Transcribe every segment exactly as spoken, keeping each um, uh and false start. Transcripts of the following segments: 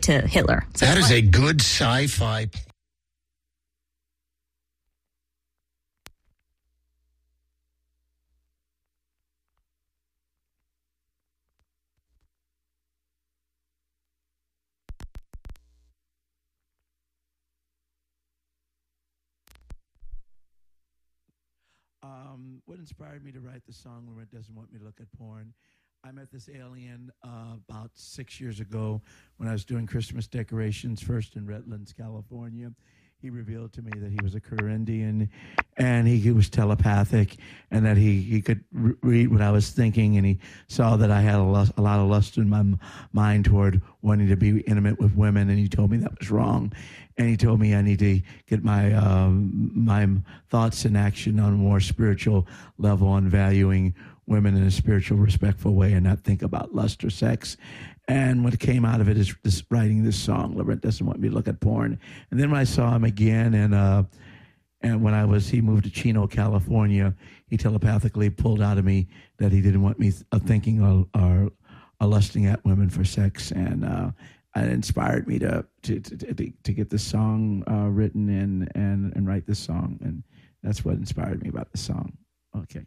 to Hitler. So that is a good sci-fi. Um, what inspired me to write the song "Laurent Doesn't Want Me to Look at Porn"? I met this alien uh, about six years ago when I was doing Christmas decorations, first in Redlands, California. He revealed to me that he was a Carindian, and he, he was telepathic, and that he, he could re- read what I was thinking, and he saw that I had a, lust, a lot of lust in my m- mind toward wanting to be intimate with women, and he told me that was wrong. And he told me I need to get my um, my thoughts in action on a more spiritual level, on valuing women in a spiritual, respectful way, and not think about lust or sex. And what came out of it is this, writing this song, Laurent Doesn't Want Me to Look at Porn. And then when I saw him again, and uh, and when I was, he moved to Chino, California, he telepathically pulled out of me that he didn't want me th- uh, thinking or, or, or lusting at women for sex. And uh, it inspired me to to, to, to, to get this song uh, written and, and, and write this song. And that's what inspired me about the song. Okay.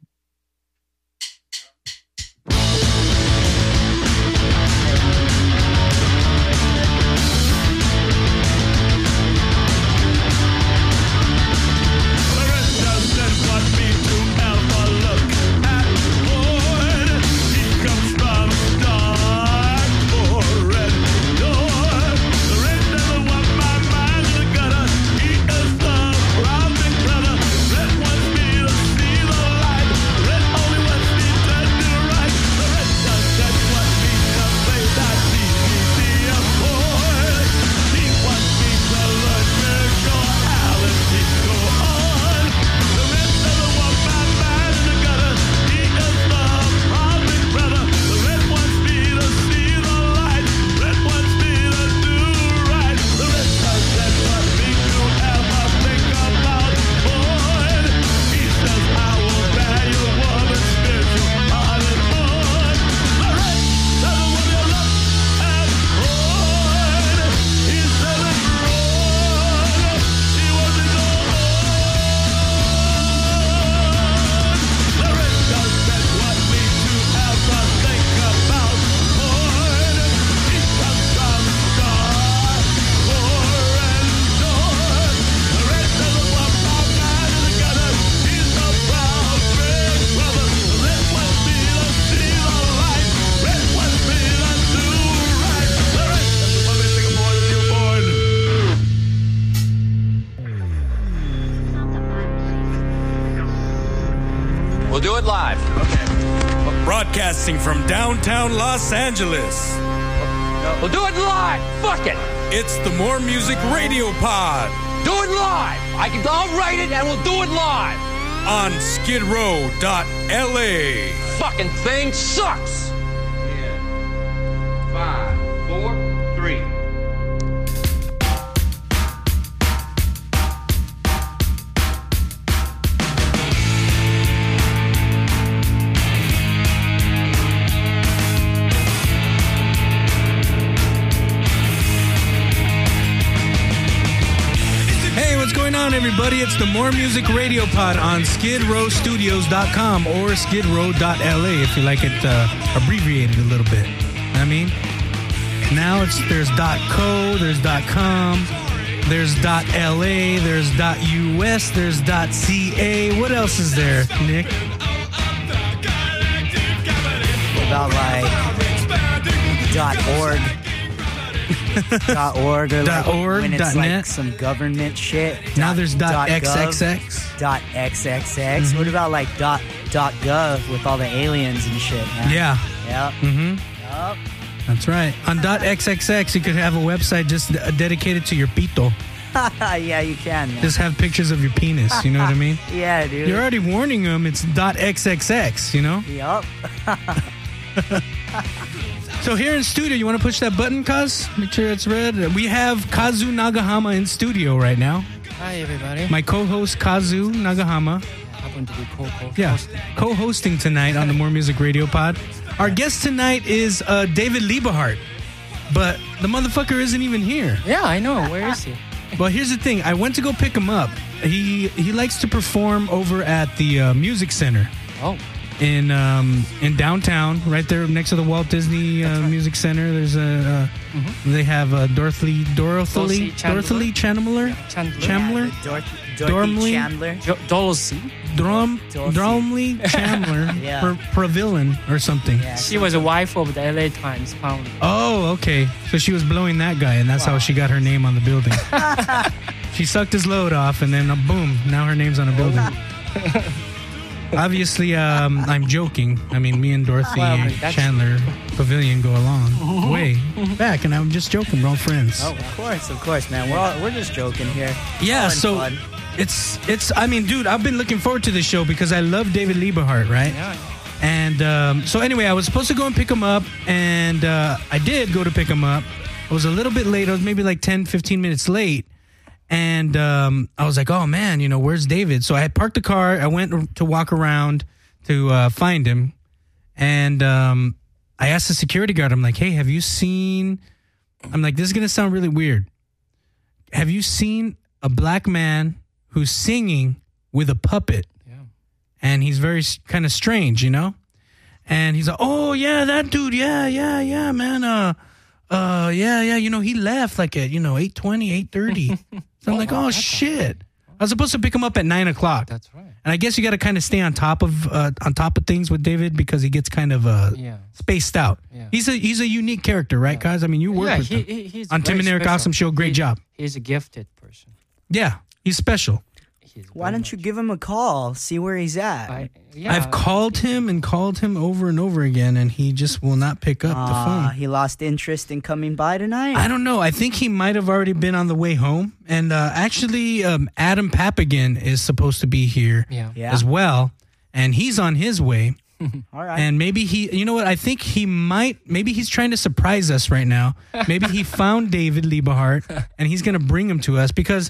Broadcasting from downtown Los Angeles. We'll do it live. Fuck it. It's the More Music Radio Pod. Do it live. I can. I'll write it and we'll do it live. On skid row dot L A. Fucking thing sucks. Yeah. Five, four, three. Everybody, it's the More Music Radio Pod on skid row studios dot com or skid row dot L A if you like it uh, abbreviated a little bit. You know what I mean? Now it's there's .co, there's .com, there's .la, there's .us, there's .ca. What else is there, Nick? What about like .org? dot org or dot like org, when it's dot like net. some government shit. Now dot, there's dot dot xxx. Dot xxx. Mm-hmm. What about like dot dot gov with all the aliens and shit? Man? Yeah. Yep. Mm-hmm. Yep. That's right. On dot xxx, you could have a website just dedicated to your pito. Yeah, you can. Man. Just have pictures of your penis. You know what I mean? Yeah, dude. You're already warning them. It's dot xxx. You know? Yep. So here in studio, you want to push that button, Kaz? Make sure it's red. We have Kazu Nagahama in studio right now. Hi, everybody. My co-host, Kazu Nagahama. I happen to be co-hosting. Yeah, co-hosting tonight on the More Music Radio Pod. Our guest tonight is uh, David Liebehart. but the motherfucker isn't even here. Yeah, I know. Where is he? Well, here's the thing. I went to go pick him up. He he likes to perform over at the uh, Music Center Oh, in um, in downtown, right there next to the Walt Disney uh, Music Center. There's a uh, they have uh, Dorothy Dorothy Dorothy Chandler. Dorothy Chandler Chandler. Chandler Yeah, Dor- Dorothy Dormley? Chandler. Jo- Dorothy. Drum Dorothy. Dromley Chandler Yeah. per, Pavilion or something. Yeah, She was a wife of the L A Times founder. Oh, okay. So she was blowing that guy, and that's how Wow. she got her name on the building. She sucked his load off, and then uh, boom, now her name's on a building. Obviously, um, I'm joking. I mean, me and Dorothy Well, I mean, that's- Chandler Pavilion go a long way back, and I'm just joking. We're all friends. Oh, of course, of course, man. We're all, we're just joking here. yeah, All in so fun. it's it's. I mean, dude, I've been looking forward to this show because I love David Lieberhart, right? Yeah. And um, so anyway, I was supposed to go and pick him up, and uh, I did go to pick him up. I was a little bit late. I was maybe like ten, fifteen minutes late. And um, I was like, oh, man, you know, where's David? So I had parked the car. I went to walk around to uh, find him. And um, I asked the security guard, I'm like, hey, have you seen... I'm like, this is going to sound really weird. Have you seen a black man who's singing with a puppet? Yeah. And he's very kind of strange, you know? And he's like, oh, yeah, that dude. Yeah, yeah, yeah, man. Uh, uh, yeah, yeah. You know, he left like at, you know, eight twenty, eight thirty. So I'm like, oh, shit. I was supposed to pick him up at nine o'clock. That's right. And I guess you got to kind of stay on top of uh, on top of things with David because he gets kind of uh, Yeah. spaced out. Yeah. He's a he's a unique character, right, guys? I mean, you work Yeah, with he, him. he, he's On Tim very and Eric special. Awesome Show, great He- job. He's a gifted person. Yeah, he's special. He's Why very don't you much- give him a call? See where he's at. I, yeah, I've called him and called him over and over again, and he just will not pick up the Aw, phone. he lost interest in coming by tonight. I don't know. I think he might have already been on the way home. And uh, actually, um, Adam Papagan is supposed to be here Yeah. Yeah. as well. And he's on his way. All right. And maybe he, you know what? I think he might, maybe he's trying to surprise us right now. Maybe he found David Lieberhart and he's going to bring him to us because,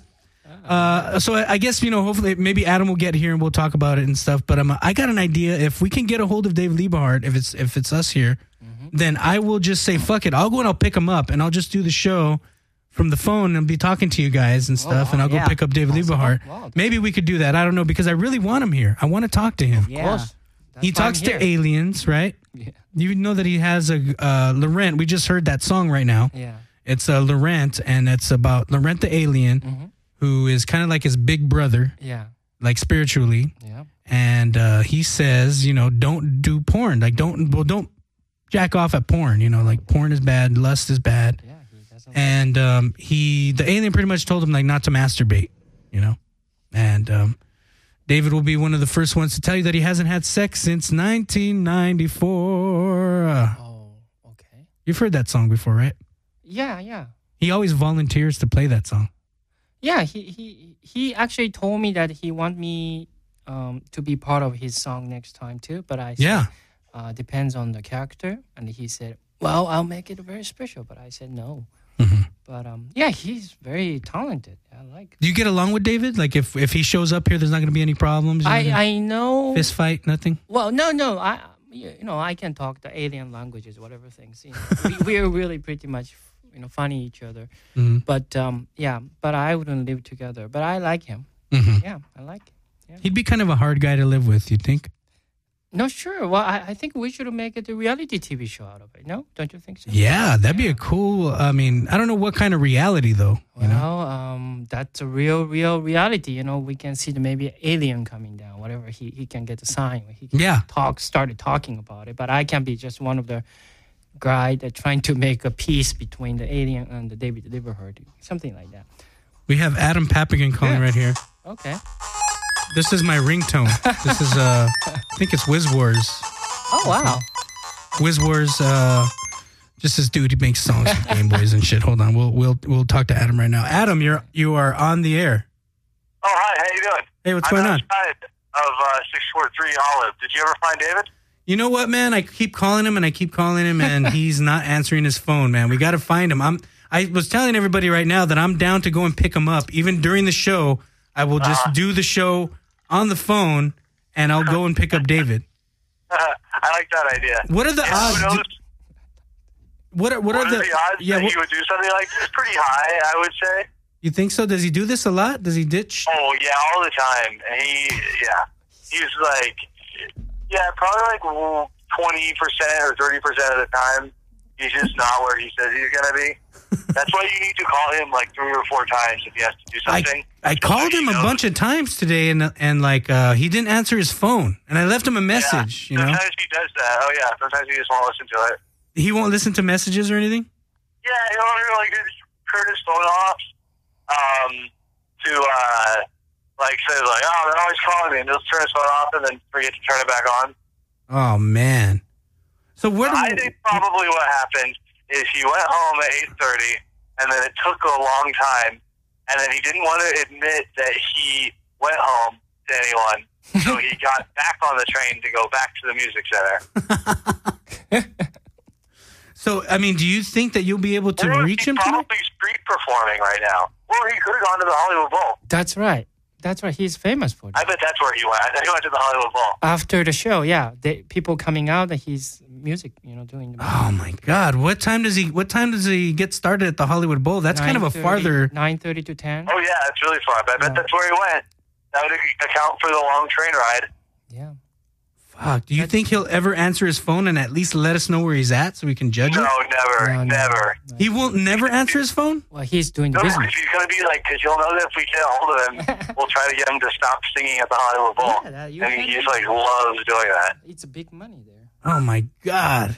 uh, so I, I guess, you know, hopefully maybe Adam will get here and we'll talk about it and stuff. But um, I got an idea. If we can get a hold of David Lieberhart, if it's, if it's us here, then I will just say, fuck it. I'll go and I'll pick him up and I'll just do the show from the phone and be talking to you guys and stuff. and I'll go yeah. pick up David Lieberhart. Wow, that's- Maybe we could do that. I don't know because I really want him here. I want to talk to him. yeah. Of course. That's He why I'm talks here. to aliens, right? Yeah. You know that he has a uh, Laurent. We just heard that song right now. Yeah. It's uh, Laurent, and it's about Laurent the alien, Mhm. who is kind of like his big brother, Yeah. like spiritually. Yeah. And uh, he says, you know, don't do porn. Like, don't well, don't jack off at porn. You know, like porn is bad, lust is bad. Yeah. He doesn't. And um, he, the alien, pretty much told him like not to masturbate. You know, and um, David will be one of the first ones to tell you that he hasn't had sex since nineteen ninety-four. Uh, oh. Okay. You've heard that song before, right? Yeah. Yeah. He always volunteers to play that song. Yeah. He he he actually told me that he want me um to be part of his song next time too. But I said, Yeah. uh, depends on the character. And he said, well, I'll make it very special. But I said no. Mhm. But um, yeah, he's very talented. I like. Do you get along with David? Like, if, if he shows up here, there's not going to be any problems? I Nothing? I know. Fist fight, nothing? Well, no, no. I you know I can talk the alien languages, whatever things. You know, we we're really pretty much you know funny each other. Mhm. But um, yeah. But I wouldn't live together. But I like him. Mhm. Yeah, I like him. Yeah. He'd be kind of a hard guy to live with, you think? No, sure. Well, I, I think we should make it a reality T V show out of it. No, don't you think so? Yeah, that'd be a cool, I mean, I don't know what kind of reality, though. You know? Well, um, that's a real, real reality. You know, we can see the maybe alien coming down, whatever. He he can get a sign. He can Yeah. talk, started talking about it. But I can be just one of the guy that trying to make a peace between the alien and the David Lieberhart, something like that. We have Adam Papagan calling Yeah. right here. Okay. This is my ringtone. This is, uh, I think it's Wiz Wars. Oh wow. Wiz Wars, uh, just this dude, he makes songs with Game Boys and shit. Hold on, we'll we'll we'll talk to Adam right now. Adam, you're you are on the air. Oh, hi. How you doing? Hey, what's I'm going on? outside of uh, six forty-three Olive. Did you ever find David? You know what, man? I keep calling him and I keep calling him, and he's not answering his phone, man. We got to find him. I'm. I was telling everybody right now that I'm down to go and pick him up. Even during the show, I will just Uh-huh. do the show on the phone, and I'll go and pick up David. I like that idea. What are the Yeah, who odds? knows? What are what, What are are the, the odds yeah? that What, he would do something like this? Pretty high, I would say. you think so? Does he do this a lot? Does he ditch? Oh yeah, all the time. And he, yeah, he's like, yeah, probably like twenty percent or thirty percent of the time, he's just not where he says he's gonna be. That's why you need to call him like three or four times if he has to do something. I, I called him a bunch of times today, and and like uh, he didn't answer his phone, and I left him a message. Yeah, you know, sometimes he does that. Oh yeah, sometimes he just won't listen to it. he won't listen to messages or anything. Yeah, he'll like turn his phone off um, to uh, like say like, oh, they're always calling me, and he'll turn his phone off and then forget to turn it back on. Oh man! So what? I do we, think probably what happened is he went home at eight thirty, and then it took a long time, and then he didn't want to admit that he went home to anyone, so he got back on the train to go back to the music center. So I mean, do you think that you'll be able to Or reach he's him tonight? probably street performing right now. Or he could have gone to the Hollywood Bowl. That's right. That's right. He's famous for that. I bet that's where he went. I think he went to the Hollywood Bowl. After the show, yeah, they, people coming out that he's music, you know, doing the music. Oh my God! What time does he? What time does he get started at the Hollywood Bowl? That's kind of a farther. nine thirty to ten. Oh, yeah, it's really far. But I bet Yeah. that's where he went. That would account for the long train ride. Yeah. Fuck. Do you think he'll ever answer his phone and at least let us know where he's at so we can judge No, him? never, No, no. never. He won't never answer his phone. Well, he's doing the No, business. he's going to be like, because you'll know that if we get a hold of him, we'll try to get him to stop singing at the Hollywood Bowl. Yeah, that- you and can he just do like that. loves doing that. It's a big money there. Oh my God.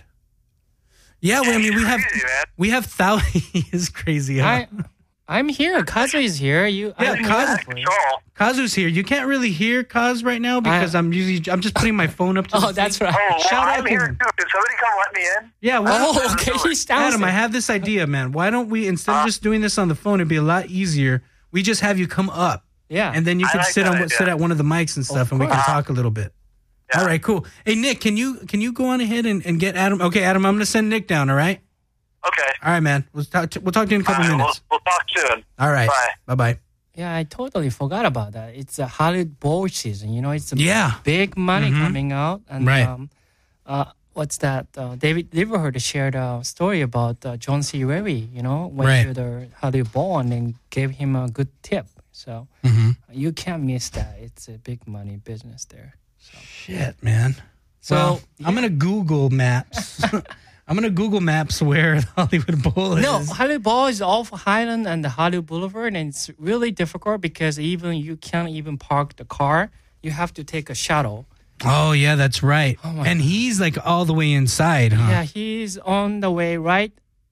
Yeah, well, I mean we have Crazy, man. we have thousands. He is crazy. Huh? I, I'm here. Kazu is here. You, Yeah, I'm Kazu- Out waiting of for you. control. Kazu's here. You can't really hear Kaz right now because I- I'm usually I'm just putting my phone up to. Oh, the that's thing. right. Oh, well, Shout out I'm to here him. too. Can somebody come let me in? Yeah. Well, Oh, okay. He's down. Adam, I have this idea, man. Why don't we instead of just doing this on the phone, it'd be a lot easier. We just have you come up, Yeah. and then you I can like sit that on idea. sit at one of the mics and stuff, and we can course. talk a little bit. Yeah. All right, cool. Hey, Nick, can you can you go on ahead and, and get Adam? Okay, Adam, I'm gonna send Nick down. All right. Okay. All right, man. We'll talk. To, we'll talk to you in a All couple right, we'll, minutes. we'll talk soon. All right. Bye. Bye. Bye. Yeah, I totally forgot about that. It's a Hollywood Bowl season. You know, it's a Yeah. big money Mhm. coming out. And, Right. Um, uh, what's that? Uh, David Liverhurt shared a story about uh, John C. Reilly, you know, went Right. to the Hollywood Bowl and then gave him a good tip. So Mm-hmm. you can't miss that. It's a big money business there. So, Shit, man. so Well, I'm gonna Google Maps. I'm gonna Google Maps where the Hollywood Bowl is. no, Hollywood Bowl is off Highland and the Hollywood Boulevard, and it's really difficult because even you can't even park the car. You have to take a shuttle. Oh yeah, that's right. Oh, my and he's like all the way inside, huh? Yeah, he's on the way right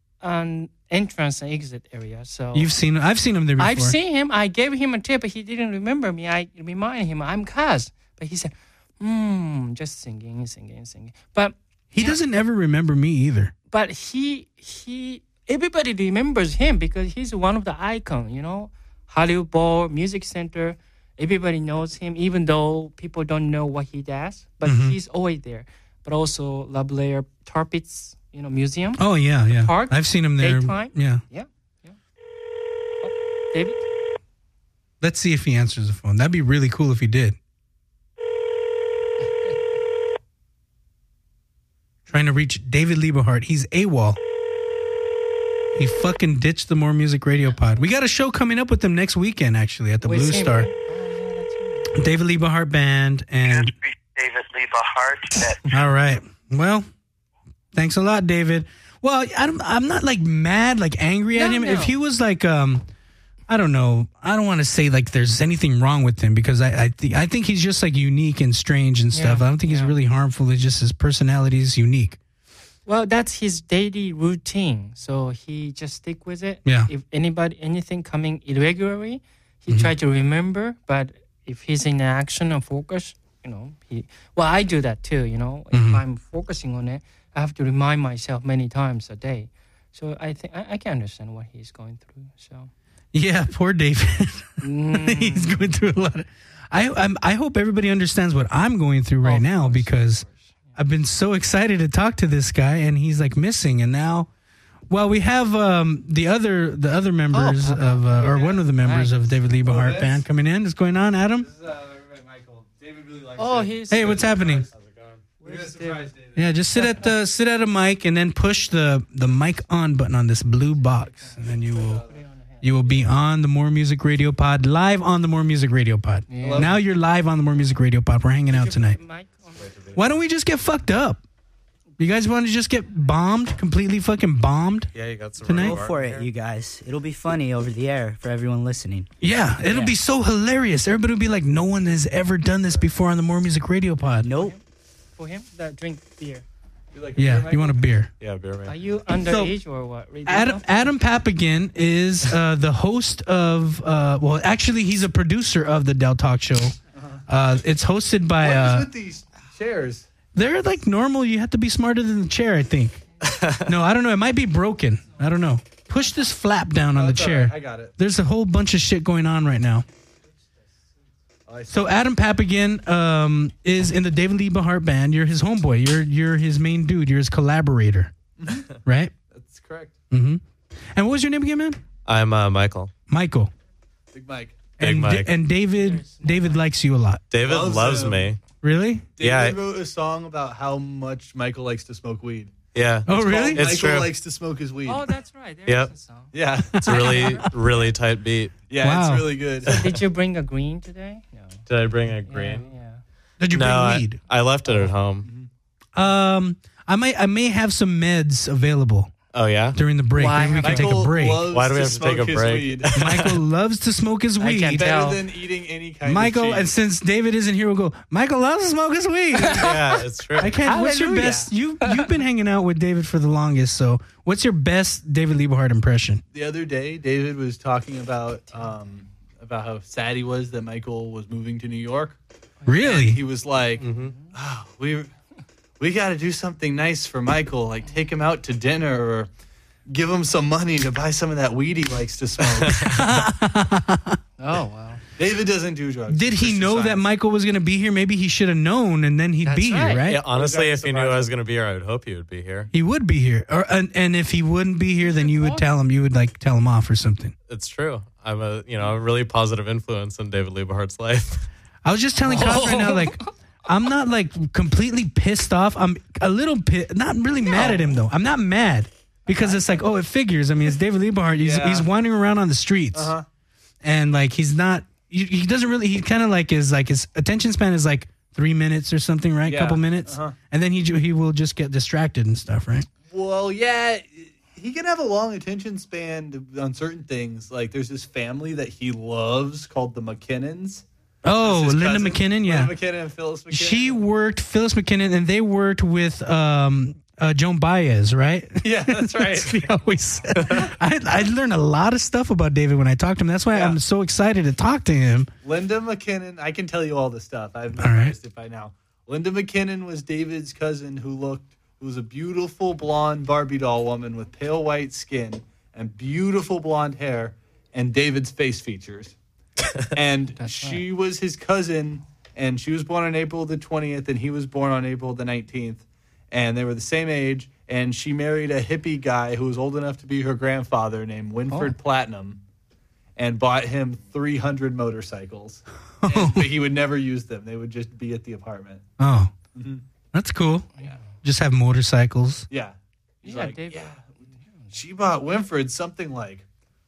on entrance and exit area. So You've seen I've seen him there before. I've seen him. I gave him a tip, but he didn't remember me. I reminded him I'm Kaz, but he said, "Hmm, just singing, singing, singing." But He doesn't ever remember me either. but he he everybody remembers him because he's one of the icon. You know, Hollywood Bowl Music Center. Everybody knows him, even though people don't know what he does. But Mhm. he's always there. But also La Blair Tar Pits, you know, museum. Oh yeah, yeah. Park, I've seen him there. daytime. Yeah. Yeah, yeah. Oh, David. Let's see if he answers the phone. That'd be really cool if he did. Trying to reach David Lieberhart. He's AWOL. He fucking ditched the More Music Radio Pod. We got a show coming up with him next weekend, actually, at the With Blue him. Star. Oh, yeah, that's right. David Lieberhart Band. And Good grief, David Liebehart. all right. Well, thanks a lot, David. Well, I'm, I'm not like mad, like angry at No, him. no. If he was like, um, I don't know. I don't want to say like there's anything wrong with him because I I, th- I think he's just like unique and strange and stuff. Yeah, I don't think he's yeah. really harmful. It's just his personality is unique. Well, that's his daily routine. So he just stick with it. Yeah. If anybody, anything coming irregularly, he Mhm. try to remember. But if he's in action and focus, you know, he. Well, I do that too. You know, Mhm. if I'm focusing on it, I have to remind myself many times a day. So I think I, I can understand what he's going through. So. Yeah, poor David. Mm. He's going through a lot of. I I'm, I hope everybody understands what I'm going through right Of now course, because of course. I've been so excited to talk to this guy and he's like missing and now. Well, we have um, the other the other members Oh, of uh, or one of the members Nice. of David Lieberhart this? band coming in. What's going on, Adam? This is uh, Michael. David really likes Oh, it. he's. Hey, what's happening? How's it going? Where's David? Yeah, just sit at the sit at a mic and then push the the mic on button on this blue box, and then you will you will be on the More Music Radio Pod, live on the More Music Radio Pod. Yeah. Now you're live on the More Music Radio Pod. We're hanging out tonight. Mic on the- Why don't we just get fucked up? You guys want to just get bombed, completely fucking bombed? Yeah, you got some. Tonight? Go for it, you guys. It'll be funny over the air for everyone listening. Yeah, it'll Yeah. be so hilarious. Everybody will be like, no one has ever done this before on the More Music Radio Pod. Nope. For him, that drink beer. Yeah, you want a beer. Yeah, beer man. Are you underage or what? Read Adam, Adam Papagian is uh, the host of, uh, well, actually, he's a producer of the Del Talk Show. Uh, it's hosted by, What is uh, with these chairs? they're like normal. You have to be smarter than the chair, I think. No, I don't know. It might be broken. I don't know. Push this flap down on Oh, the it's all chair. right. I got it. There's a whole bunch of shit going on right now. Oh, I see. So Adam Papagian um, is in the David Lee Bahart band. You're his homeboy. You're you're his main dude. You're his collaborator, right? That's correct. Mm-hmm. And what was your name again, man? I'm uh, Michael. Michael. Big Mike. Big and, Mike. and David David likes you a lot. David Loves loves him. me. Really? David Yeah, I- wrote a song about how much Michael likes to smoke weed. Yeah. Oh, It's really? called It's Michael true. likes to smoke his weed. Oh, that's right. There Yep. is a song. Yeah. It's a really, really tight beat. Yeah, Wow. it's really good. Did you bring a green today? No. Did I bring a green? Yeah. yeah. Did you no, bring I, weed? I left it at home. Um, I might I may have some meds available Oh, yeah? during the break. Why Maybe we can take Michael a break. loves Why do we to have to take smoke a his break? weed. Michael loves to smoke his I can weed. tell. Better than eating any kind Michael, of and cheese. since David isn't here, we'll go, Michael loves to smoke his weed. Yeah, it's true. I can't. What's your Hallelujah. best? You you've been hanging out with David for the longest. So, what's your best David Liebehart impression? The other day, David was talking about um, about how sad he was that Michael was moving to New York. Really? He was like, oh, "We we got to do something nice for Michael, like take him out to dinner or give him some money to buy some of that weed he likes to smoke." Oh, wow. David doesn't do drugs. Did he Christian know that Science. Michael was going to be here? Maybe he should have known, and then he'd That's be right. here, right? Yeah, honestly, Would've if he knew surprised I was him. going to be here, I would hope he would be here. He would be here, or and, and if he wouldn't be here, then you would tell him. You would like tell him off or something. It's true. I'm a, you know, a really positive influence in David Liebehart's life. I was just telling Kyle right now, like, I'm not like completely pissed off. I'm a little pissed, not really mad at him though. I'm not mad because it's like, oh, it figures. I mean, it's David Liebehart. He's Yeah. he's wandering around on the streets, Uh-huh. and like he's not. He, he doesn't really. He kind of like is like his attention span is like three minutes or something, right? Yeah. Couple minutes, Uh-huh. and then he ju- he will just get distracted and stuff, right? Well, yeah, he can have a long attention span on certain things. Like there's this family that he loves called the McKinnons. Oh, His Linda cousin, McKinnon, yeah. Linda McKinnon and Phyllis McKinnon. She worked Phyllis McKinnon, and they worked with um, uh, Joan Baez, right? Yeah, that's right. That's what he always said. I, I learned a lot of stuff about David when I talked to him. That's why Yeah. I'm so excited to talk to him. Linda McKinnon, I can tell you all this stuff. I've All right. memorized it by now. Linda McKinnon was David's cousin who looked, who was a beautiful blonde Barbie doll woman with pale white skin and beautiful blonde hair and David's face features. And she was his cousin, and she was born on April the twentieth, and he was born on April the nineteenth. And they were the same age, and she married a hippie guy who was old enough to be her grandfather named Winford Platinum, and bought him three hundred motorcycles. And, but he would never use them. They would just be at the apartment. Oh, that's cool. Yeah. Just have motorcycles. Yeah. He's Yeah, like, David. yeah. She bought Winford something like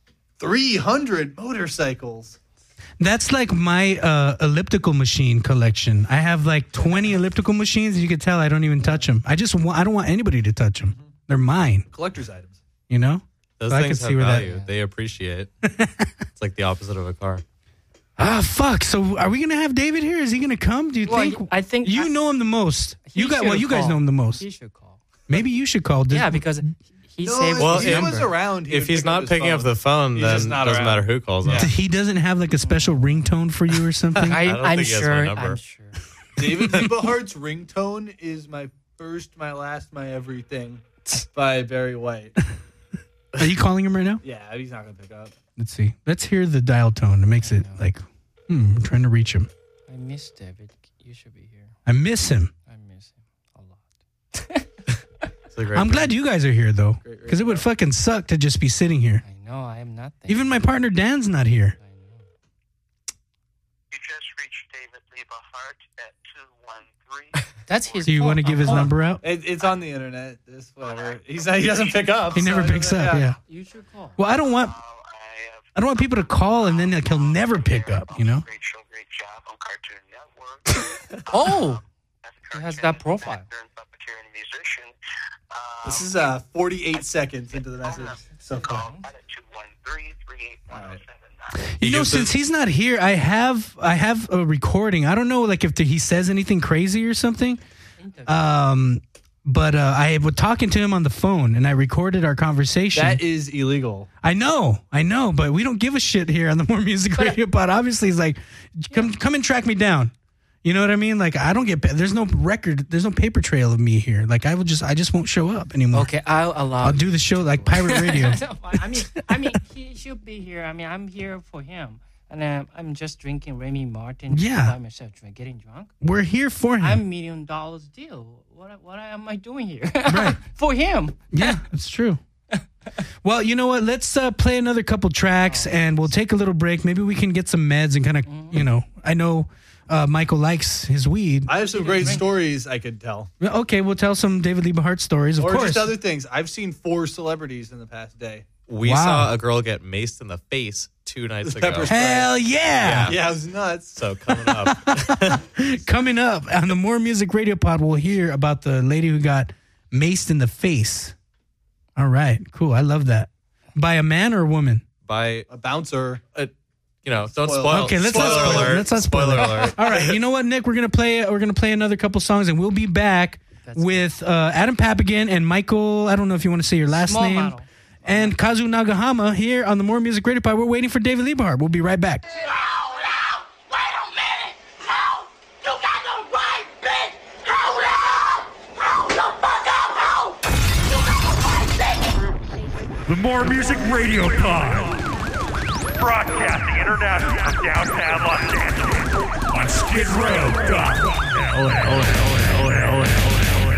three hundred motorcycles. That's like my uh, elliptical machine collection. I have like twenty elliptical machines. You can tell I don't even touch them. I just want, I don't want anybody to touch them. They're mine, Collector's items. you know? Those So I things can have see where that- value. They appreciate. It's like the opposite of a car. Ah, fuck. So are we going to have David here? Is he going to come? Do you Well, think? I think You I- know him the most. He You got well, should you guys call. know him the most. He should call. Maybe you should call. Does- Yeah, because he No, saved if Well, he if- was around, he If would he's pick up not his picking up phone. the phone, He's then just it not doesn't around. matter who calls him. he doesn't have like a special ringtone for you or something. I, don't I'm think he has my sure. number. I'm sure. David Liebehart's ringtone is my first, my last, my everything by Barry White. Are you calling him right now? Yeah, he's not going to pick up. Let's see. Let's hear the dial tone. It makes it like, hmm, I'm trying to reach him. I miss David. You should be here. I miss him. I miss him a lot. It's a great I'm glad you guys are here though, Great because it would fucking suck to just be sitting here. I know. I am not there. Even my partner Dan's not here. I know. You just reached David Liebehart at two one three That's his. Do you phone. want to give his Oh, number out? It, it's on the internet. It's whatever. He's not, he doesn't pick up. He never so picks up. Yeah. You should call. Well, I don't want. I don't want people to call and then like, he'll never pick up. You know. Great show, great job on Cartoon Network. Oh, As a he cartoon has that profile. actor and puppeteer and musician. Um, This is uh, forty-eight seconds into the message so far. two one three, three eight one oh seven nine. You know, since he's not here, I have I have a recording. I don't know, like if the, he says anything crazy or something. Um, but uh, I was talking to him on the phone, and I recorded our conversation. That is illegal. I know, I know, but we don't give a shit here on the More Music Radio Pod. Obviously, he's like, come, come and track me down. You know what I mean? Like, I don't get. There's no record. There's no paper trail of me here. Like, I will just. I just won't show up anymore. Okay, I'll allow. I'll do the show like pirate radio. I mean, I mean, he should be here. I mean, I'm here for him, and um, I'm just drinking Remy Martin. Yeah. By myself, drink, getting drunk. We're here for him. I'm million dollars deal. What what am I doing here? Right. For him. Yeah, that's true. Well, you know what? Let's uh, play another couple tracks, and we'll take a little break. Maybe we can get some meds and kind of, you know, I know uh, Michael likes his weed. I have some great stories I could tell. Okay, we'll tell some David Liebehart stories, of or course. just other things. I've seen four celebrities in the past day. We Wow. saw a girl get maced in the face two nights ago. Pepper spray. Hell yeah. Yeah, it was nuts. So coming up. Coming up on the More Music Radio Pod, we'll hear about the lady who got maced in the face. All right, cool. I love that. By a man or a woman? By A bouncer. a, you know, don't Spoiler. spoil. Okay, let's spoiler not spoil. alert. Let's not spoil. Spoiler alert. All right, you know what, Nick? We're gonna play. We're gonna play another couple songs, and we'll be back That's with uh, Adam Papagan and Michael. I don't know if you want to say your last Small name. model. And Kazu Nagahama here on the More Music Radio Pod. We're waiting for David Liebehart. We'll be right back. The More Music Radio Pod. Broadcasting internationally from downtown Los Angeles on skid row dot L A.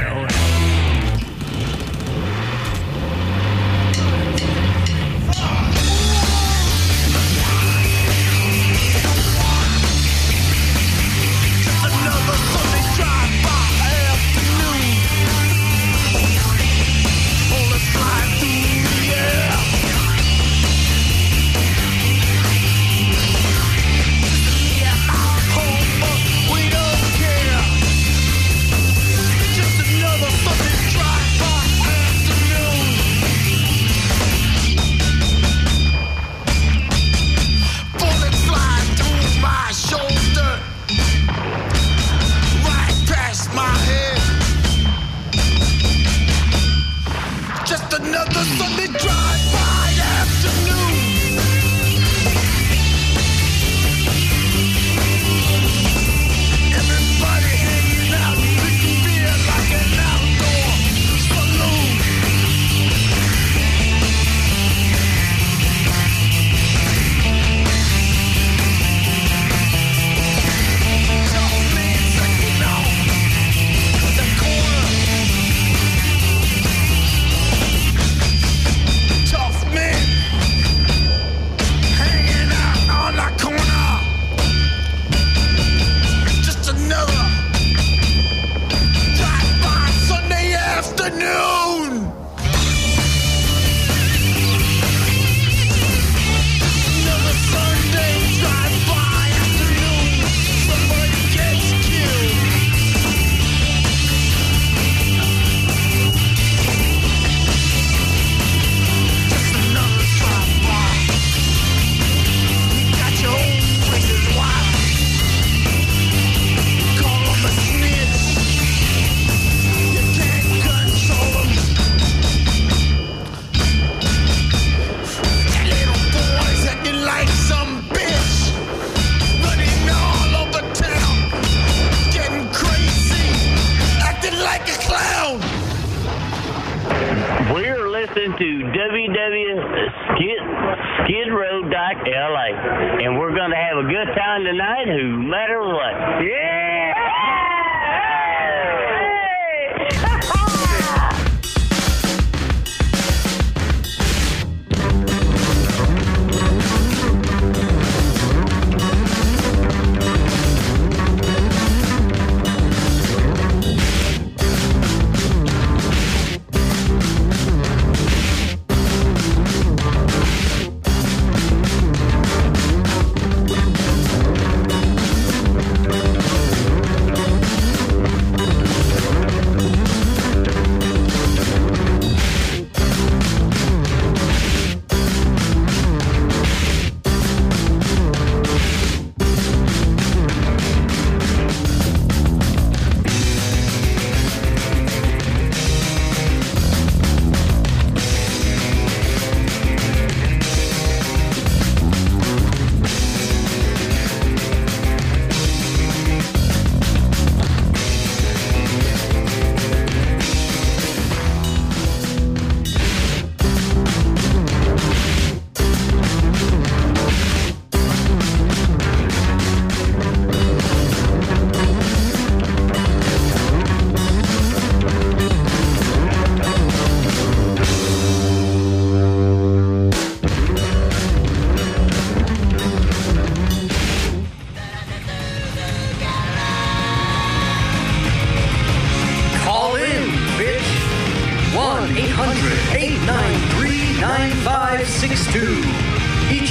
And we're going to have a good time tonight, no matter what. Yeah!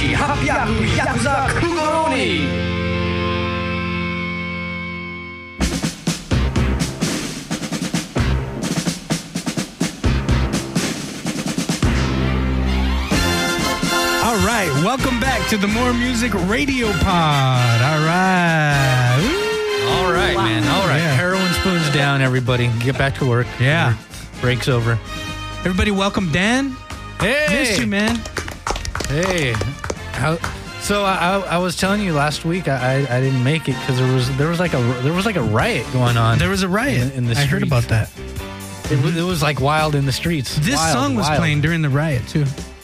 にはっぴゃくヤクザクゴロに All right, welcome back to the More Music Radio Pod. All right. Woo. All right, wow. man. All right. Yeah. Heroin spoons down, everybody. Get back to work. Yeah. Break's over. Everybody welcome Dan. Hey. Missed you, man. Hey. How, so I, I, I was telling you last week I, I, I didn't make it because there was there was like a there was like a riot going on. There was a riot in, in the I streets. heard about that. It was, it was like wild in the streets. This wild, song was wild. playing during the riot too.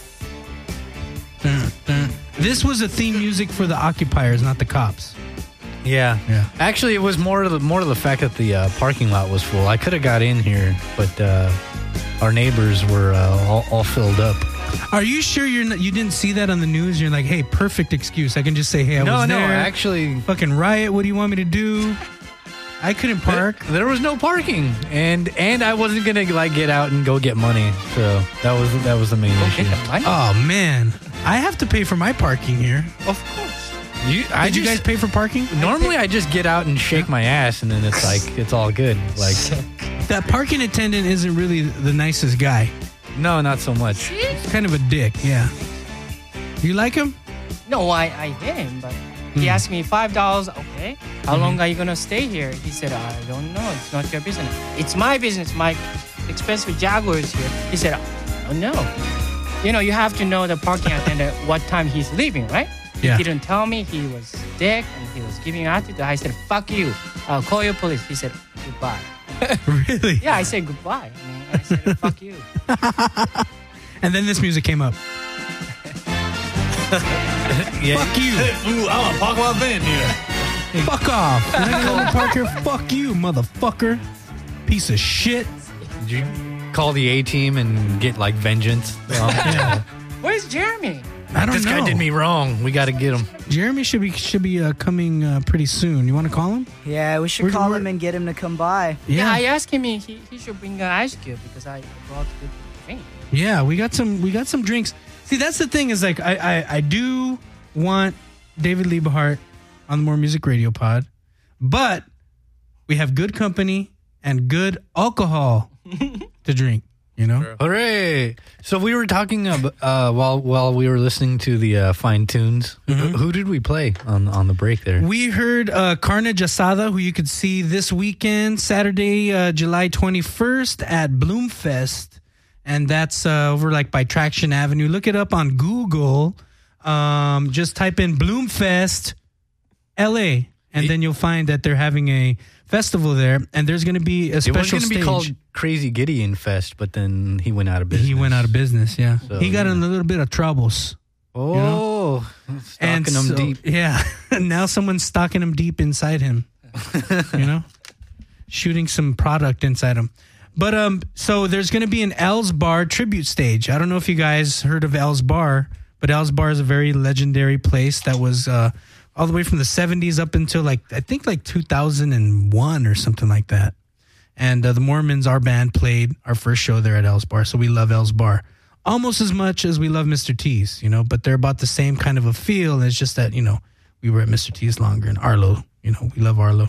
Dun, dun. This was a theme music for the occupiers, not the cops. Yeah, yeah. Actually, it was more to the more to the fact that the uh, parking lot was full. I could have got in here, but uh, our neighbors were uh, all, all filled up. Are you sure you're not, you didn't see that on the news? You're like, hey, perfect excuse. I can just say, hey, I no, was no, there. actually, fucking riot. What do you want me to do? I couldn't park. There, there was no parking, and and I wasn't gonna like get out and go get money. So that was that was the main issue. Oh man, I have to pay for my parking here. Of course. You, I Did you just, guys pay for parking? Normally, I just get out and shake my ass, and then it's like it's all good. Like that parking attendant isn't really the nicest guy. No, not so much. He's kind of a dick. Yeah. You like him? No, I, I hit him, but he asked me five dollars. Okay, how long are you gonna stay here? He said, I don't know. It's not your business. It's my business. My expensive Jaguar is here. He said, I don't know. You know, you have to know the parking attendant what time he's leaving, right? Yeah. He didn't tell me. He was dick and he was giving attitude. I said, fuck you. I'll call your police. He said, goodbye. Really? Yeah, I said goodbye. I mean, I said, fuck you. And then this music came up. Yeah. Fuck you. Hey, fool, I want to park my van here. Fuck off. You're not gonna park here? Fuck you, motherfucker. Piece of shit. Did you call the A-team and get like vengeance? Um, Yeah. Where's Jeremy? I don't this know. guy did me wrong. We got to get him. Jeremy should be should be uh, coming uh, pretty soon. You want to call him? Yeah, we should We're- call we're- him and get him to come by. Yeah, I asked him he, he should bring an ice cube because I brought good drink. Yeah, we got some we got some drinks. See, that's the thing is like I I, I do want David Liebehart on the More Music Radio Pod, but we have good company and good alcohol to drink. You know, Hooray! So we were talking about, uh, while while we were listening to the uh, fine tunes. Mm-hmm. Who, who did we play on on the break there? we heard uh, Carnage Asada, who you could see this weekend, Saturday, uh, July twenty-first at Bloomfest. And that's uh, over like by Traction Avenue. Look it up on Google. Um, just type in Bloomfest L A, and then you'll find that they're having a festival there. And there's going to be a It was special going to stage. be called Crazy Gideon Fest, but then he went out of business. He went out of business, yeah. So, he got yeah. in a little bit of troubles. Oh, you know? stalking him so- deep. Yeah. Now someone's stalking him deep inside him. You know? Shooting some product inside him. But um, so there's going to be an L's Bar tribute stage. I don't know if you guys heard of L's Bar, but L's Bar is a very legendary place that was uh, all the way from the seventies up until like, I think like two thousand one or something like that. And uh, the Mormons, our band, played our first show there at L's Bar. So we love L's Bar almost as much as we love Mister T's, you know, but they're about the same kind of a feel. It's just that, you know, we were at Mister T's longer and Arlo, you know, we love Arlo.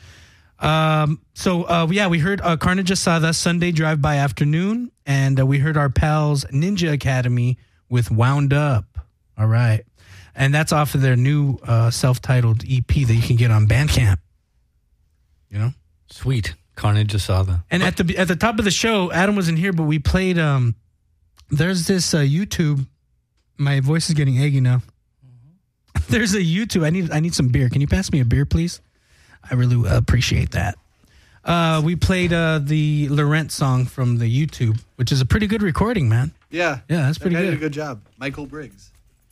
Um, so, uh, yeah, we heard uh, Carnage Asada Sunday Drive-By Afternoon, and uh, we heard our pals Ninja Academy with Wound Up. All right. And that's off of their new uh, self-titled E P that you can get on Bandcamp. You know? Sweet. Carnage Asada. And at the at the top of the show, Adam wasn't here, but we played, um, there's this uh, YouTube, my voice is getting eggy now. There's a YouTube, I need I need some beer. Can you pass me a beer, please? I really appreciate that. Uh, we played uh, the Laurent song from the YouTube, which is a pretty good recording, man. Yeah. Yeah, that's That pretty guy good. did a good job. Michael Briggs.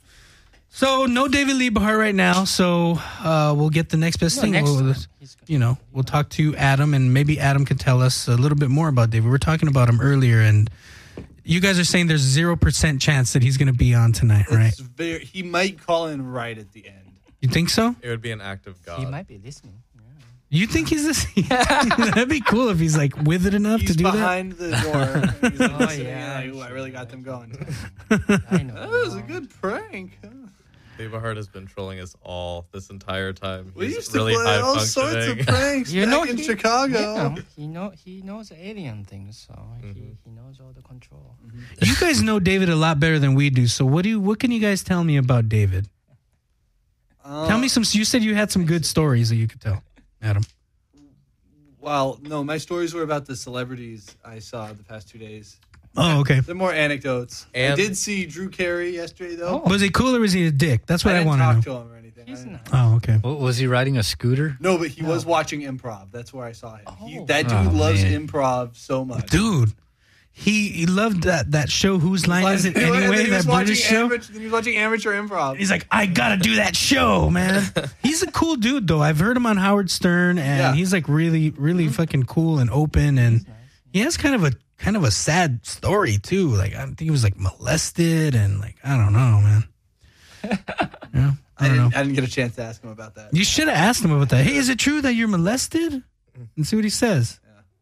So no David Liebehart right now. So uh, we'll get the next best No, thing. next We'll- time. you know, we'll talk to Adam, and maybe Adam can tell us a little bit more about David. We were talking about him earlier, and you guys are saying there's zero percent chance that he's going to be on tonight, right? It's very, he might call in right at the end. You think so? It would be an act of God. He might be listening. You think he's this? That'd be cool if he's like with it enough He's to do that. behind the door. He's like, Oh, sitting yeah, there, like, "Ooh, I really got them going. I know. That was a good prank. Liebehard has been trolling us all this entire time. We He's used to really play high all sorts of functioning. pranks You back know, in he- Chicago. Yeah, he know he knows alien things, so he, he knows all the control. You guys know David a lot better than we do. So what do you? What can you guys tell me about David? Uh, tell me some. You said you had some good stories that you could tell, Adam. Well, no, my stories were about the celebrities I saw the past two days. Oh, okay. They're more anecdotes. I And- did see Drew Carey yesterday, though. Was he cool or was he a dick? That's what I, I didn't want talk to to know. him or anything. He's I didn't- not. Oh, okay. What, was he riding a scooter? No, but he was watching improv. That's where I saw him. He, that dude Oh, loves man. improv so much. Dude, he he loved that that show. Whose line is it And then anyway? he was That watching British show. amateur- then he was watching amateur improv. He's like, I gotta do that show, man. He's a cool dude, though. I've heard him on Howard Stern, and Yeah. he's like really, really fucking cool and open, and he has kind of a kind of a sad story too. Like I think he was like molested, and like I don't know, man. Yeah, I I don't know. didn't, I didn't get a chance to ask him about that. You should have asked him about that. Hey, is it true that you're molested? And see what he says.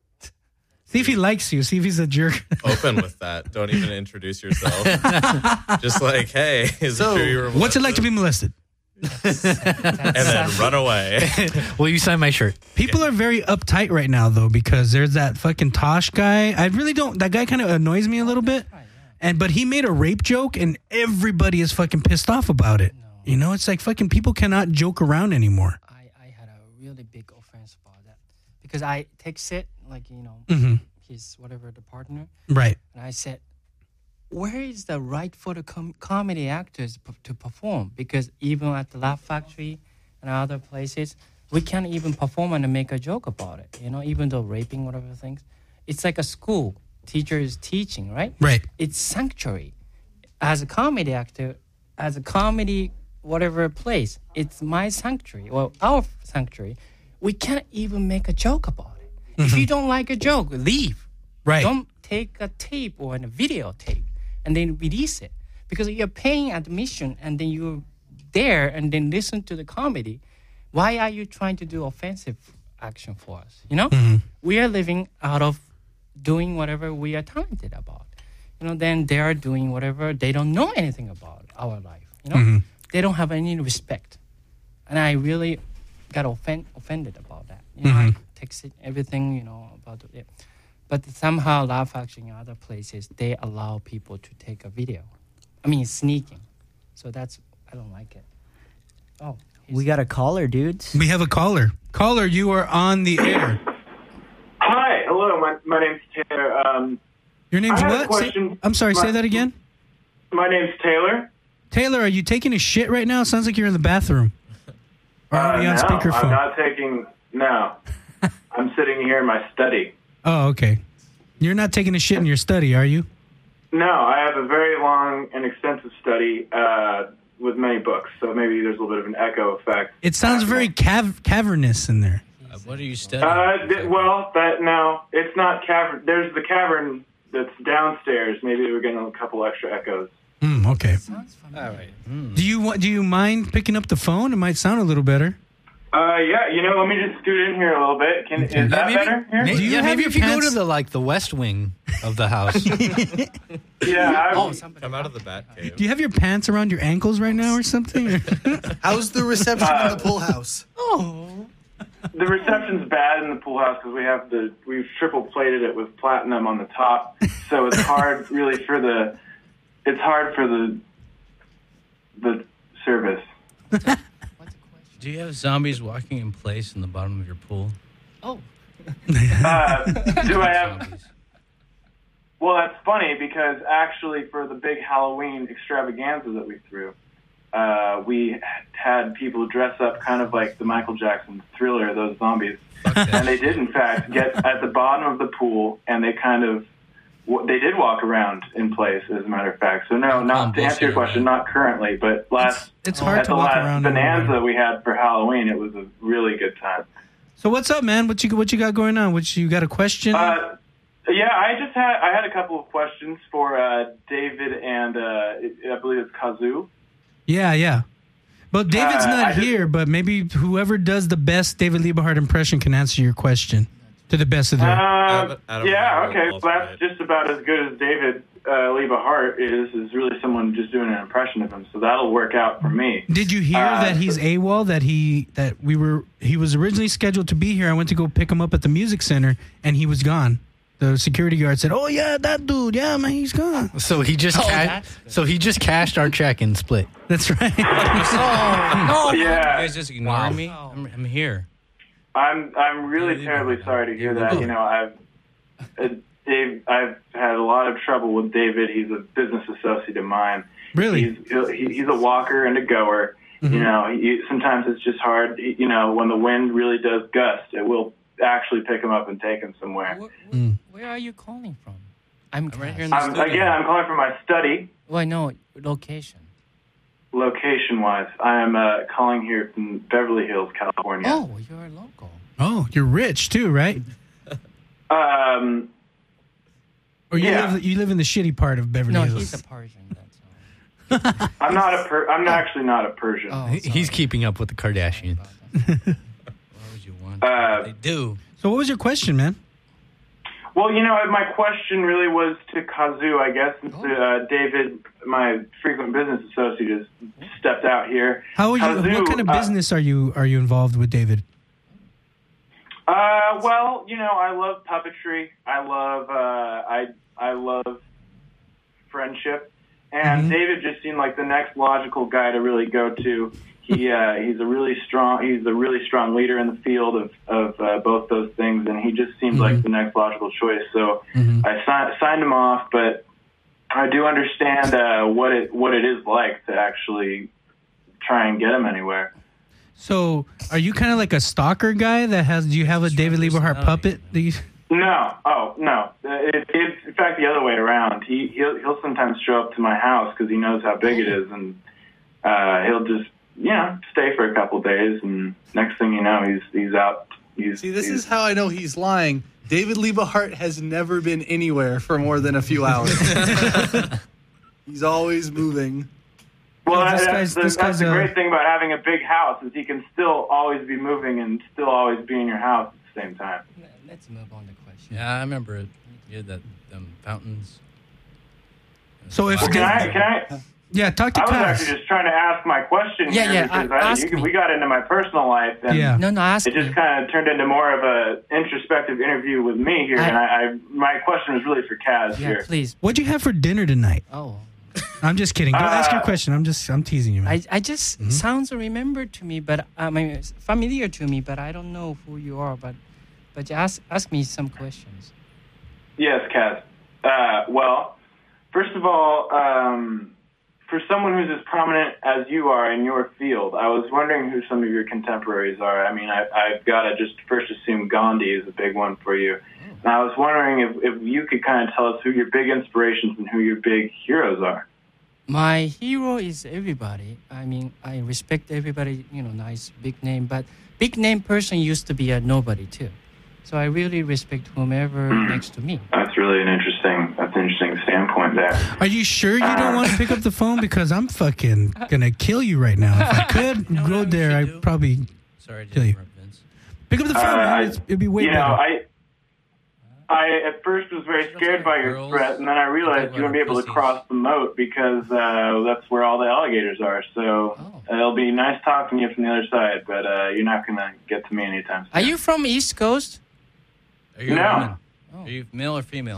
See if he likes you. See if he's a jerk. Open with that. Don't even introduce yourself. Just like, hey, is So, it true you were What's it like to be molested? And then run away. Will you sign my shirt? People are very uptight right now, though, because there's that fucking Tosh guy. I really don't. That guy kind of annoys me a little bit. And but he made a rape joke, and everybody is fucking pissed off about it. You know, it's like fucking people cannot joke around anymore. I, I had a really big offense about that because I text it like you know Mhm. his whatever the partner, Right. and I said, where is the right for the com- comedy actors p- to perform? Because even at the Laugh Factory and other places, we can't even perform and make a joke about it. You know, even though raping whatever things, it's like a school. Teacher is teaching, right? Right. It's sanctuary. As a comedy actor, as a comedy whatever place, it's my sanctuary or our sanctuary. We can't even make a joke about it. If you don't like a joke, leave. Right. Don't take a tape or a videotape and then release it because you're paying admission and then you're there and then listen to the comedy. Why are you trying to do offensive action for us? You know, we are living out of doing whatever we are talented about. You know, then they are doing whatever they don't know anything about our life. You know, they don't have any respect, and I really got offend- offended about that. You know, I texted everything you know about it. But somehow Laugh Factory and other places, they allow people to take a video. I mean, sneaking. So that's, I don't like it. Oh. We got a caller, dudes. We have a caller. Caller, you are on the air. Hi, hello. My my name's Taylor. Um, Your name's I had a what? Say- question. I'm sorry, My- say that again. My name's Taylor. Taylor, are you taking a shit right now? Sounds like you're in the bathroom. Or are Uh, you on no, speakerphone? I'm not taking. No, I'm sitting here in my study. Oh, okay. You're not taking a shit in your study, are you? No, I have a very long and extensive study uh, with many books, so maybe there's a little bit of an echo effect. It sounds very cav- cavernous in there. What are you studying? Uh, th- well, that no, it's not cavern. There's the cavern that's downstairs. Maybe we're getting a couple extra echoes. Mm, okay. All right. Do you want? Do you mind picking up the phone? It might sound a little better. Uh, yeah, you know, let me just scoot in here a little bit. Can, is Yeah, that maybe, better? Here? may- Do you yeah, have maybe your if you go pants- to the like the west wing of the house. Yeah. I, Oh, come out of the bat cave. Do you have your pants around your ankles right now or something? How's the reception in the pool house? Oh. The reception's bad in the pool house because we have the we've triple plated it with platinum on the top, so it's hard really for the it's hard for the the service. Do you have zombies walking in place in the bottom of your pool? Oh. Uh, do I have? Well, that's funny because actually for the big Halloween extravaganza that we threw, uh, we had people dress up kind of like the Michael Jackson Thriller, those zombies, and they did in fact get at the bottom of the pool, and they kind of they did walk around in place, as a matter of fact. So no, not to answer your question, not currently, but last It's, it's hard at to the walk last around. bonanza anywhere. we had for Halloween, it was a really good time. So what's up, man? What you what you got going on? What you got a question? Uh, yeah, I just had I had a couple of questions for uh, David and uh, I believe it's Kazoo. yeah, yeah. But David's Uh, not I just- here. But maybe whoever does the best David Liebehard impression can answer your question. To the best of their... Uh, yeah, okay. Well, that's just about as good as David uh, Leva Hart is, is really someone just doing an impression of him. So that'll work out for me. Did you hear uh, that he's AWOL, that he that we were he was originally scheduled to be here? I went to go pick him up at the music center, and he was gone. The security guard said, "Oh yeah, that dude, yeah, man, he's gone." So he just Oh, ca- that's so he just cashed our check and split. That's right. Oh, no. Yeah. You guys just ignoring me? I'm, I'm here. I'm I'm really terribly sorry to hear that. You know, I've uh, Dave, I've had a lot of trouble with David. He's a business associate of mine. Really? He's he, he's a walker and a goer. Mm-hmm. You know, he, sometimes it's just hard. You know, when the wind really does gust, it will actually pick him up and take him somewhere. Mm. Where are you calling from? I'm, I'm right here in the I'm, studio. again, I'm calling from my study. Well, no, location. Location-wise, I am uh, calling here from Beverly Hills, California. Oh, you're local. Oh, you're rich too, right? Um, Or you yeah. live you live in the shitty part of Beverly No, Hills? he's a Persian. I'm not a per- I'm actually not a Persian. Oh, He- He's keeping up with the Kardashians. Uh, They do. So what was your question, man? Well, you know, my question really was to Kazoo, I guess, since uh, David, my frequent business associate, has stepped out here. How are you? Kazoo, What kind of uh, business are you are you involved with, David? Uh, well, you know, I love puppetry. I love, uh, I, I love friendship. And Mm-hmm. David just seemed like the next logical guy to really go to. He, uh, he's a really strong, he's a really strong leader in the field of, of, uh, both those things. And he just seemed Mm-hmm. like the next logical choice. So Mhm. I si- signed him off, but I do understand, uh, what it, what it is like to actually try and get him anywhere. So, are you kind of like a stalker guy that has? Do you have a David Lieberhart puppet? That you, No, oh no. It, it's in fact the other way around. He he'll he'll sometimes show up to my house because he knows how big it is, and uh, he'll just you know stay for a couple days, and next thing you know, he's he's out. He's, See, this he's, is how I know he's lying. David Liebehart has never been anywhere for more than a few hours. He's always moving. well, This that's, guy's- the, this that's guy's the a- great thing about having a big house is he can still always be moving and still always be in your house at the same time. Let's move on to question. Yeah, I remember it. You had that them fountains. so if Well, can I can I? yeah, talk to I was Kaz. actually just trying to ask my question Yeah, here yeah, because I- I, ask you, me. we got into my personal life and Yeah. No, no, ask it just me. kind of turned into more of a introspective interview with me here, I- and I, I my question was really for Kaz Yeah, here. please. What'd you have for dinner tonight? Oh, I'm just kidding. Go ask your Uh, question. I'm just I'm teasing you, man. I, I just sounds remembered to me, but I mean it's familiar to me, but I don't know who you are. But but you ask ask me some questions. Yes, Kaz. Uh, well, first of all, um, for someone who's as prominent as you are in your field, I was wondering who some of your contemporaries are. I mean, I, I've got to just first assume Gandhi is a big one for you. And I was wondering if, if you could kind of tell us who your big inspirations and who your big heroes are. My hero is everybody. I mean, I respect everybody. You know, nice big name, but big name person used to be a nobody too. So I really respect whomever next to me. That's really an interesting, that's an interesting standpoint there. Are you sure you don't want to pick up the phone? Because I'm fucking gonna kill you right now. If I could go there, I'd probably Sorry, to kill you. interrupt, Vince. Pick up the phone, Uh, man. I- It's, it'd be way you know, better. I, I at first was very scared by your Girls, threat, and then I realized talk you wouldn't be about able to pussies. cross the moat because uh, that's where all the alligators are. So Oh. it'll be nice talking to you from the other side, but uh, you're not going to get to me anytime soon. Are you from East Coast? Are you No. a woman? Are you male or female?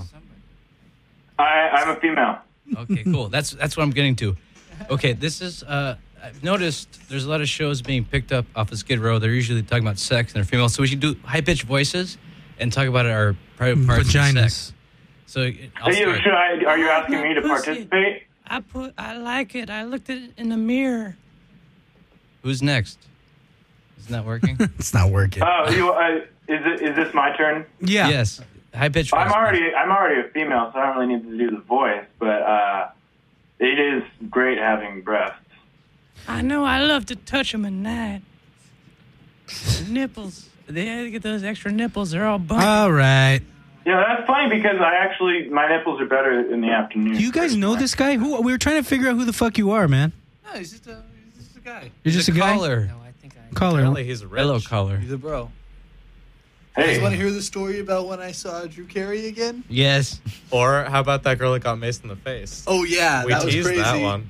I, I'm a female. Okay, cool. That's that's what I'm getting to. Okay, this is. Uh, I've noticed there's a lot of shows being picked up off of Skid Row. They're usually talking about sex and they're female, so we should do high pitched voices and talk about our private parts of Vaginas. sex. So I'll Are you, start. should I, are you asking me to Pussy. participate? I put. I like it. I looked at it in the mirror. Who's next? Isn't that working? It's not working. Oh, you, uh, is it is this my turn? Yeah. Yes. High pitched. I'm already I'm already a female, so I don't really need to do the voice. But uh, it is great having breasts. I know. I love to touch them at night. Nipples. They get those extra nipples. They're all bumpy. All right. Yeah, that's funny because I actually my nipples are better in the afternoon. Do you guys know this guy? Who we were trying to figure out who the fuck you are, man. No, he's just a, he's just a guy. You're just a guy. caller. No, I think I. Caller. Apparently he's rich. Hello, caller. He's a bro. You guys want to hear the story about when I saw Drew Carey again? Yes. Or how about that girl that got maced in the face? Oh, yeah, we that was teased crazy. that one.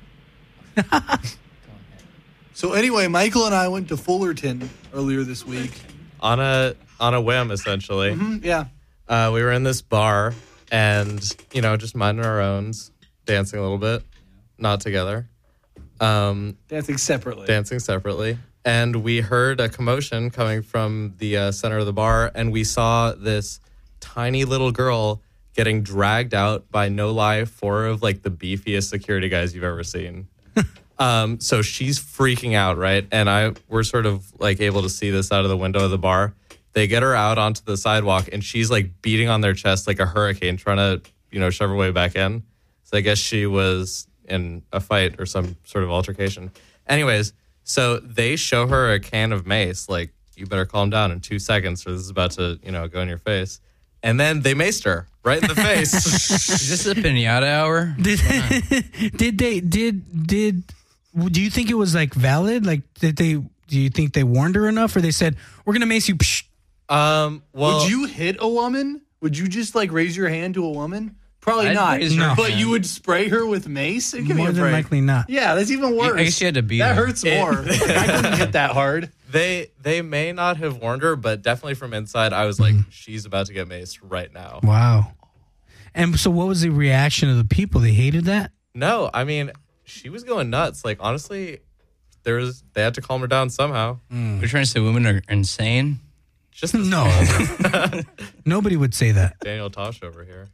So anyway, Michael and I went to Fullerton earlier this week. On a on a whim, essentially. Mm-hmm, yeah. Uh, we were in this bar and, you know, just minding our owns, dancing a little bit, not together. Um, Dancing separately. Dancing separately. And we heard a commotion coming from the uh, center of the bar, and we saw this tiny little girl getting dragged out by, no lie, four of like the beefiest security guys you've ever seen. um, so she's freaking out, right? And I we're sort of like able to see this out of the window of the bar. They get her out onto the sidewalk, and she's like beating on their chest like a hurricane, trying to, you know, shove her way back in. So I guess she was in a fight or some sort of altercation. Anyways, so they show her a can of mace, like, you better calm down in two seconds or this is about to, you know, go in your face. And then they maced her right in the face. Is this a pinata hour? Did, did they, did, did, do you think it was like valid? Like, did they, do you think they warned her enough, or they said, we're going to mace you? Psh. Um, well, would you hit a woman? Would you just like raise your hand to a woman? Probably I'd not. raise her No. But hand. you would spray her with mace? Give me More a than break. likely not. Yeah, that's even worse. I guess you had to beat That her. hurts more. Like, I couldn't hit that hard. They they may not have warned her, but definitely from inside, I was like, she's about to get maced right now. Wow. And so what was the reaction of the people? They hated that? No, I mean, she was going nuts. Like, honestly, there was they had to calm her down somehow. You're trying to say women are insane? Just the No. Nobody would say that. Daniel Tosh over here.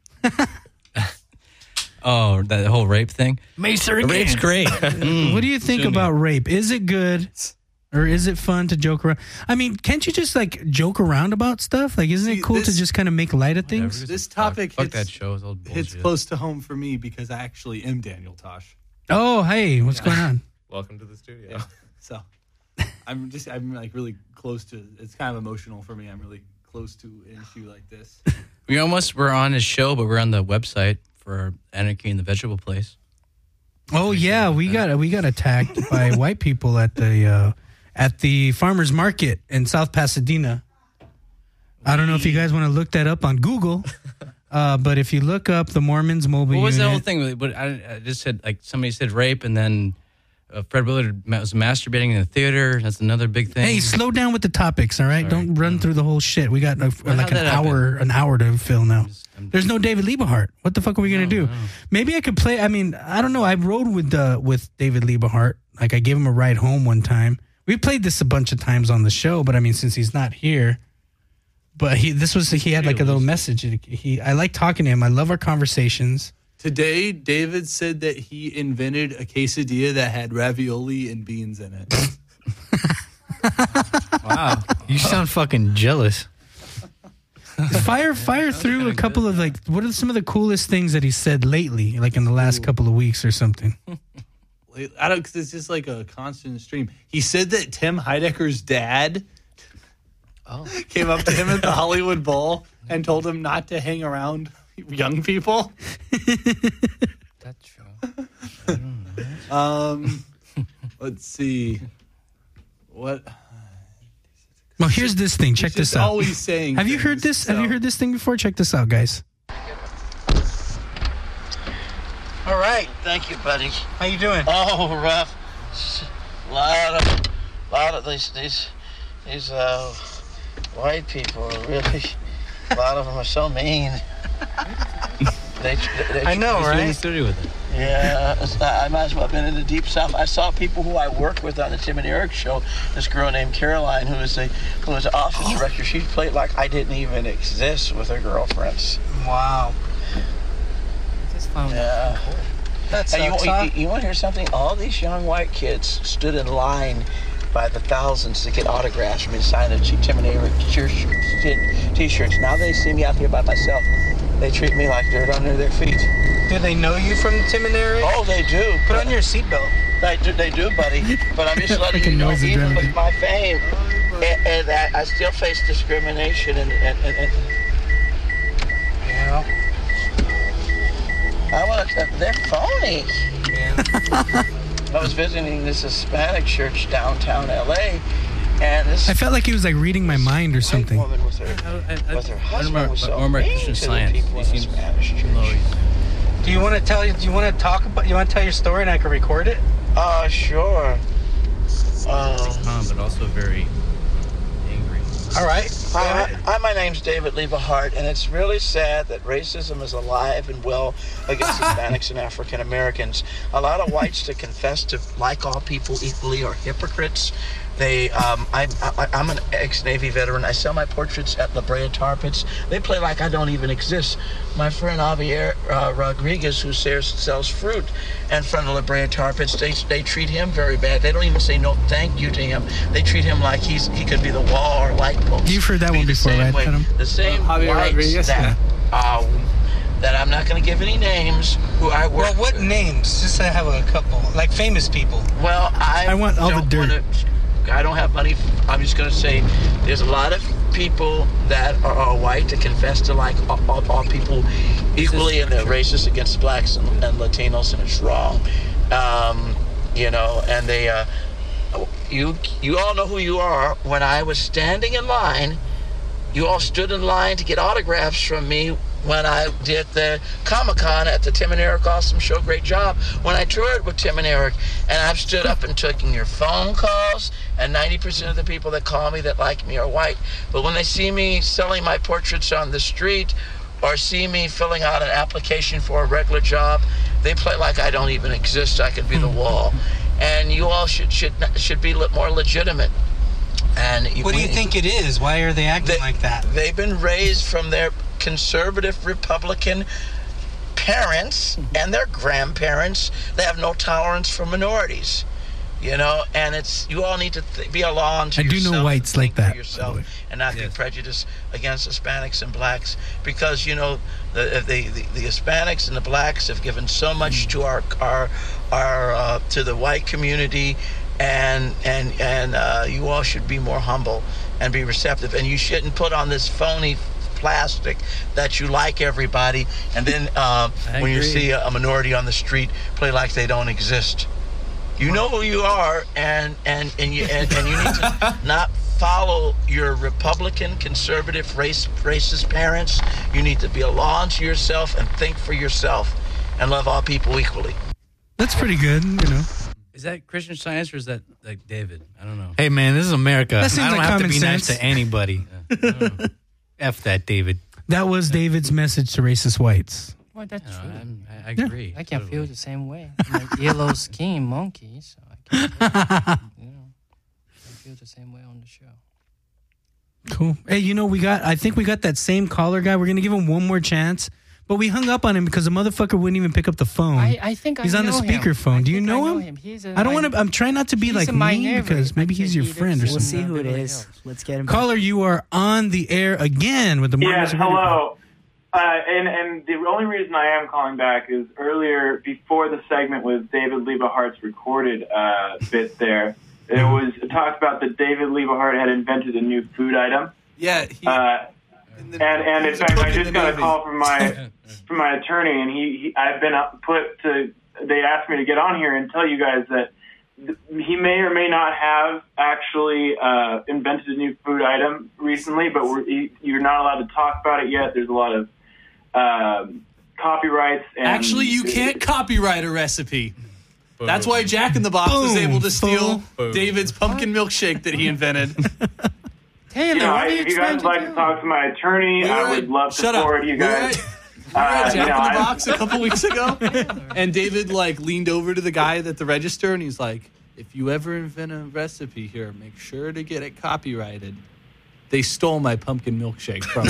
Oh, that whole rape thing? Mace her Rape's great. Mm, What do you think shouldn't about rape? Is it good? Or is it fun to joke around? I mean, can't you just like joke around about stuff? Like, isn't See, it cool this- to just kind of make light of things? This topic Fuck hits, that show. It's all hits bullshit. close to home for me because I actually am Daniel Tosh. Oh, hey, what's going on? Welcome to the studio. Yeah. So I'm just, I'm like really close to, it's kind of emotional for me. I'm really close to an issue like this. We almost were on his show, but we're on the website for Anarchy in the Vegetable Place. Oh yeah, we got we got attacked by white people at the uh, at the farmers market in South Pasadena. I don't know if you guys want to look that up on Google, uh, but if you look up the Mormons mobile What was unit, the whole thing? But I, I just said, like, somebody said rape, and then uh, Fred Willard ma- was masturbating in the theater. That's another big thing. hey, slow down with the topics, all right? Don't run through the whole shit. We got uh, Well, like how'd an that hour an hour to fill now. I'm- There's no David Liebehart. What the fuck are we gonna do? Maybe I could play. I mean, I don't know. I rode with uh, with David Liebehart. Like, I gave him a ride home one time. We played this a bunch of times on the show, but I mean, since he's not here, but he this was he had like a little message. He I like talking to him. I love our conversations. Today, David said that he invented a quesadilla that had ravioli and beans in it. Wow. You sound fucking jealous. Fire fire through a couple of like what are some of the coolest things that he said lately, like in the last couple of weeks or something. I don't, because it's just like a constant stream. He said that Tim Heidecker's dad Oh. came up to him at the Hollywood Bowl and told him not to hang around young people. That's true. Um, let's see. What? Well, here's this thing. Check He's this just out. always saying Have you heard things, this? Have you so- heard this thing before? Check this out, guys. All right, thank you, buddy. How you doing? Oh, rough. A lot of, lot of these, these, these uh, white people are really. A lot of them are so mean. They, they, I know, He's in the right? studio with it. Yeah, it's not, I might as well have been in the deep south. I saw people who I work with on the Tim and Eric show. This girl named Caroline, who is a who is an office director. She played like I didn't even exist with her girlfriends. Wow. Just found Yeah. That's Hey, you, you, you want to hear something? All these young white kids stood in line by the thousands to get autographs for me to sign the Tim and Eric t-shirts. Now they see me out here by myself. They treat me like dirt under their feet. Do they know you from Tim and Eric? Oh, they do. Put on your seatbelt. They do, they do, buddy. But I'm just letting you Freaking know, noise even adrenaline. with my fame, and, and I, I still face discrimination. And, and, and, and you know, I want to. They're phony. I was visiting this Hispanic church downtown L A, And this I felt like he was like reading my mind or something. woman with her, I, I, with her I husband remember was so more mean Christian to the Science. people He in the seems Spanish church. Do you want to tell? Do you want to talk about? You want to tell your story, and I can record it? Uh, sure. Um, calm, but also very angry. All right. Hi, hi, my name's David Leva Hart, and it's really sad that racism is alive and well against Hispanics and African Americans. A lot of whites that confess to like all people equally are hypocrites. They, um, I, I, I'm an ex-Navy veteran. I sell my portraits at La Brea Tar Pits. They play like I don't even exist. My friend Javier uh, Rodriguez, who sells, sells fruit in front of La Brea Tar Pits, they, they treat him very bad. They don't even say no thank you to him. They treat him like he's he could be the wall or light post. You've heard that one before, right, Way, Adam? the same Uh, Javier whites Rodriguez? that, uh, that I'm not going to give any names, who I work Well, what with. names? Just to have a couple, like famous people. Well, I, I want all the don't dirt. wanna- I don't have money. I'm just going to say there's a lot of people that are, are white that confess to like all, all, all people equally, and they're racist against blacks and, and Latinos, and it's wrong. Um, you know, and they, uh, you, you all know who you are. When I was standing in line, you all stood in line to get autographs from me when I did the Comic-Con at the Tim and Eric Awesome Show. Great job. When I toured with Tim and Eric, and I've stood up and taken your phone calls, and ninety percent of the people that call me that like me are white. But when they see me selling my portraits on the street, or see me filling out an application for a regular job, they play like I don't even exist. I could be the wall. And you all should should should be more legitimate. And What do you think it is? Why are they acting They- like that? They've been raised from their conservative Republican parents and their grandparents. They have no tolerance for minorities, you know. And it's you all need to th- be a law unto I do yourself. know whites and like think for that, by the yourself, way. and not be prejudiced against Hispanics and blacks, because you know the the, the, the Hispanics and the blacks have given so much to our our our uh, to the white community. And and and uh, you all should be more humble and be receptive. And you shouldn't put on this phony plastic that you like everybody, and then uh, when you agree. see a, a minority on the street, play like they don't exist. You know who you are, and and and you and, and you need to not follow your Republican, conservative, race racist parents. You need to be a law unto yourself and think for yourself, and love all people equally. That's pretty good, you know. Is that Christian Science or is that like David? I don't know. Hey man, this is America. That seems I don't like have to common be nice sense. to anybody. F that, David. That was David's message to racist whites. Well, that's No, true. I'm, I, I Yeah. agree. I can totally. feel the same way. Like yellow skin monkey, so I can, you know, I feel the same way on the show. Cool. Hey, you know, we got, I think we got that same caller guy. We're going to give him one more chance. But we hung up on him because the motherfucker wouldn't even pick up the phone. I, I think He's I on the know him. speakerphone. I Do you think I know know him? He's a I don't min- want to, I'm trying not to be he's like a mean minority. because maybe I he's think your he friend or lives We'll in, something. see who it Beverly is. Hills. Let's get him. Caller, you are on the air again with the More Yes, Music Radio. hello. Uh, and, and the only reason I am calling back is earlier, before the segment with David Leva Hart's recorded uh, bit there, it was it talked about that David Leva Hart had invented a new food item. Yeah, he, Uh, and and in he's a fact, cook I in just the got a Navy. call from my from my attorney, and he, he I've been up- put to. They asked me to get on here and tell you guys that th- he may or may not have actually uh, invented a new food item recently, but we're, he, you're not allowed to talk about it yet. There's a lot of um, copyrights. And Actually, you can't copyright a recipe. That's why Jack in the Box was Boom, able to steal fool. David's pumpkin milkshake that he invented. Taylor, You know, what I, are you if you trying guys to would like do? to talk to my attorney, We were I at- would love to shut up. forward you We were guys. at- we were at Uh, Jack you know, in the I- Box a couple weeks ago, and David like leaned over to the guy at the register, and he's like, "If you ever invent a recipe here, make sure to get it copyrighted." They stole my pumpkin milkshake from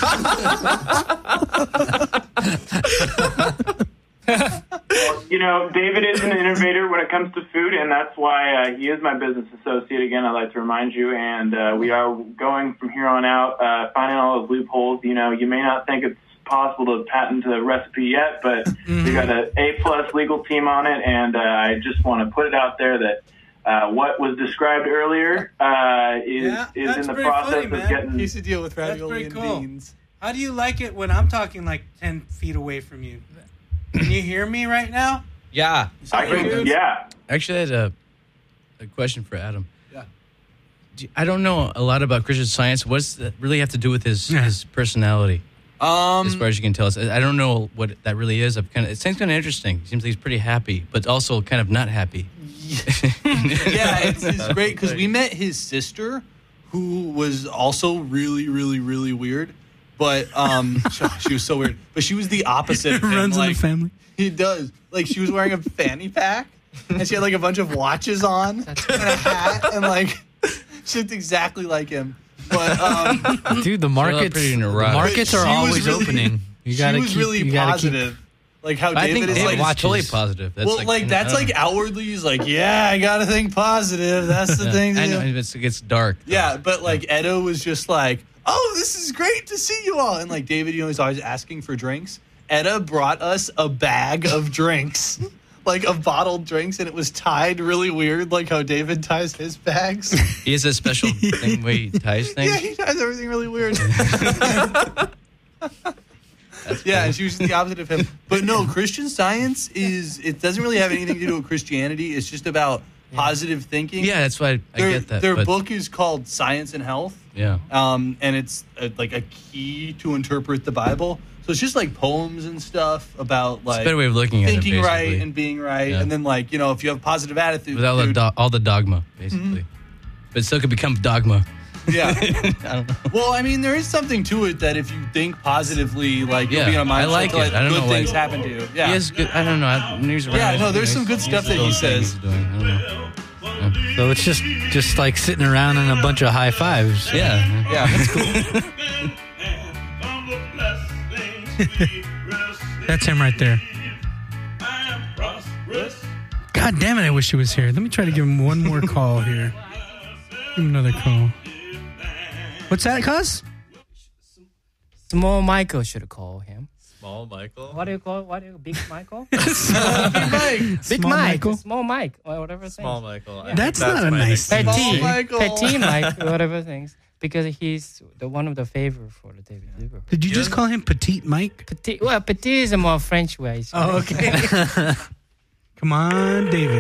me. You know, David is an innovator when it comes to food, and that's why uh, he is my business associate. Again, I'd like to remind you, and uh, we are going from here on out, uh, finding all those loopholes. You know, you may not think it's possible to patent a recipe yet, but we got an A-plus legal team on it, and uh, I just want to put it out there that uh, what was described earlier uh, is, Yeah, is that's in the pretty process funny, of man. getting... He used to deal with That's ravioli pretty and cool. beans. How do you like it when I'm talking like ten feet away from you? Can you hear me right now? Yeah. I can, yeah. Actually, I had a, a question for Adam. Yeah. I don't know a lot about Christian Science. What's that really have to do with his his personality? Um, as far as you can tell us, I don't know what that really is. I've kind of, it seems kind of interesting. Seems like he's pretty happy, but also kind of not happy. Yeah, it's, it's great because we met his sister, who was also really, really, really weird. But um, she was so weird. But she was the opposite. Of him. Runs like, in the family. He does. Like she was wearing a fanny pack, and she had like a bunch of watches on and a hat, and like she looked exactly like him. But um, dude, the markets, pretty the neurotic. markets But are she was always really- opening. You she gotta was keep, really you gotta positive. Keep, Like how I David think is David like is totally positive. That's well, like, like, that's I don't like outwardly he's like, yeah, I gotta think positive. That's the Yeah. thing. To I know do. it's, it gets dark. Yeah, but like Edo was just like, oh, this is great to see you all. And like David, you know, he's always asking for drinks. Etta brought us a bag of drinks, like of bottled drinks, and it was tied really weird, like how David ties his bags. He has a special thing where he ties things. Yeah, he ties everything really weird. Yeah, and she was just the opposite of him. But no, Christian Science is, it doesn't really have anything to do with Christianity. It's just about positive thinking. Yeah, that's why I, I Their, get that. their but- book is called Science and Health. Yeah. Um, and it's uh like a key to interpret the Bible. So it's just like poems and stuff about like It's a better way of looking at it, thinking right basically. and being right. Yeah. And then like, you know, if you have a positive attitude. Without all the, dude, do- all the dogma, basically. But it still could become dogma. yeah. I don't know. Well, I mean, there is something to it that if you think positively, like you'll Yeah, be in a mindset I like to it. let I don't good know why- things happen to you. Yeah. He has good, I don't know. I, when he was around, Yeah, he's no, there's nice. some good stuff that he Those things says. he's doing. I don't know. so it's just just like sitting around in a bunch of high fives. Yeah. Yeah, that's cool. That's him right there. God damn it, I wish he was here. Let me try to give him one more call here. Give him another call. What's that, cuz? Small Michael should call him. Small Michael? What do you call it? What do you, Big Michael? Small Mike. Big Small Mike. Michael? Small Mike. Or whatever Small things. Michael. I That's think not a my nice nickname. Petit. Small Michael. Petit Mike. Whatever things. Because he's the one of the favorite for the David Lieber. Did you just call him Petite Mike? Petit. Well, Petit is a more French way. so- Oh, okay. Come on, David.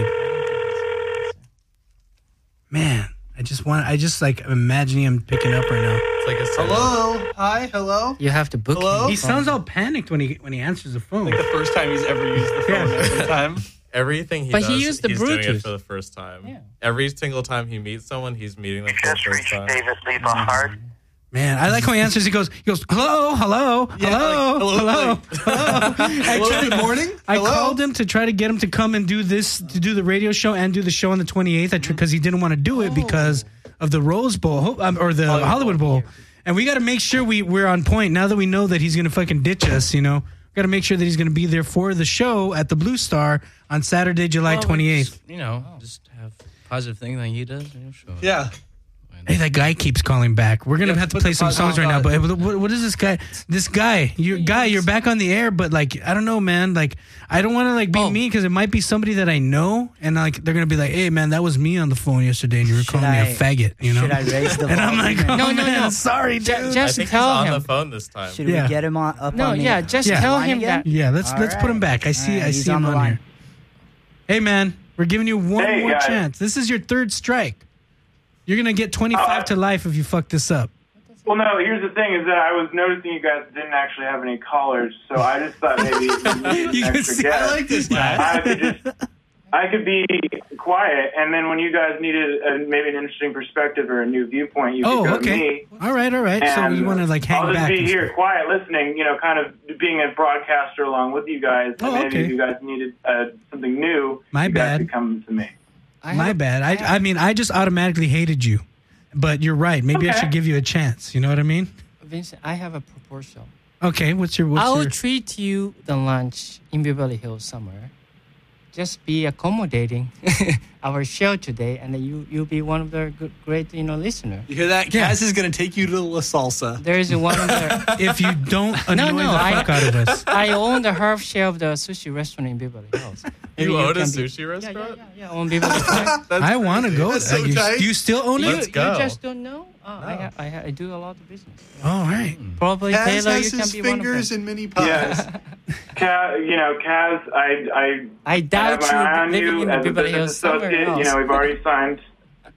Man, I just want, I just like imagining him picking up right now. It's like a Hello. Hi. Hello. You have to book Hello? him. He sounds all panicked when he when he answers the phone. Like the first time he's ever used the phone every time. Everything he But does, he used the he's doing Bluetooth. it for the first time. Yeah. Every single time he meets someone, he's meeting them for the Just first reached time. David Liebehart. Man, I like how he answers. He goes, he goes, hello, hello, Yeah, hello, like, hello, hello, like- hello. I Hello, tried- good morning. I Hello? called him to try to get him to come and do this, to do the radio show and do the show on the twenty-eighth because he didn't want to do it because of the Rose Bowl ho- um, or the Hollywood Bowl. And we got to make sure we, we're on point now that we know that he's going to fucking ditch us, you know. We got to make sure that he's going to be there for the show at the Blue Star on Saturday, July Well, we twenty-eighth. just, You know, just have positive thing like he does. You know, sure. Yeah. Hey, that guy keeps calling back. We're gonna Yeah, have to put play the some pause songs on right now. pause. But what, what is this guy? This guy, you guy, you're back on the air. But like, I don't know, man. Like, I don't want to like be Oh. mean because it might be somebody that I know, and like they're gonna be like, "Hey, man, that was me on the phone yesterday, and you were Should calling me I- a faggot." You know? Should I raise the and I'm volume like, and- "Oh No, no, man, no. sorry, Ju- dude." just I think tell he's on him. the phone this time. Should Yeah. we get him on up No, on the yeah, just Yeah. tell line him again? that. Yeah, let's All let's put him right. back. I see, All right, I he's see on him the on line. here. Hey, man, we're giving you one Hey, more guys. chance. This is your third strike. You're gonna get twenty-five Uh, to life if you fuck this up. Well, no, here's the thing is that I was noticing you guys didn't actually have any callers, so I just thought maybe you needed You an can extra see- guest. I like this guy. I could just, I could be quiet, and then when you guys needed a, maybe an interesting perspective or a new viewpoint, you could Oh, go okay. to me. All right, all right. So And you want to like hang I'll just back? be and here stuff. quiet listening, you know, kind of being a broadcaster along with you guys. Oh, and maybe okay. if you guys needed uh, something new, My you guys bad. could come to me. I My have- bad. I, I mean, I just automatically hated you. But you're right. Maybe I Okay. should give you a chance. You know what I mean? Vincent, I have a proposal. Okay. What's your? What's I'll your? treat you the lunch in Beverly Hills somewhere. Just be accommodating our show today, and then you you'll be one of the good, great you know listener. You hear that? Yeah. Kaz is going to take you to La Salsa. There is one of the. If you don't annoy no, the I- fuck out of us. I own the half share of the sushi restaurant in Beverly Hills. Maybe You own a can be- sushi Yeah, restaurant? yeah, yeah, yeah. Own Beverly Hills. I want to go. That's so Uh, you, tight. do you still own you, it? Let's you go. just don't know. Oh, I, ha- I, ha- I do a lot of business. All right. Probably Kaz Taylor, has you can his be one of fingers them. in mini pies. Yes. Kaz, you know, Kaz, I, I I I doubt have my eye you on living you in the as a Beverly business Hills somewhere associate. else. You know, we've already signed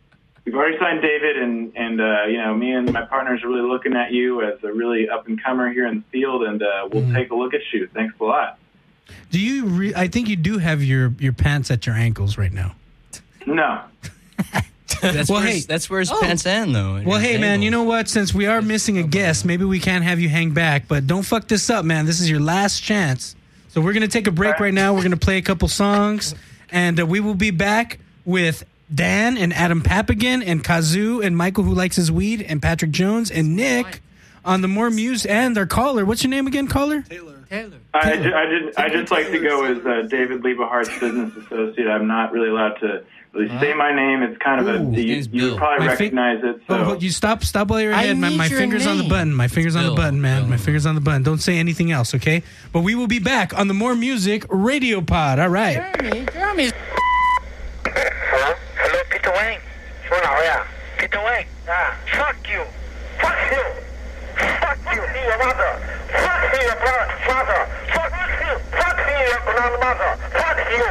we've already signed David, and and uh, you know, me and my partners are really looking at you as a really up and comer here in the field, and uh, we'll Mm-hmm. take a look at you. Thanks a lot. Do you? Re- I think you do have your your pants at your ankles right now. No. That's Well, where hey. his, that's where his Oh. pants end, though. Well, hey, man, you know what? Since we are missing a guest, maybe we can't have you hang back, but don't fuck this up, man. This is your last chance. So we're going to take a break right now. We're going to play a couple songs, and uh, we will be back with Dan and Adam Papagan and Kazoo and Michael, who likes his weed, and Patrick Jones and Nick on the More Music, and their caller. What's your name again, caller? Taylor. I, ju- I just I just like to go as uh, David Liebehart's business associate. I'm not really allowed to really say my name. It's kind of a Ooh. you, you would probably My fi- recognize it. So. Oh, you stop, stop while you're I ahead. My, need my your fingers on the name. button. My fingers on the Bill. button, man. My fingers on the button. Don't say anything else, okay? But we will be back on the More Music Radio Pod. All right. Jeremy, Jeremy's. Hello? Hello, Peter Wayne. 说哪位啊 Peter Wayne. Ah, fuck you. Fuck you. Fuck you, your mother. Fuck you, your brother, father. Fuck you. Fuck you, your grandmother. Fuck you.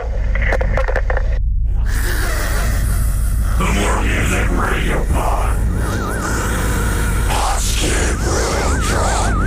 The More Music Radio Pod. Hot Skid Row dot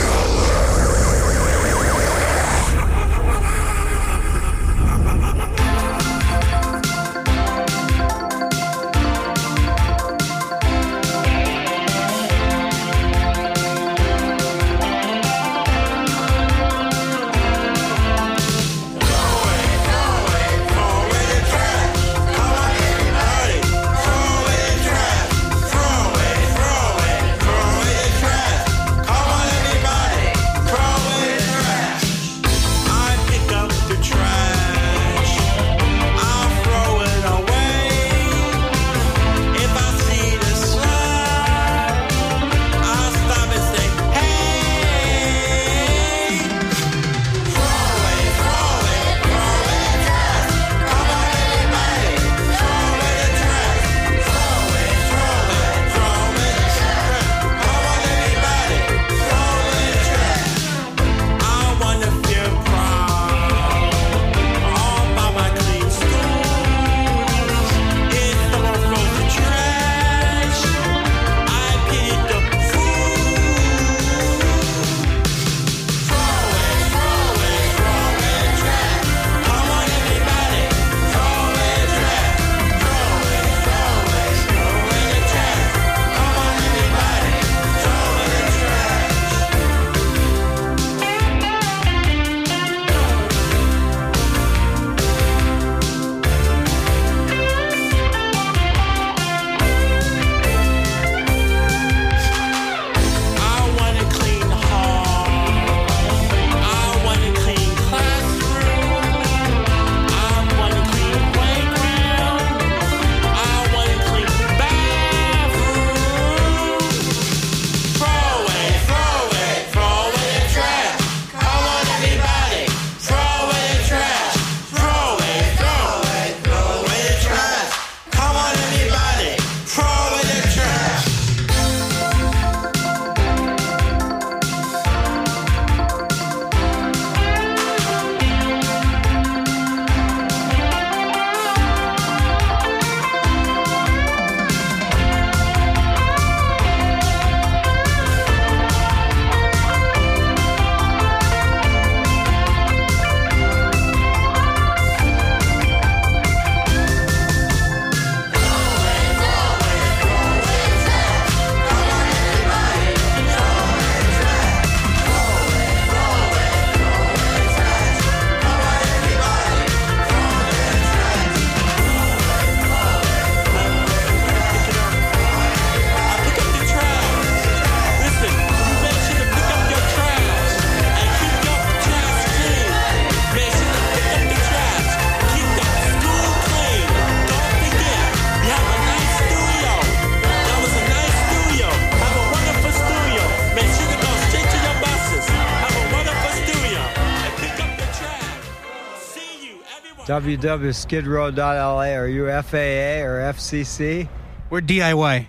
w w w dot skid row dot l a. Are you F A A or F C C? We're D I Y.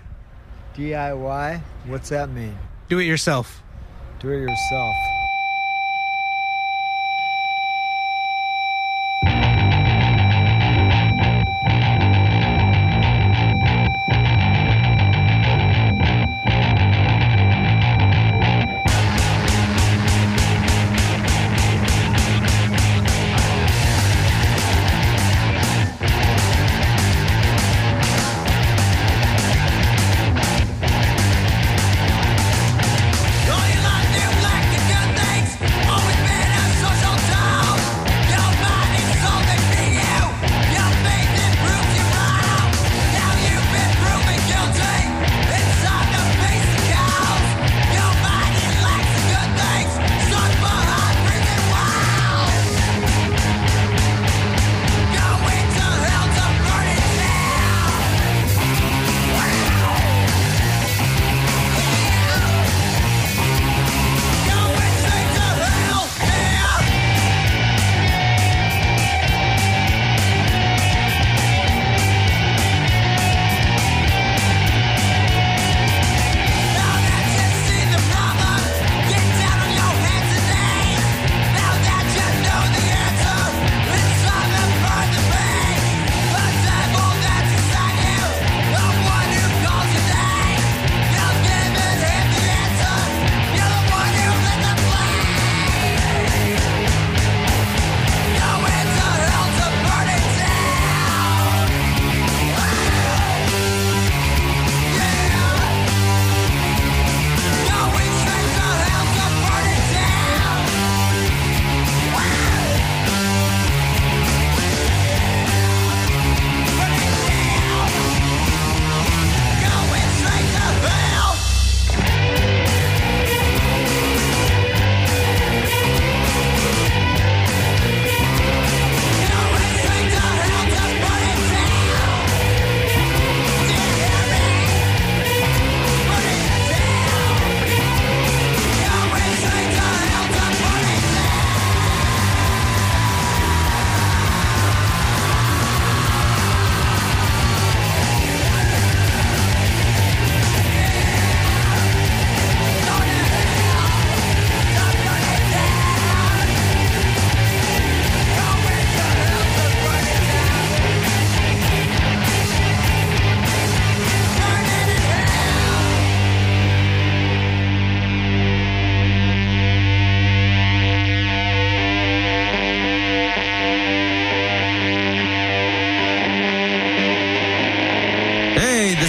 D I Y? What's that mean? Do it yourself. Do it yourself.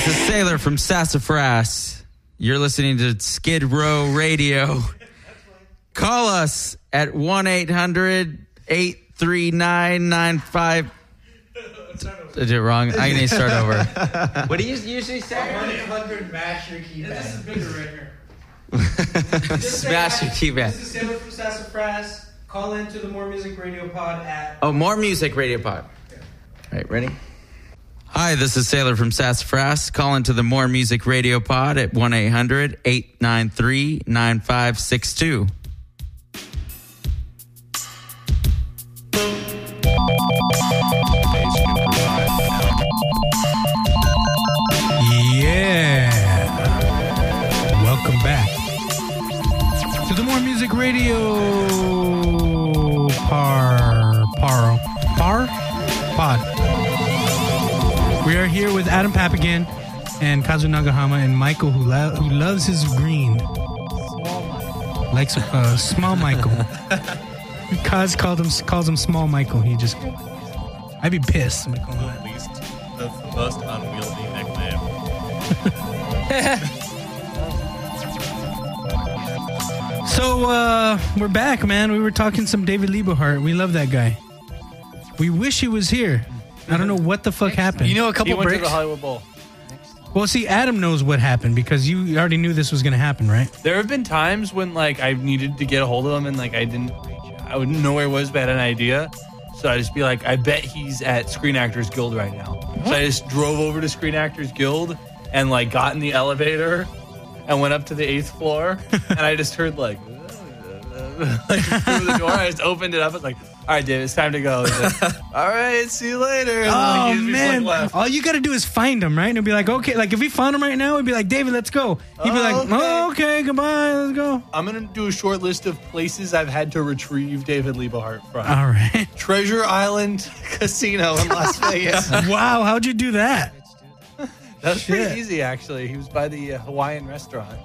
this is Sailor from Sassafras. You're listening to Skid Row Radio. Call us at one eight hundred eight three nine nine five. Did it wrong? I need to start over. What do you usually say? one eight hundred mash your keypad. This is bigger right here. Smash your keypad. This is Sailor from Sassafras. Call into the More Music Radio Pod at... Oh, More Music Radio Pod. All right, ready? Hi, this is Sailor from Sassafras. Call into the More Music Radio Pod at one eight hundred eight nine three nine five six two. Yeah. Welcome back to the More Music Radio Par Par Par Pod. We are here with Adam Papagan and Kazu Nagahama and Michael, who lo- who loves his green. Likes uh, small Michael. Kaz called him calls him Small Michael. He just I'd be pissed. At least the most unwieldy nickname. So uh, we're back, man. We were talking some David Lieberhart. We love that guy. We wish he was here. I don't know what the fuck happened. You know, a couple he went breaks. To the Hollywood Bowl. Well, see, Adam knows what happened because you already knew this was going to happen, right? There have been times when like I needed to get a hold of him and like I didn't, I wouldn't know where he was, but I had an idea. So I just be like, I bet he's at Screen Actors Guild right now. What? So I just drove over to Screen Actors Guild and like got in the elevator and went up to the eighth floor and I just heard like, like through the door. I just opened it up. I was like, all right, David, it's time to go. Like, all right, see you later. And oh, like, man. Like, all you got to do is find him, right? And he'll be like, okay. Like, if we found him right now, we'd be like, David, let's go. He'd be like, okay. oh, okay, goodbye, let's go. I'm going to do a short list of places I've had to retrieve David Lieberhart from. All right. Treasure Island Casino in Las Vegas. Wow, how'd you do that? That was Shit. pretty easy, actually. He was by the uh, Hawaiian restaurant.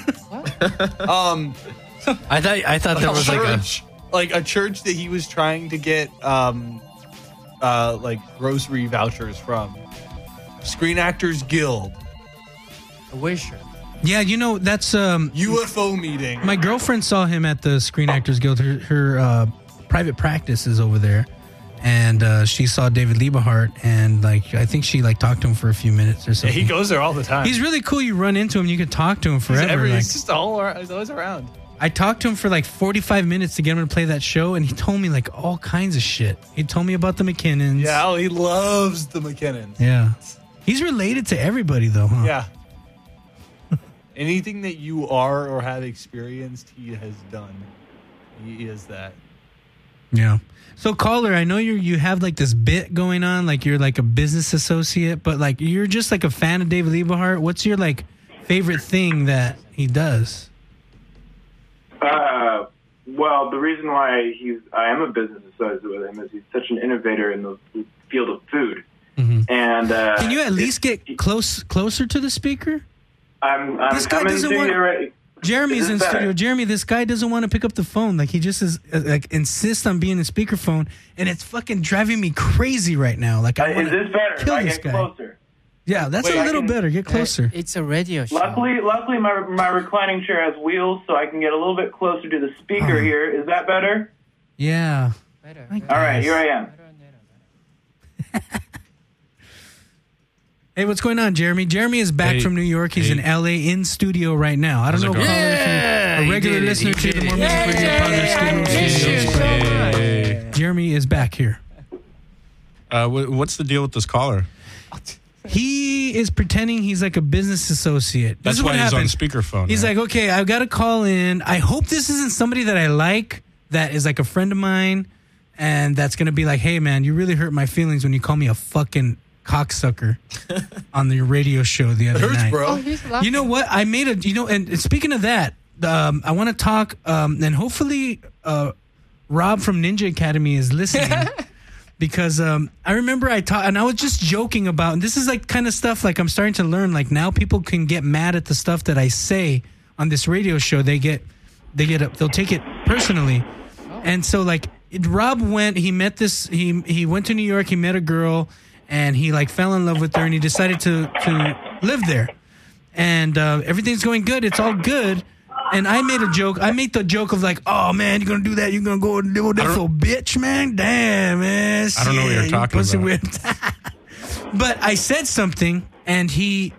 um, I thought I thought there was like a... like a church that he was trying to get um uh like grocery vouchers from. Screen Actors Guild. A wisher. Yeah, you know, that's... um U F O meeting. My girlfriend saw him at the Screen Actors Guild. Her, her uh, private practice is over there. And uh, she saw David Lieberhart, and like I think she like talked to him for a few minutes or something. Yeah, he goes there all the time. He's really cool. You run into him, you can talk to him forever. He's, every, like, he's just all around, he's always around. I talked to him for like forty-five minutes to get him to play that show, and he told me like all kinds of shit. He told me about the McKinnons. Yeah, oh, he loves the McKinnons. Yeah. He's related to everybody, though, huh? Yeah. Anything that you are or have experienced, he has done. He is that. Yeah. So, caller, I know you you have like this bit going on, like you're like a business associate, but like you're just like a fan of David Lieberhart. What's your like favorite thing that he does? Uh, well, the reason why he's I am a business associate with him is he's such an innovator in the field of food. Mm-hmm. And uh, can you at least get close closer to the speaker? I'm, I'm this guy coming doesn't to want. you right. Jeremy's in better? studio. Jeremy, this guy doesn't want to pick up the phone. Like he just is uh, like insists on being a speakerphone, and it's fucking driving me crazy right now. Like I Uh, want is this better? kill I this get guy. closer. Yeah, that's Wait, a I little can- better. Get closer. It's a radio show. Luckily, luckily, my my reclining chair has wheels, so I can get a little bit closer to the speaker Oh. here. Is that better? Yeah. Better. I All right, guess. here I am. Hey, what's going on, Jeremy? Jeremy is back Hey, from New York. He's hey. in L A in studio right now. I don't How's it know, going? caller, Yeah, if he you're a regular did it. listener He to did the it. More Music Radio Pod, there's Skid Row Studios. Hey. Jeremy is back here. Uh, wh- what's the deal with this caller? He is pretending he's like a business associate. This That's is why what he's on happened. speakerphone. He's right? like, okay, I've got to call in. I hope this isn't somebody that I like, that is like a friend of mine, and that's going to be like, hey, man, you really hurt my feelings when you call me a fucking cocksucker on the radio show the other Hurts, night. bro. Oh, he's laughing. You know what? I made a, you know, and speaking of that, um, I want to talk, um, and hopefully uh, Rob from Ninja Academy is listening. Because um, I remember I taught, and I was just joking about, and this is like kind of stuff like I'm starting to learn. Like now, people can get mad at the stuff that I say on this radio show. They get, they get, a, they'll take it personally, and so like it, Rob went. He met this. He he went to New York. He met a girl, and he like fell in love with her, and he decided to to live there. And uh, everything's going good. It's all good. And I made a joke. I made the joke of like, oh, man, you're going to do that. You're going to go and do that for a bitch, man? Damn, man. I don't know what you're Shit, talking pussy about. whipped. But I said something, and he,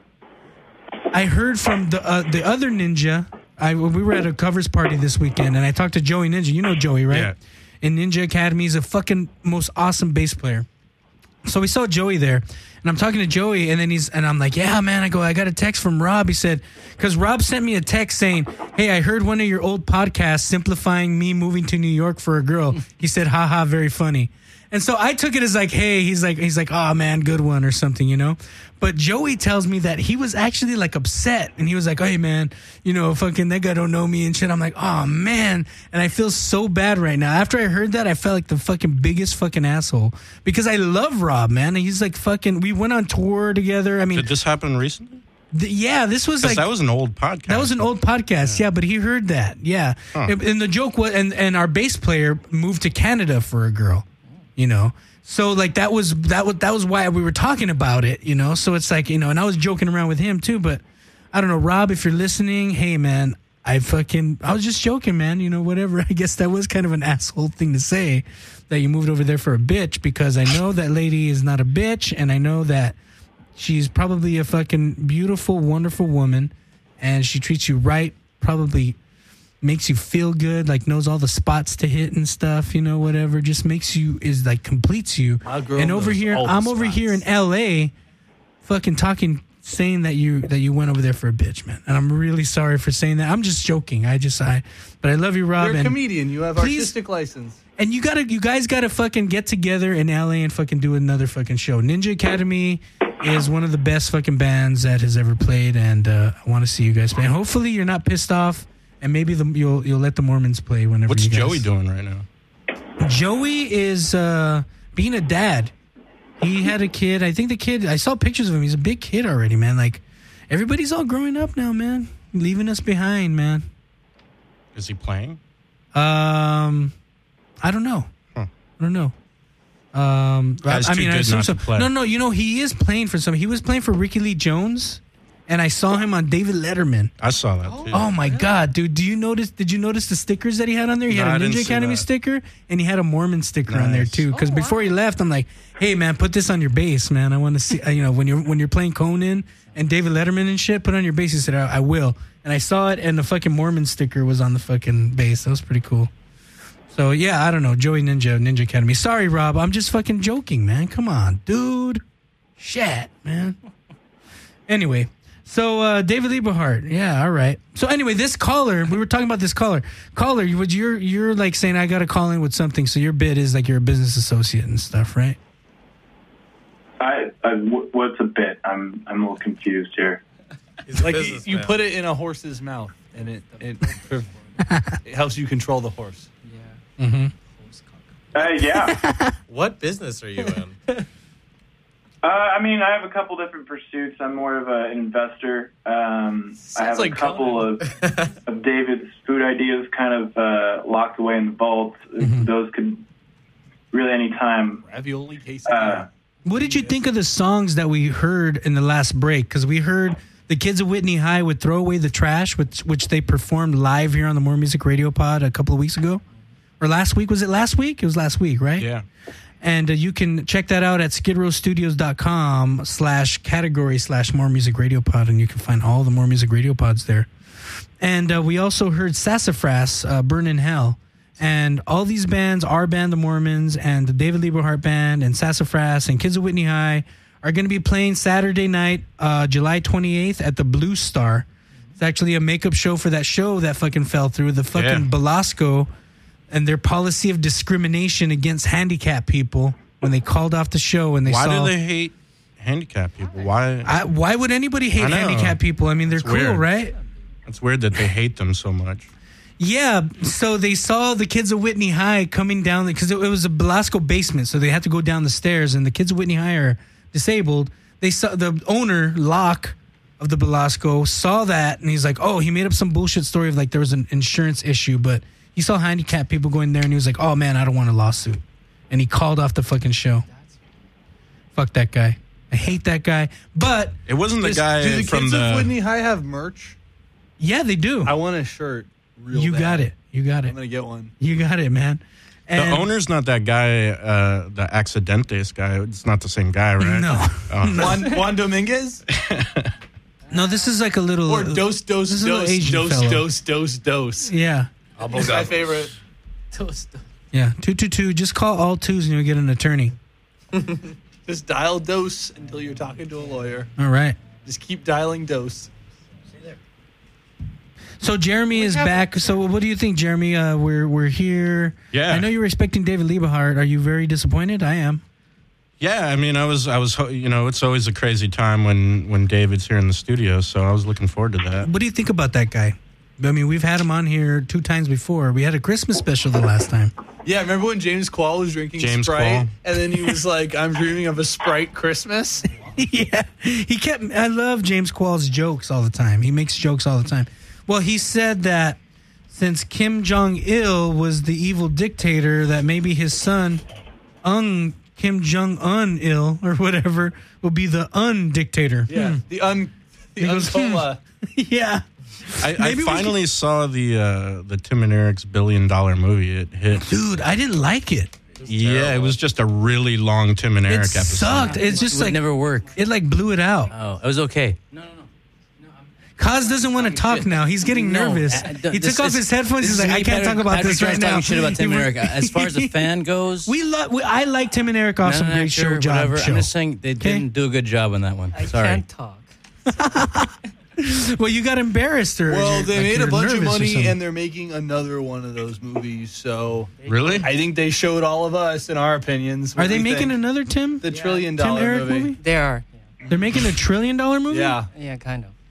I heard from the uh, the other ninja. I, we were at a covers party this weekend, and I talked to Joey Ninja. You know Joey, right? Yeah. In Ninja Academy, he's a fucking most awesome bass player. So we saw Joey there, and I'm talking to Joey, and then he's, and I'm like, yeah, man. I go, I got a text from Rob. He said, because Rob sent me a text saying, hey, I heard one of your old podcasts simplifying me moving to New York for a girl. He said, haha, very funny. And so I took it as like, hey, he's like, he's like, oh man, good one or something, you know? But Joey tells me that he was actually like upset, and he was like, hey man, you know, fucking that guy don't know me and shit. I'm like, oh man. And I feel so bad right now. After I heard that, I felt like the fucking biggest fucking asshole because I love Rob, man. And he's like fucking, we went on tour together. I mean, Did this happen recently? th- yeah, this was 'Cause like, that was an old podcast. that was an old podcast, yeah, but he heard that, yeah. Huh. And, and the joke was, and, and our bass player moved to Canada for a girl, you know. So like that was that was that was why we were talking about it, you know. So it's like, you know, and I was joking around with him too, but I don't know, Rob, if you're listening, hey man, I fucking I was just joking, man, you know, whatever. I guess that was kind of an asshole thing to say, that you moved over there for a bitch, because I know that lady is not a bitch, and I know that she's probably a fucking beautiful, wonderful woman, and she treats you right, probably makes you feel good, like knows all the spots to hit and stuff, you know, whatever. Just makes you, is like completes you. My girl And over knows here, all the I'm over spots. here in L A, fucking talking, saying that you that you went over there for a bitch, man. And I'm really sorry for saying that. I'm just joking. I just I, but I love you, Rob. You're a and comedian. You have please- artistic license. And you gotta, you guys gotta fucking get together in L A and fucking do another fucking show. Ninja Academy is one of the best fucking bands that has ever played, and uh, I want to see you guys play. And hopefully you're not pissed off, and maybe the, you'll you'll let the Mormons play whenever. What's you guys... Joey doing right now? Joey is uh, being a dad. He had a kid. I think the kid. I saw pictures of him. He's a big kid already, man. Like everybody's all growing up now, man. Leaving us behind, man. Is he playing? Um, I don't know. Huh. I don't know. Um, Guy's I too mean, I good assume not so. to play. No, no, you know, he is playing for some. He was playing for Ricky Lee Jones, and I saw him on David Letterman. I saw that too. Oh my God, dude! Do you notice? Did you notice the stickers that he had on there? He No, I had a didn't Ninja see Academy that. sticker, and he had a Mormon sticker on there Nice. too. Because before he left, I'm like, "Hey man, put this on your bass, man. I want to see." uh, You know, when you're when you're playing Conan and David Letterman and shit, put it on your bass. He said, "I, I will." And I saw it, and the fucking Mormon sticker was on the fucking bass. That was pretty cool. So yeah, I don't know, Joey Ninja, Ninja Academy. Sorry, Rob, I'm just fucking joking, man. Come on, dude. Shit, man. Anyway, so uh, David Lieberhart, yeah, all right. So anyway, this caller, we were talking about this caller. Caller, you would you're you're like saying I got to call in with something. So your bid is like you're a business associate and stuff, right? I, I wh- what's a bit? I'm I'm a little confused here. It's like you, you put it in a horse's mouth, and it it, it helps you control the horse. Mm-hmm. Uh, yeah. What business are you in? Uh, I mean, I have a couple different pursuits. I'm more of a, an investor. Um, I have like a couple of, of David's food ideas kind of uh, locked away in the vault. Mm-hmm. Those could really any time. Ravioli case. Uh, What did you think of the songs that we heard in the last break? Because we heard the kids of Whitney High would Throw Away the Trash, which which they performed live here on the More Music Radio Pod a couple of weeks ago. Or last week. Was it last week? It was last week, right? Yeah. And uh, you can check that out at skidrowstudios.com slash category slash More Music Radio Pod, and you can find all the More Music Radio Pods there. And uh, we also heard Sassafras, uh, Burn in Hell. And all these bands, our band, the Mormons, and the David Lieberhart Band, and Sassafras, and Kids of Whitney High, are going to be playing Saturday night, uh, July twenty-eighth at the Blue Star. It's actually a makeup show for that show that fucking fell through. The fucking Yeah. Belasco and their policy of discrimination against handicapped people when they called off the show and they Why saw... do they hate handicapped people? Why? I, why would anybody I hate know. handicapped people? I mean, they're It's cool, weird. right? It's weird that they hate them so much. Yeah, so they saw the kids of Whitney High coming down because it, it was a Belasco basement, so they had to go down the stairs, and the kids of Whitney High are disabled. They saw the owner, Locke, of the Belasco, saw that, and he's like, oh, he made up some bullshit story of like there was an insurance issue, but he saw handicapped people going there, and he was like, oh, man, I don't want a lawsuit. And he called off the fucking show. Fuck that guy. I hate that guy. But it wasn't the Does- guy do the from kids the. of Whitney High have merch? Yeah, they do. I want a shirt. Real You bad. got it. You got I'm it. gonna get one. You got it, man. And The owner's not that guy, uh, the Accidentes guy. It's not the same guy, right? No. Oh. Juan, Juan Dominguez No, this is like a little or Dos Dos this is a little Dos Asian Dos fellow. Dos Dos Dos. Yeah. That's my favorite. Yeah. Two two two. Just call all twos and you'll get an attorney. Just dial Dos until you're talking to a lawyer. All right. Just keep dialing Dos. So Jeremy is back. So what do you think, Jeremy? Uh, we're we're here. Yeah. I know you were expecting David Liebehart. Are you very disappointed? I am. Yeah, I mean, I was, I was, ho- you know, it's always a crazy time when when David's here in the studio, so I was looking forward to that. What do you think about that guy? I mean, we've had him on here two times before. We had a Christmas special the last time. Yeah, remember when James Quall was drinking James Sprite, Quall. and then he was like, "I'm dreaming of a Sprite Christmas." Yeah, he kept. I love James Quall's jokes all the time. He makes jokes all the time. Well, he said that since Kim Jong Il was the evil dictator, that maybe his son, Un Kim Jong Un Il or whatever, will be the Un dictator. Yeah, Hmm. the un, the He goes, uncola. Yeah. I, I Maybe we finally saw the uh, the Tim and Eric's billion dollar movie. It hit. Dude, I didn't like it. Yeah, it was just a really long Tim and Eric It episode. sucked. It's just It would like never work. It like blew it out. Oh, it was okay. Kaz doesn't want to talk now. He's getting No, nervous. uh, he th- took this off is- his headphones. this He's is like, me, I can't Patrick- talk about Patrick this tries right talking now. shit about Tim and Eric. As far as a fan goes, we love. We, I like Tim and Eric off no, some no, no, great sure, show job. whatever. Show. I'm just saying they Okay? didn't do a good job on that one. I Sorry. can't talk. Well, you got embarrassed, or Well, you're- they like made a you're bunch of nervous or money, something. and they're making another one of those movies. So Really? I think they showed all of us in our opinions. What Are do they you making think? another Tim? the trillion Tim dollar Eric movie? movie? They are. They're making a trillion dollar movie. Yeah. Yeah, kind of.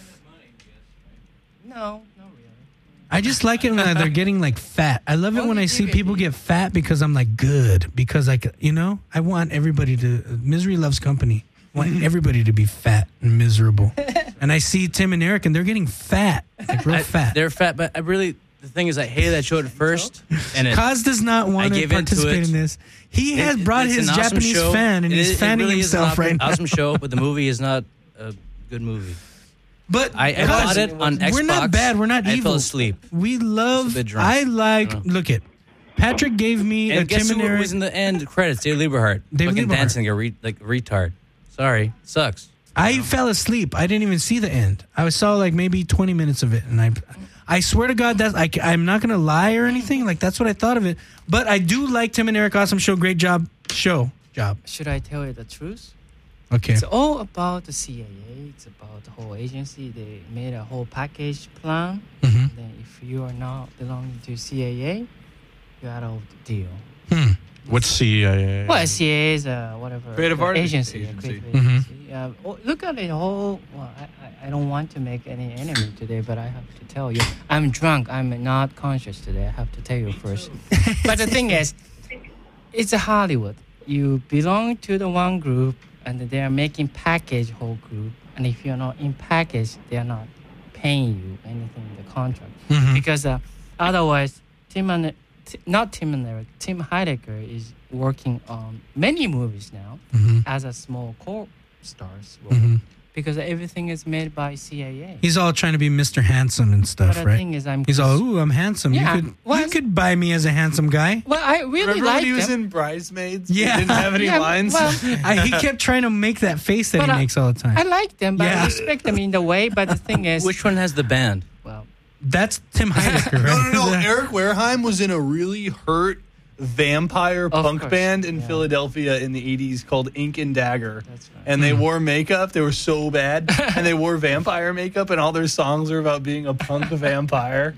No, no, really. I just like it when they're getting like fat. I love it when I see people get fat because I'm like good because like you know I want everybody to misery loves company. I want everybody to be fat and miserable. And I see Tim and Eric and they're getting fat, like real I- fat. They're fat, but I really the thing is I hated that show at first, and it, Kaz does not I want to gave into participate it. in this. He It- has brought it's his an awesome Japanese show. fan and It he's is- it fanning really is an himself awesome, right now. Awesome show, but the movie is not a good movie. But I, I Kaz, bought it on Xbox. we're not bad. We're not I evil. fell asleep. We love. bit drunk. I like. Look it. Patrick gave me And a guess Tim and who Eric. was in the end credits? David Lieberhart. David Fucking Lieberhart. dancing like a, re, like a retard. Sorry. Sucks. I fell asleep. I didn't even see the end. I saw like maybe twenty minutes of it, and I, I swear to God, that's I, I'm not gonna lie or anything. Like that's what I thought of it. But I do like Tim and Eric. Awesome show. Great job. Show job. Should I tell you the truth? Okay. It's all about the C I A. It's about the whole agency. They made a whole package plan. Mhm. Then if you are not belonging to C I A, you're out of the deal. Hmm. What's C I A? Well, C I A is a whatever Creative artist agency. a agency. creative Mhm. agency. Uh, oh, look at the whole. Well, I, I, I don't want to make any enemy today, but I have to tell you, I'm drunk. I'm not conscious today. I have to tell you first. But the thing is, it's a Hollywood. You belong to the one group, and they are making package whole group. And if you're not in package, they are not paying you anything in the contract Mhm. because uh, otherwise, Tim and T- not Tim and Eric, Tim Heidecker is working on many movies now Mhm. as a small co-stars Mhm. because everything is made by C I A. He's all trying to be Mister Handsome and stuff, But the right? thing is, I'm He's all, ooh, I'm handsome. Yeah, You could, well, you could buy me as a handsome guy. Well, I really Remember like when he was them. in Bridesmaids? Yeah. He didn't have any Yeah, lines. well, I, he kept trying to make that face that But he I- makes all the time. I like them, but Yeah. I respect them in the way. But the thing is, Which one has the band? well, That's Tim Heidecker, right? No, no, no. Eric Wareheim was in a really hurt vampire Of punk course, band in yeah. Philadelphia in the eighties called Ink and Dagger. That's right. And they wore makeup. They were so bad. And they wore vampire makeup, and all their songs are about being a punk vampire.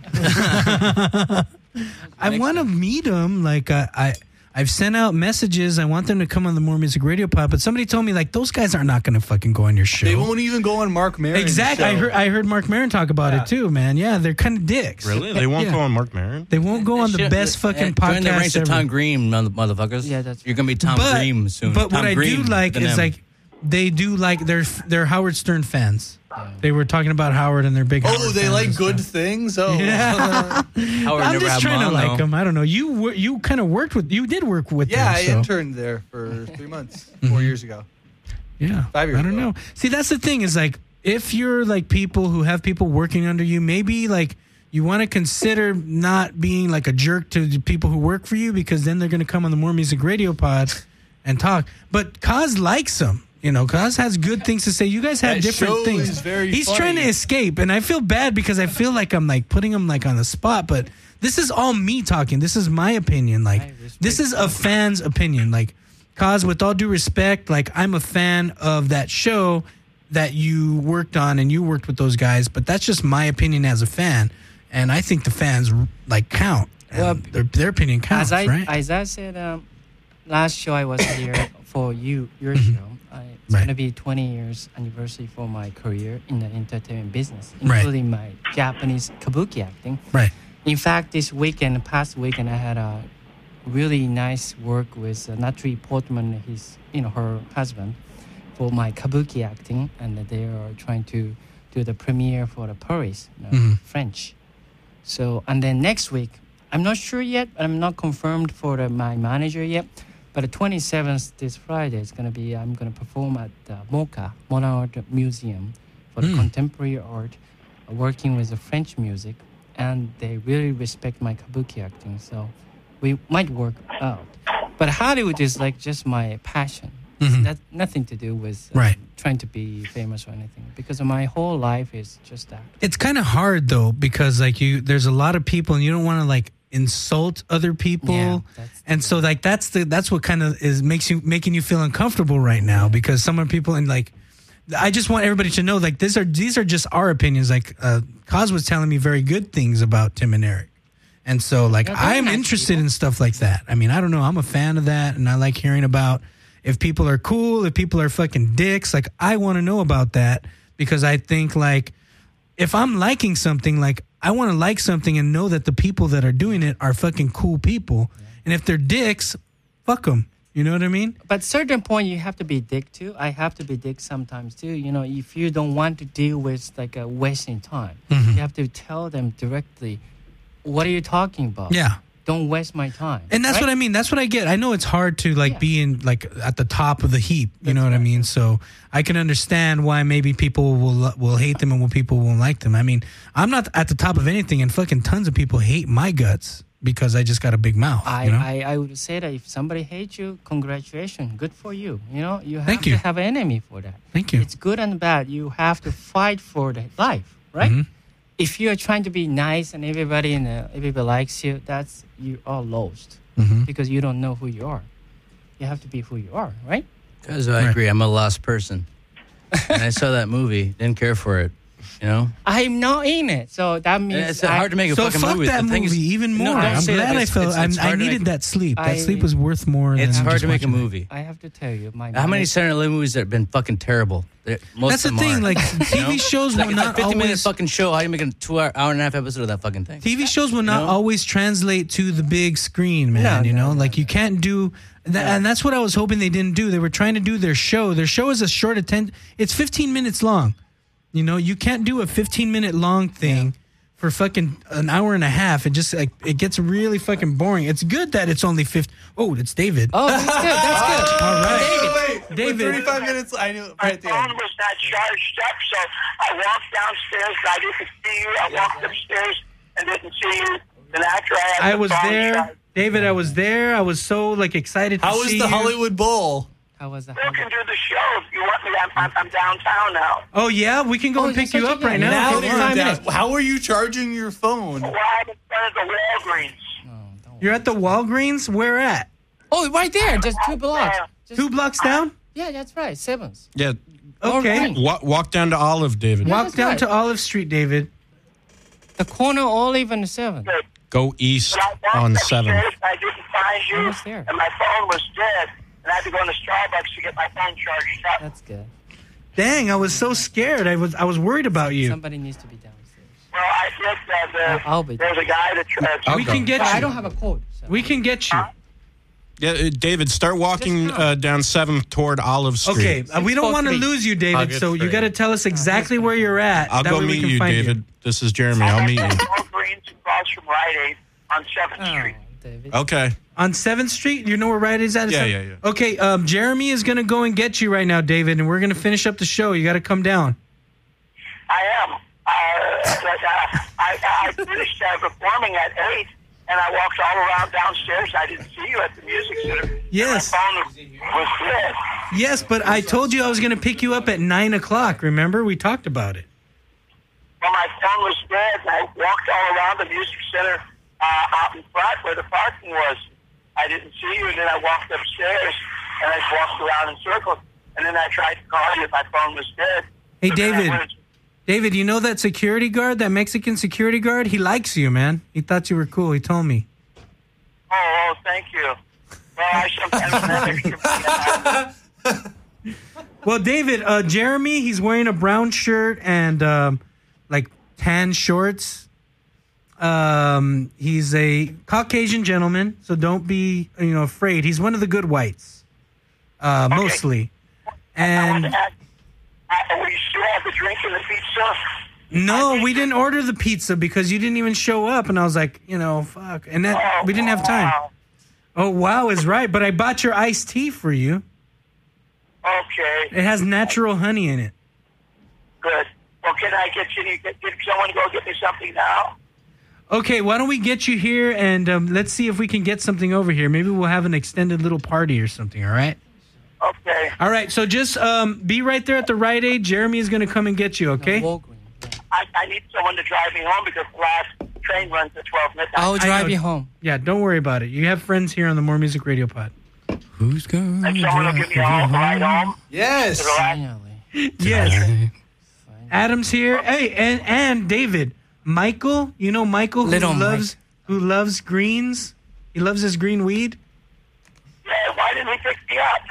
I want to meet him. Like I, I, I've sent out messages. I want them to come on the More Music Radio Pod. But somebody told me like those guys are not going to fucking go on your show. They won't even go on Mark Maron's Exactly. I show. heard. I heard Mark Maron talk about Yeah. it too, man. Yeah, they're kind of dicks. Really? They won't Yeah. go on Mark Maron? They won't go on the Shit, best uh, fucking Join the podcast ranks of ever. Tom Green, mother- motherfuckers. Yeah, that's You're gonna be Tom but, Green soon. But Tom what I Green do like with an is M. like they do like they're they're Howard Stern fans. They were talking about Howard and they're big. Oh, Howard they fans like and good stuff. things? Oh. Yeah. Howard I'm never just had trying to mom, like though. him. I don't know. You wor- you kind of worked with. You did work with. Yeah, them, I so. interned there for three months, four years ago. Yeah. Five years I don't ago. know. See, that's the thing is like, if you're like people who have people working under you, maybe like you want to consider not being like a jerk to the people who work for you, because then they're going to come on the More Music Radio pod and talk. But Kaz likes them. You know, Kaz has good things to say. You guys have That different show things. is very He's funny. trying to escape, and I feel bad because I feel like I'm like putting him like on the spot. But this is all me talking. This is my opinion. Like, this is a fan's opinion. Like, Kaz, with all due respect, like I'm a fan of that show that you worked on, and you worked with those guys. But that's just my opinion as a fan, and I think the fans like count. And Well, their their opinion counts, As I right? as I said, um, last show I was here for you, your Mhm. show. I, it's Right. gonna be twenty years anniversary for my career in the entertainment business, Right. including my Japanese kabuki acting. Right. In fact, this weekend, past weekend, I had a really nice work with uh, Natalie Portman, his, you know, her husband, for my kabuki acting, and they are trying to do the premiere for the Paris, you know, Mhm. French. So, and then next week, I'm not sure yet. I'm not confirmed for the, my manager yet. But the twenty-seventh, this Friday, is going to be, I'm going to perform at the MoCA, Modern Art Museum, for the Mm. contemporary art, uh, working with the French music. And they really respect my kabuki acting. So we might work out. But Hollywood is like just my passion. It's Mhm. not, nothing to do with um, Right. trying to be famous or anything. Because my whole life is just that. It's kind of hard though, because like you, there's a lot of people, and you don't want to like insult other people, Yeah, that's and so like that's the that's what kind of is makes you making you feel uncomfortable right now, because some of people, and like I just want everybody to know, like these are these are just our opinions. Like uh, Kaz was telling me very good things about Tim and Eric, and so like Yeah, they're I'm nice interested in stuff like that. I mean, I don't know, I'm a fan of that, and I like hearing about if people are cool, if people are fucking dicks. Like I want to know about that, because I think like if I'm liking something, like I want to like something and know that the people that are doing it are fucking cool people. And if they're dicks, fuck them. You know what I mean? But certain point, you have to be dick too. I have to be dick sometimes too. You know, if you don't want to deal with like a wasting time, Mhm. you have to tell them directly, what are you talking about? Yeah. Don't waste my time. And that's right? what I mean. That's what I get. I know it's hard to like be in like at the top of the heap. You know what I mean? So I can understand why maybe people will will hate them and why people won't like them. I mean, I'm not at the top of anything, and fucking tons of people hate my guts because I just got a big mouth. I, you know? I, I would say that if somebody hates you, congratulations, good for you. You know, you have Thank to you. have an enemy for that. Thank you. It's good and bad. You have to fight for the life, right? Mhm. If you're trying to be nice and everybody and uh, everybody likes you, that's you are lost Mhm. because you don't know who you are. You have to be who you are, right? Because I agree, I'm a lost person. And I saw that movie, didn't care for it. You know, I'm not in it, so that means it's hard to make a so fucking fuck movie. that The thing is- movie even No, more. don't I'm say that. glad I It's- felt. it's- it's I, I hard to needed make- that sleep. That I- sleep was worth more. It's than hard just to make a watching it. movie. I have to tell you, my How many manager- Saturday Night movies that have been fucking terrible? They're- Most That's of the them thing, are. like, You T V know? shows It's like, will it's a not fifty minute always- fucking show. How do you make a two hour, hour and a half episode of that fucking thing? T V shows will not know? always translate to the big screen, man. No, you no, know, like you can't do that, and that's what I was hoping they didn't do. They were trying to do their show. Their show is a short attention. It's fifteen minutes long. You know, you can't do a fifteen minute long thing for fucking an hour and a half. It just like it gets really fucking boring. It's good that it's only fifty. Oh, it's David. Oh, that's good. That's good. All right. Wait, David. thirty-five minutes. I knew right at the phone end. was not charged up, so I walked downstairs. I didn't see you. I walked upstairs and didn't see you. And after I had I the was phone there, charged, David. I was there. I was so like excited. To How was see the you. Hollywood Bowl? How was the you can do the show if you want me. I'm, I'm, I'm downtown now. Oh yeah, we can go Oh, and pick yes, you I up can. right now. Now if you you're want. down. How are you charging your phone? Well, I'm in front of the Walgreens. You're at the Walgreens. Where at? Oh, right there, just two blocks. Just, Two blocks down. yeah, that's right. Sevens. Yeah. Okay. Walgreens. Walk, walk down to Olive, David. Walk that's down right. to Olive Street, David. The corner Olive and Seven. Go east But I walked on upstairs, seventh. I didn't find you, Almost there. and my phone was dead. And I had to go into Starbucks to get my phone charged up. That's good. Dang, I was so scared. I was I was worried about you. Somebody needs to be downstairs. Well, I said that uh, I'll be there. there's a guy that uh, We can get But you. I don't have a code. So. We can get you. Yeah, uh, David, start walking Just go. uh, down seventh toward Olive Street. Okay, uh, we don't want to three. lose you, I'll David. get So you three. got to tell us exactly where you're at. I'll That go way we meet can you, find David. This is Jeremy. I'll meet you. Walgreens across from Rite Aid on seventh Oh, Street. David. Okay. On seventh Street? You know where Rite Aid is at? Yeah, yeah, yeah. Okay, um, Jeremy is going to go and get you right now, David, and we're going to finish up the show. You got to come down. I am. Uh, but, uh, I, I finished uh, performing at eight, and I walked all around downstairs. I didn't see you at the music center. Yes. My phone was, was dead. Yes, but I told you I was going to pick you up at nine o'clock. Remember? We talked about it. Well, my phone was dead, and I walked all around the music center uh, out in front where the parking was. I didn't see you, and then I walked upstairs, and I walked around in circles, and then I tried to call you, my phone was dead. Hey, So then I David. went- David, you know that security guard, that Mexican security guard? He likes you, man. He thought you were cool. He told me. Oh, oh, thank you. Well, I sometimes have extra. Well, David, uh, Jeremy, he's wearing a brown shirt and um, like tan shorts. Um, he's a Caucasian gentleman, so don't be you know afraid. He's one of the good whites, uh, mostly. And I, we still have the drink and the pizza. no, we didn't order the pizza because you didn't even show up, and I was like, you know, fuck, and that we didn't have time. Oh wow is right, but I bought your iced tea for you. Okay, It has natural honey in it. good. Well, can I get you? Get, get someone to go get me something now? Okay, why don't we get you here and um, let's see if we can get something over here. Maybe we'll have an extended little party or something, all right? Okay. All right, so just um, be right there at the Rite Aid. Jeremy is going to come and get you, okay? I, I need someone to drive me home because the last train runs at twelve midnight. I'll drive know. you home. Yeah, don't worry about it. You have friends here on the More Music Radio Pod. Who's going And someone will give me a home, ride home. Yes. To the last- Yes. Adam's here. Hey, and, and David, Michael, you know Michael who Little loves who loves greens? He loves his green weed. Yeah, why didn't he pick me up?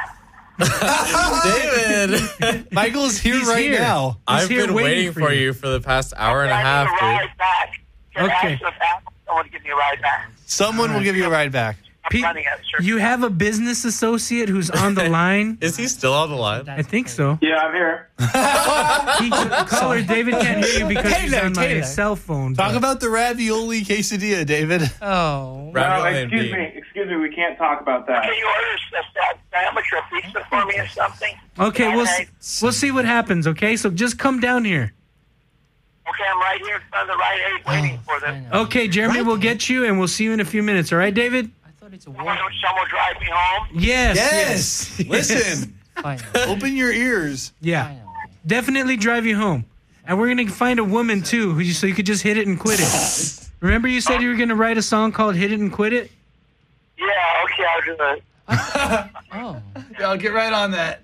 David, Michael's here He's right here. now. He's I've here been waiting waiting for for you. you for the past hour and a I need half, a dude. ride back. Can Okay. I ask if someone to give me a ride back? Someone will give you a ride back. I'm Pete, running at certain you have a business associate who's on the line? Is he still on the line? I think so. Yeah, I'm here. He, caller David can't hear you because he's Taylor, on my Taylor. cell phone. Talk but- about the ravioli quesadilla, David. Oh. No, Ravioli and excuse bean. me, excuse me, we can't talk about that. Can you order a sad sandwich or a pizza for me or something? Okay, we'll Okay. s- we'll see what happens. Okay, so just come down here. Okay, I'm right here in front of the Rite Aid waiting for them. Okay, Jeremy, we'll get you, and we'll see you in a few minutes. All right, David? Someone someone drive me home? Yes. Yes. yes. Listen. Open your ears. Yeah. Definitely drive you home. And we're going to find a woman, too, who you, so you could just hit it and quit it. Remember you said you were going to write a song called Hit It and Quit It? Yeah, okay, I'll do it. Oh. Yeah, I'll get right on that.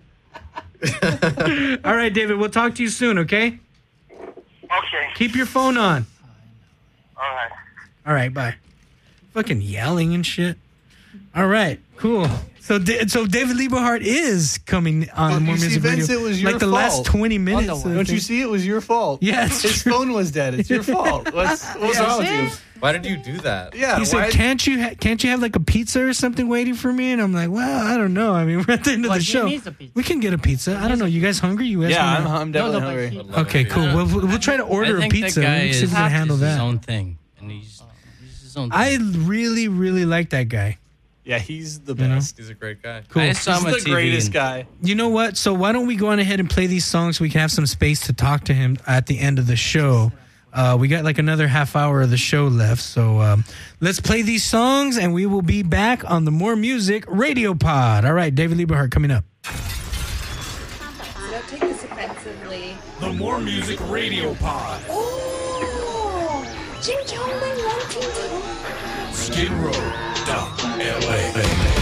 All right, David, we'll talk to you soon, okay? Okay. Keep your phone on. All right. All right, bye. Fucking yelling and shit. All right, cool. So, Da- so David Lieberhart is coming on Well, More you see, Music Vince, Radio. it was your like the fault. last twenty minutes. of the Don't you thing. see? It was your fault. Yeah, it's his true. phone was dead. It's your fault. What's, what's Yeah, wrong with see? you? Why did you do that? Yeah, He said, why- "Can't you ha- can't you have like a pizza or something waiting for me?" And I'm like, "Well, I don't know. I mean, we're at the end of Well, the he show. needs a pizza. We can get a pizza. I don't know. You guys hungry? You guys? Yeah, wanna- I'm, I'm definitely No, no, but hungry. he- Okay, cool. We'll, we'll we'll try to order I a think pizza. That guy We'll see is, if we can handle is that. his own thing, and he's, he's his own. Thing. I really, really like that guy. Yeah, he's the You know? best. He's a great guy. Cool. I just saw He's him on the T V greatest and- guy. You know what? So why don't we go on ahead and play these songs so we can have some space to talk to him at the end of the show. Uh, we got like another half hour of the show left. So um, let's play these songs and we will be back on the More Music Radio Pod. All right, David Lieberhart coming up. Don't take this offensively. The More Music Radio Pod. Oh, Jim Coleman wanting to. Skid Row dot L A.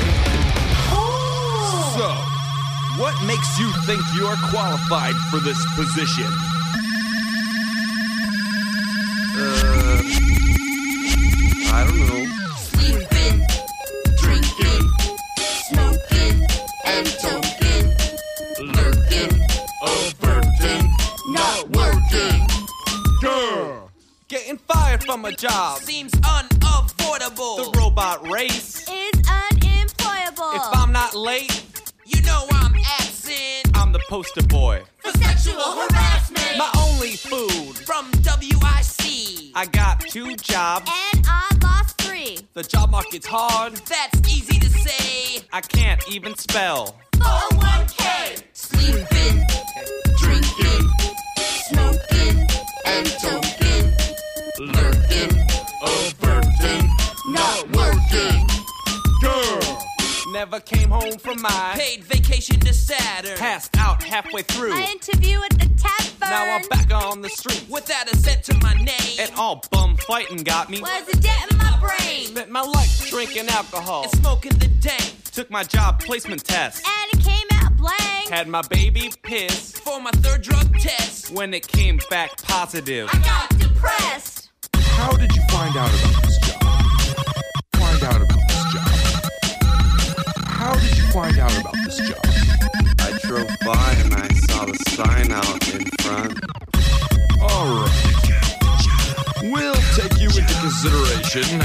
Oh. So, what makes you think you're qualified for this position? Uh, I don't know. Sleeping, drinking, smoking, and toking, lurking, averting, not working. Girl, getting fired from a job Seems unavoidable. The robot race. Is unemployable. If I'm not late, You know I'm absent. I'm the poster boy. For sexual harassment. My only food. From W I C. I got two jobs. And I lost three. The The job market's hard. That's easy to say. I can't even spell. four oh one k. Sleeping, drinking, smoking, and toking. Lurking, averting, not working. Girl, never came home from my Paid vacation to Saturn. passed out halfway through. I interview at the tavern. Now I'm back on the street. Without a cent to my name. And all bum fighting got me. Was a debt in my brain. Spent my life drinking alcohol. And smoking the dank. Took my job placement test. And it came out blank. Had my baby piss. For my third drug test. When it came back positive. I got depressed. How did you find out about this job? Find out about this job. How did you find out about this job? I drove by and I saw the sign out in front. All right. We'll take you into consideration.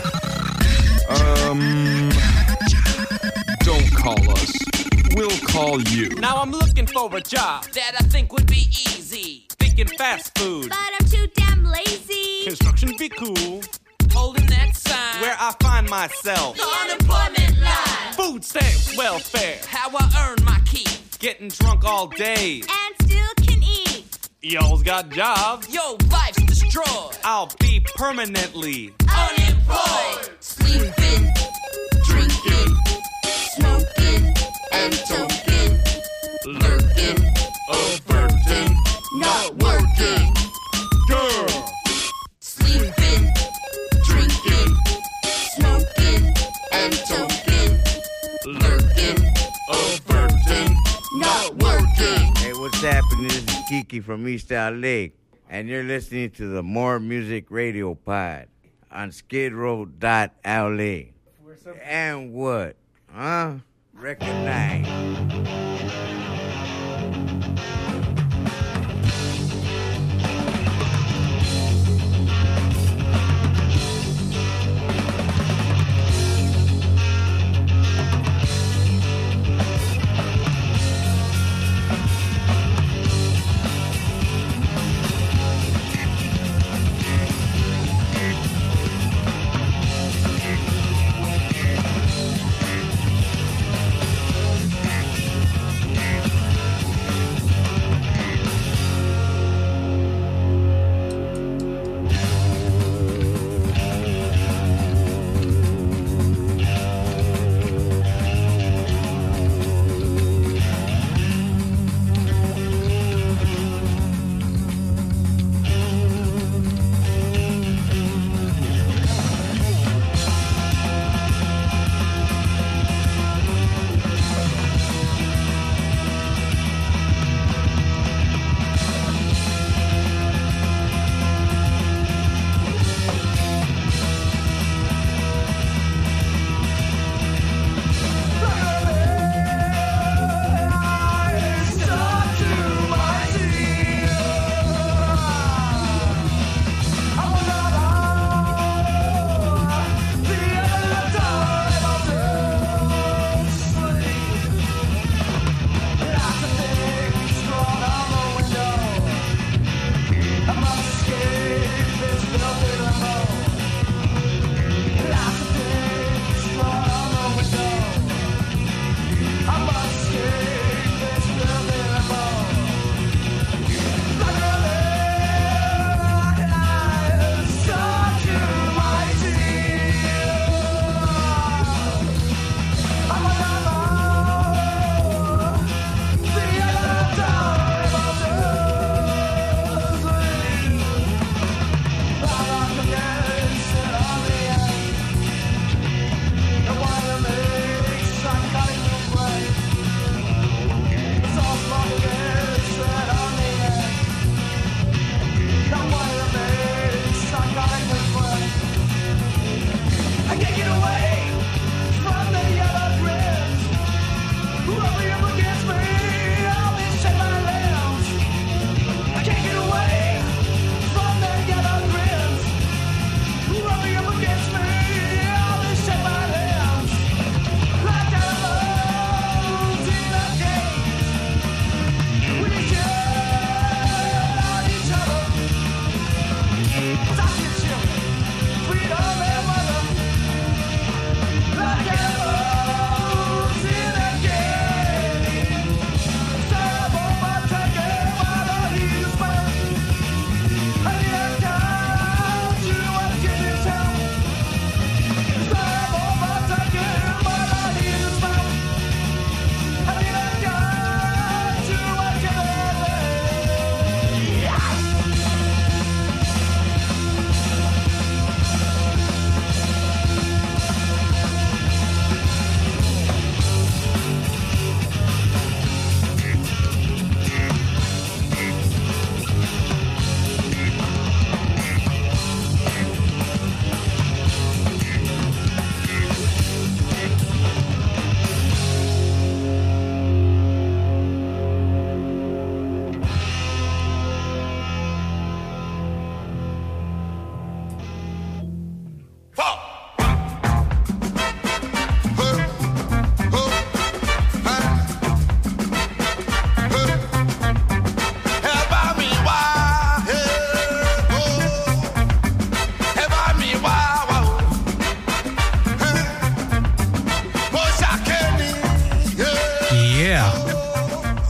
Um, don't call us. We'll call you. Now I'm looking for a job That I think would be easy. thinking fast food. But I'm too damn lazy. Construction be cool. Holding that sign. Where I find myself. The unemployment line. Food stamps, welfare. How I earn my keep. Getting drunk all day. And still can eat. Y'all's got jobs. Yo, life's destroyed. I'll be permanently Unemployed. Sleeping, drinking, smoking, and toking. Lurking, averting, not working. Girl. Sleeping, drinking, smoking, and toking. Lurking, averting, not working. Hey, what's happening? This is Kiki from East L A, and you're listening to the More Music Radio Pod on skid row dot L A. And what? Huh? Recognize.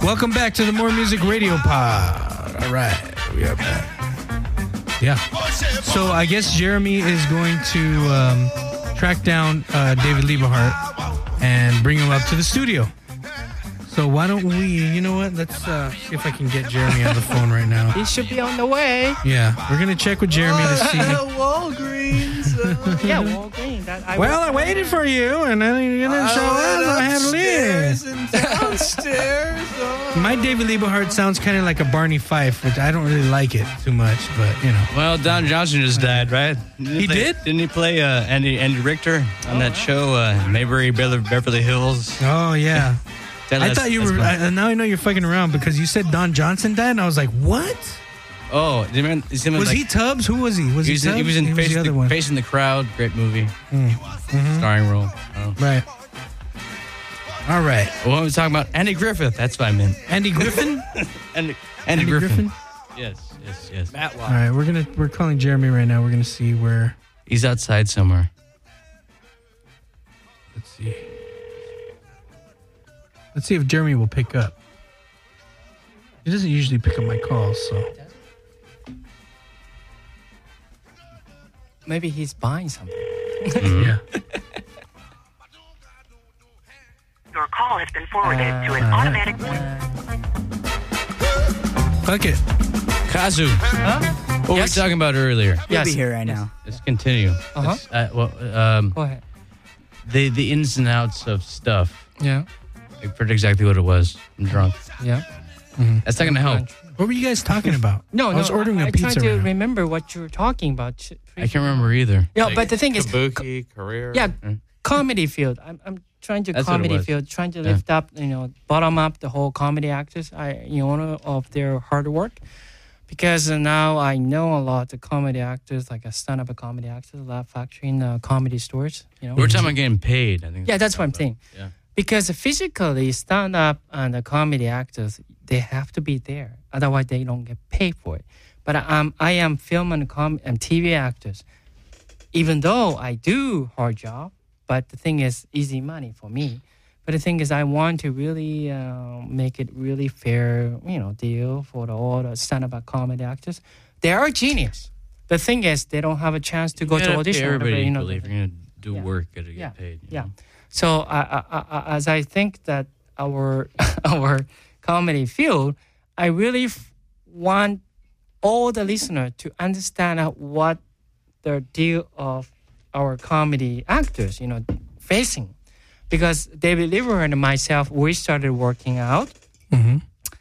Welcome back to the More Music Radio Pod. All right, we are back. Yeah. So I guess Jeremy is going to um, track down uh, David Lieberhart and bring him up to the studio. So why don't we, you know what, let's uh, see if I can get Jeremy on the phone right now. He should be on the way. Yeah, we're going to check with Jeremy to see. Walgreens. Uh, yeah, Walgreens. That, I Well, I waited for you, and then you didn't show up, so I had to leave. and downstairs. Oh. My David Lieberhart sounds kind of like a Barney Fife, which I don't really like it too much, but, you know. Well, Don Johnson just died, right? Didn't He play, did? Didn't he play uh, Andy Andy Richter on that show, uh, Mayberry Beverly, Beverly Hills? Oh, yeah. That- I that's- thought you that's were, fun. I, now I know you're fucking around because you said Don Johnson died, and I was like, what? Oh, do you remember, is he Was like, he Tubbs? Who was he? Was he he was in, Tubbs? he was in He was Facing the the, other one. Facing the Crowd, great movie, Mm. Mhm. starring role. Oh. Right. All right. Well, I was talking about Andy Griffith. That's what I meant. Andy Griffin? Andy, Andy, Andy Griffin. Griffin? Yes, yes, yes. All right, we're gonna we're calling Jeremy right now. We're gonna see where. He's outside somewhere. Let's see. Let's see if Jeremy will pick up. He doesn't usually pick up my calls, so. Maybe he's buying something. Yeah. Your call has been forwarded to an Uh, automatic. Fuck it. Kazu. Huh? What Yes? were we talking about earlier? He'll Yes. be here right now. Let's continue. Uh-huh. Let's, uh, well, um, Go ahead. the the ins and outs of stuff. Yeah. I forget exactly what it was. I'm drunk. Yeah. That's not going to help. What were you guys talking about? No, I no. was ordering I, a I pizza. tried to right now. remember what you were talking about. I can't remember either. Yeah, Like but the thing is, Kabuki, career. yeah, comedy field. I'm, I'm trying to That's what it comedy was. field, trying to Yeah. lift up, you know, bottom up the whole comedy actors. I, you know, of their hard work, because now I know a lot of comedy actors, like a stand-up comedy actors, Laugh Factory, in the comedy stores. You know, We're talking about getting paid. I think. yeah, that's what I'm saying. Yeah. Because physically, stand-up and the comedy actors, they have to be there. Otherwise, they don't get paid for it. But um, I am film and, com- and T V actors. Even though I do hard job, but the thing is, easy money for me. But the thing is, I want to really uh, make it really fair, you know, deal for the, all the stand-up comedy actors. They are genius. The thing is, they don't have a chance to go You to gotta audition. pay or everybody whatever, you know, equally. If you're going to do Yeah. work, you got to get Yeah. paid. you Yeah. know? So I, I, I, as I think that our our comedy field, I really f- want all the listeners to understand uh, what the deal of our comedy actors, you know, facing. Because David Lieberhart and myself, we started working out. Mm-hmm.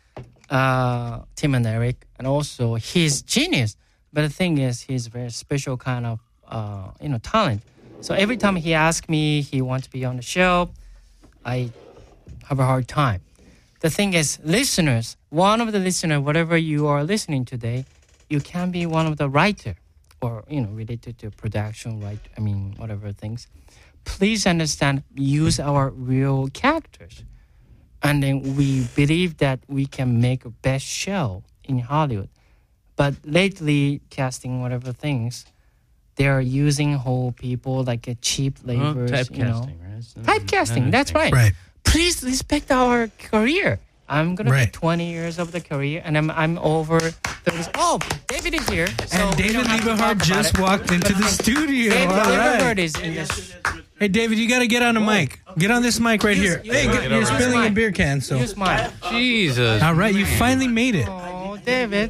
Uh, Tim and Eric, and also he's genius. But the thing is, he's very special kind of, uh, you know, talent. So every time he asks me, he wants to be on the show, I have a hard time. The thing is, listeners, one of the listeners, whatever you are listening today, you can be one of the writer or, you know, related to production, right? I mean, whatever things. Please understand, use our real characters. And then we believe that we can make a best show in Hollywood. But lately, casting whatever things, they are using whole people like a cheap Well, laborers, typecasting, you know. right? So- Typecasting, that's right. Right. Please respect our career. I'm gonna Right. be twenty years of the career, and I'm I'm over thirty. Oh, David is here. So And we David don't have to talk Lieberhart about just it. walked into the studio. David All Lieberhart right. is in this. Hey, David, you got to get on the mic. Get on this mic right here. use Hey, mine. get- you're Use spilling a mine. beer can, so. Use mine. Jesus. All right, you finally made it. Oh, David.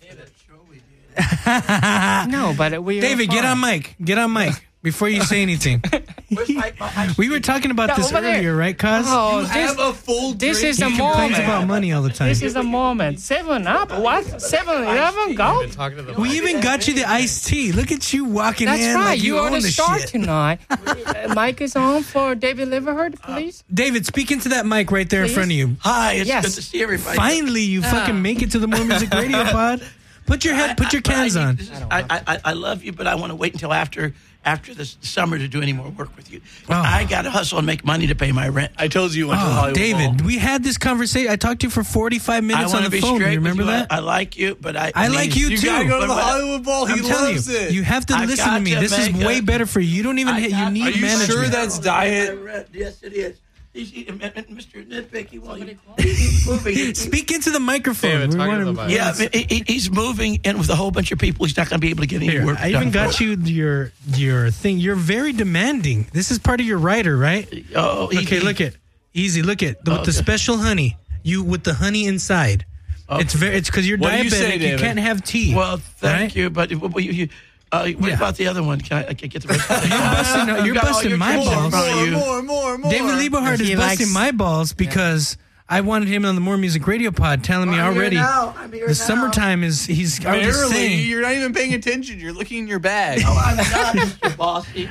No, but we. David, get on mic. Get on mic before you say anything. We were talking about Yeah, this over there. earlier, right, Cuz? Oh, You this, have a full this drink. is a He complains moment. about money all the time. This is a moment. Seven up? What? Seven Eleven? Go. Been talking to the We even got you the iced tea. Look at you walking That's in right. like you, you are own the the star shit. tonight. Uh, mic is on for David Lieberhart, please. David, speak into that mic right there Please? in front of you. Hi, it's Yes. good to see everybody. Finally, you Ah. fucking make it to the More Music Radio Pod. Put your head, put your But I cans need- on. this is- I, I, I, I love you, but I want to wait until after after this summer to do any more work with you. Oh. I got to hustle and make money to pay my rent. I told you you went to the Oh, Hollywood David, Bowl. we had this conversation. I talked to you for forty-five I minutes on want the to be phone. straight. You remember with you. that? I, I like you, but I. I mean, like you You too. gotta go to the But- but- Hollywood Bowl. He I'm telling loves you, it. you have to I've listen to got me. to This is make way a- better for you. You don't even I hit. You got- need Are you management. sure that's diet? Yes, it is. He's, he, Mister Nitpicky, well, he, he's moving. Speak into the microphone. David, We talk want into the him- mic. Yeah, I mean, he, he- he's moving in with a whole bunch of people. He's not going to be able to get any Here, work I even done got for. you your your thing. You're very demanding. This is part of your rider, right? Oh, okay. easy. Look at easy. Look at the, with the Okay. special honey. You with the honey inside. It's very. It's because you're What do you diabetic. say, You, David? can't have tea. Well, thank right? you, but what, what you, you, uh, what Yeah. about the other one? Can I, I can get the rest of it? You're busting, you're You got all busting your my tricks in balls. front of you. More, more, more. David Lieberhard is He busting likes- my balls because I wanted him on the More Music Radio Pod, telling me I'm here already now. I'm here the now. summertime is. He's already Barely. saying. You're not even paying attention. You're looking in your bag. No, I'm not, Mister Bossy.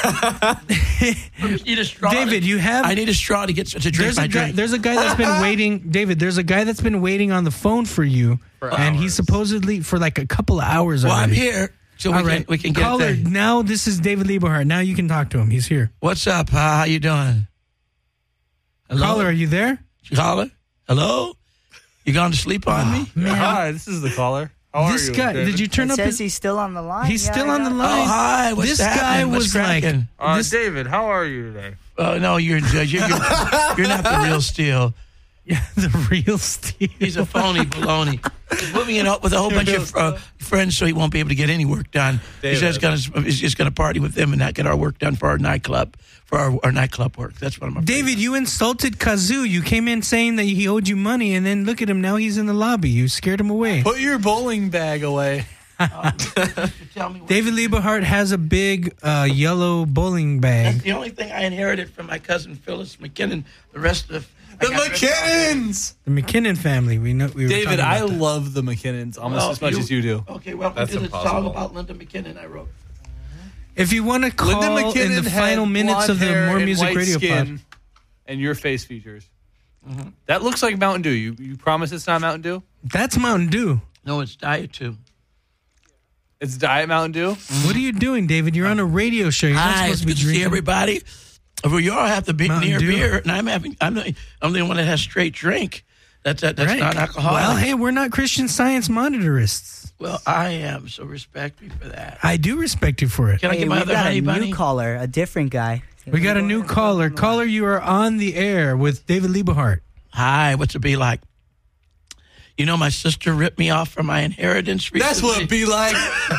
I need a straw. David, you have. I need a straw to get to drink There's my a guy. drink. There's a guy that's been waiting. David, there's a guy that's been waiting on the phone for you, For and he's hours. supposedly for like a couple of hours. well, I'm already. here, so we All can right, we can get caller. there. Now this is David Lieberhard. Now you can talk to him. He's here. What's up? Uh, how you doing? Hello? Caller, are you there? Caller? Hello? You gone to sleep on me? Man, Hi, this is the caller. How are this you, guy. David? Did you turn It up? says His, he's still on the line. he's Yeah, still I on the got- line. Oh, hi. What's this guy happening? What's was like. cracking? Uh, this- David, how are you today? Oh, no, you're, you're, you're, you're not the real Steel. the real Steve. He's a phony baloney. He's moving in with a whole bunch of uh, friends so he won't be able to get any work done. He's just gonna he's just going to party with them and not get our work done for our nightclub, for our, our nightclub work. That's what I'm afraid David, you insulted Kazoo. You came in saying that he owed you money, and then look at him now. He's in the lobby. You scared him away. Put your bowling bag away. of. Tell me what- David Lieberhard has a big uh, yellow bowling bag. the only thing I inherited from my cousin Phyllis McKinnon. The rest of The I got- McKinnons! The McKinnon family. We know. We were David, talking I about that. love the McKinnons almost Well, as much you- as you do. Okay, welcome That's to the impossible. song about Linda McKinnon I wrote. If you want to call Linda in McKinnon the had final minutes blonde of the hair More and Music white Radio skin Pod. and your face features. Mhm. That looks like Mountain Dew. You you promise it's not Mountain Dew? That's Mountain Dew. No, it's Diet too. It's Diet Mountain Dew? What are you doing, David? You're on a radio show. You're not Hi, supposed it's to be good to see drinking. everybody. Well, you all have the big Mountain near Dew. beer, and I'm having. I'm the, I'm the one that has straight drink. That's that, that's Right. not alcoholic. Well, hey, we're not Christian Science monitorists. Well, I am, so respect me for that. I do respect you for it. Can I Hey, get my we other got honey a bunny? new caller, a different guy. We got a new caller. Caller, you are on the air with David Lieberhard. Hi, what's it be like? You know, my sister ripped me off for my inheritance recently. That's what it be like.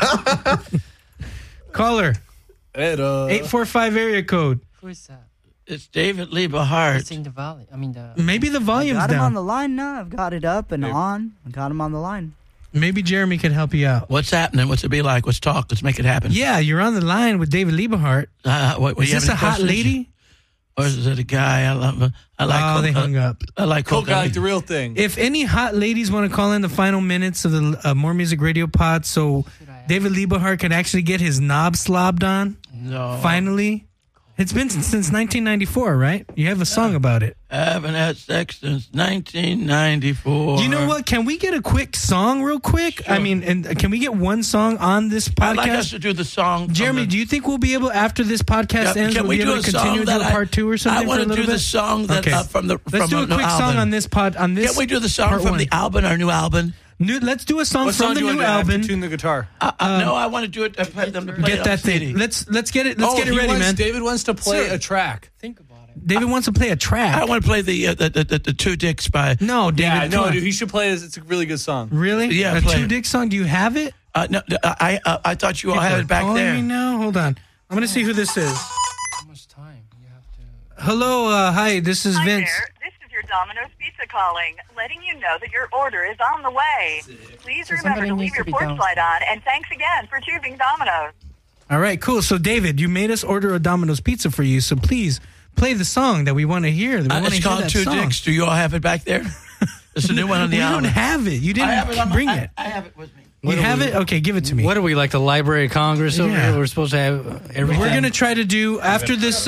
Caller, Hello. eight four five area code. Who is that? It's David Liebehart. It's in the valley. I mean, the. Maybe the volume's Got him down. on the line now. I've got it up and on. I got him on the line. Maybe Jeremy can help you out. What's happening? What's it be like? Let's talk. Let's make it happen. Yeah, you're on the line with David Lieberhart. Uh, what, what, Is you have this a any hot questions? lady? Or is it a guy? I love. I like. Oh, Coke- they hung up. I like Coke, Coke. I like the real thing. If any hot ladies want to call in the final minutes of the uh, More Music Radio Pod so David Lieberhart can actually get his knob slobbed on, No. finally. It's been since nineteen ninety-four, right? You have a song about it. I haven't had sex since nineteen ninety-four. You know what? Can we get a quick song real quick? I mean, and can we get one song on this podcast? I'd like us to do the song. from Jeremy, the- do you think we'll be able, after this podcast Yeah, ends, can we'll we be do able a to continue song to that do a I- part two or something I want for a to little do bit? the song that Okay. uh, from the from Let's do a new quick album. song on this pod. On this, Can we do the song part from one. the album, our new album? New, let's do a song What from song the do you new want to album. have to tune the guitar? Uh, uh, no, I want to do it. I play them to play it Get on that C D. thing. Let's let's get it. Let's oh, get it he ready, wants, man. David wants to play Sir. a track. Think about it. David wants to play a track. I want to play the uh, the, the, the the two dicks by. No, David. Yeah, come no, on. dude, he should play this. It's a really good song. Really? Yeah, a play two it. dick song. Do you have it? Uh, no, I I, uh, I thought you all People had are it back calling there. me now. Hold on. I'm gonna see who this is. How much time you have to? Hello. Uh, hi. This is Hi Vince. there. This is your Domino's Pizza calling, letting you know that your order is on the way. Please So remember somebody to needs leave to your be porch down. light on, and thanks again for choosing Domino's. All right. Cool. So David, you made us order a Domino's pizza for you. So please play the song that we want to hear. That we Uh, want to it's hear called that Two song. Dicks. Do you all have it back there? It's a new one on the we album. don't have it. You I have it didn't on my- bring I- it. I have it with me. You have it? Okay, give it to me. What are we, like the Library of Congress over Yeah. here? We're supposed to have everything. We're gonna try to do after this.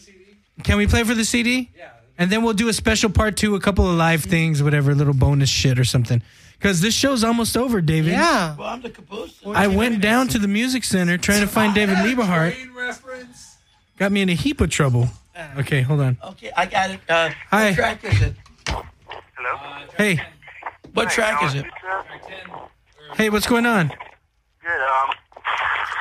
Can we play for the C D? Yeah. And then we'll do a special part two, a couple of live things, whatever, little bonus shit or something. Because this show's almost over, David. Yeah. Well, I'm the caboose. I went down to the music center trying to find David Lieberhart. Got me in a heap of trouble. Okay, hold on. Okay, I got it. Uh, Hi. What track is it? Hello? Hey, What track is it? hey, what's going on? Good. Um, it's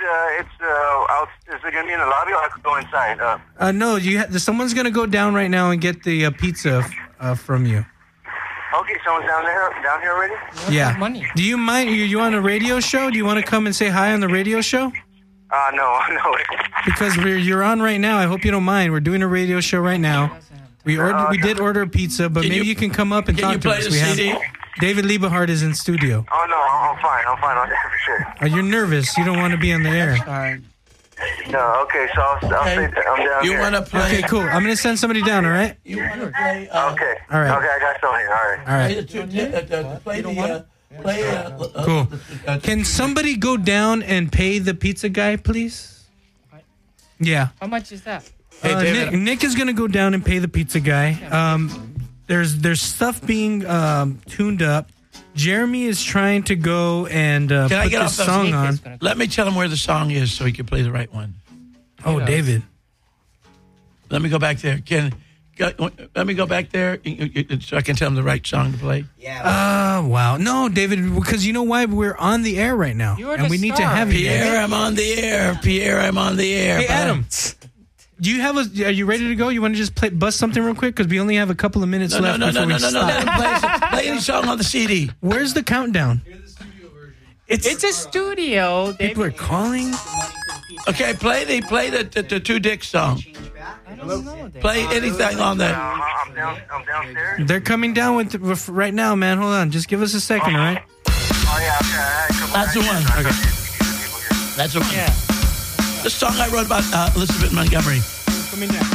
uh, it's uh, out. Is it gonna be in the lobby, or I could go inside? Uh, Uh, no, you. Ha- someone's gonna go down right now and get the uh, pizza uh, from you. okay, someone's down there, down here already. Yeah. Do you mind? You, you on a radio show? Do you want to come and say hi on the radio show? Uh, no, no. Because we're you're on right now. I hope you don't mind. We're doing a radio show right now. We ordered. We did order pizza, but Can maybe you- you can come up and can talk you to play us. the We have C D? David Liebehart is in studio. Oh no, I'm I'm fine. I'm fine on that for sure. Uh, you're nervous. You don't want to be on the air. No, okay, so I'll, I'll say that I'm down You here. wanna play- Okay, cool. I'm gonna send somebody down. All right. You want to play? Uh, okay. All right. Okay, I got someone here. All right. All right. Play the two, uh, uh, play the, uh, play, uh, uh, Cool. Can somebody go down and pay the pizza guy, please? Yeah. How much is that? Uh, Nick, Nick is going to go down and pay the pizza guy. Um, there's there's stuff being um, tuned up. Jeremy is trying to go and uh, Can I put get this off the song on. Let me tell him where the song is so he can play the right one. Oh, David. Let me go back there. Can go, let me go back there so I can tell him the right song to play. Yeah. Oh, wow. No, David, because you know why? We're on the air right now. You're and the we need to star. have you. Pierre, David. I'm on the air. Pierre, I'm on the air. Hey, But I'm- Adam. Do you have a? Are you ready to go? You want to just play bust something real quick because we only have a couple of minutes No, no, left no, before no, we no, no, no. stop. Let him play, play any song on the C D. Where's the countdown? It's, it's a studio. People are calling. Okay, play the play the the, the two Dick song. I don't know. Play anything on there. I'm down. I'm downstairs. They're coming down with, with right now, man. Hold on, just give us a second, all right? Oh yeah, okay. I had a couple That's the one. Okay. That's the one. Yeah. The song I wrote about uh, Elizabeth Montgomery. Coming down.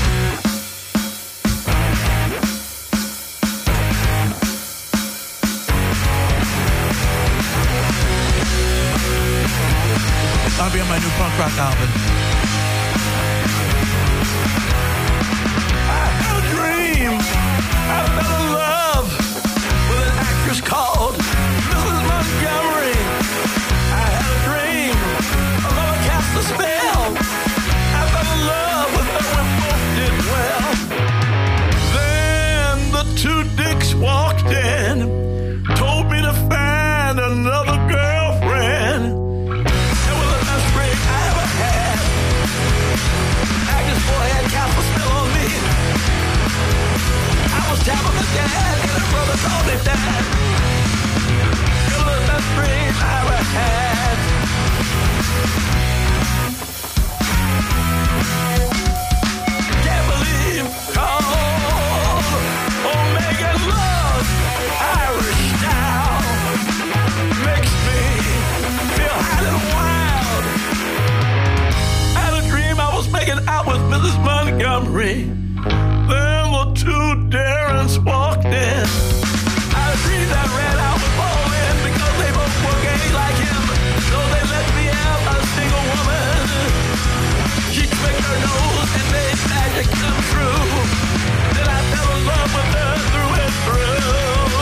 I'll be on my new punk rock album. I had a dream. I fell in love with an actress called Missus Montgomery. I had a dream. A love cast a spell. I fell in love with her. We both did well. Then the two dicks walked in, told me to find another girlfriend. Top of the dad, and her brother told me that it was the best dream I ever had. Can't believe called Omega Love, Irish style makes me feel hot and wild. I had a dream I was making out with Missus Montgomery. Then the two Darrens walked in. I dreamed that red out would fall in because they both were gay like him. So they let me have a single woman. She picked her nose and made magic come true. Then I fell in love with her through and through.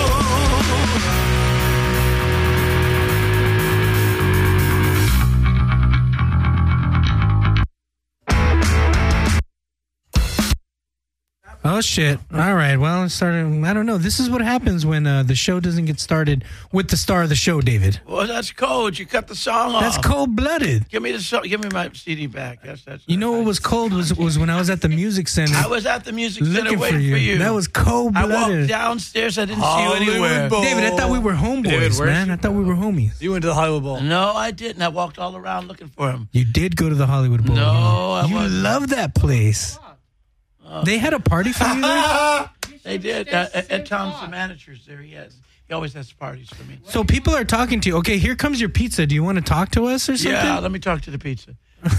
Oh shit! All right. Well, it started. I don't know. This is what happens when uh, the show doesn't get started with the star of the show, David. Well, that's cold. You cut the song off. That's cold-blooded. Give me the song. Give me my C D back. Yes, that's. You know what was cold was was when I was at the music center. I was at the music center looking waiting for you. for you. That was I cold-blooded. walked downstairs. I didn't see you anywhere. David, I thought we were homeboys, man. I thought we were homies. You went to the Hollywood Bowl. No, I didn't. I walked all around looking for him. You did go to the Hollywood Bowl. No, I you wasn't. love that place. They had a party for you there? They did. Uh, Ed Tom's the manager's there. He has. He always has parties for me. So people are talking to you. Okay, here comes your pizza. Do you want to talk to us or something? Yeah, let me talk to the pizza.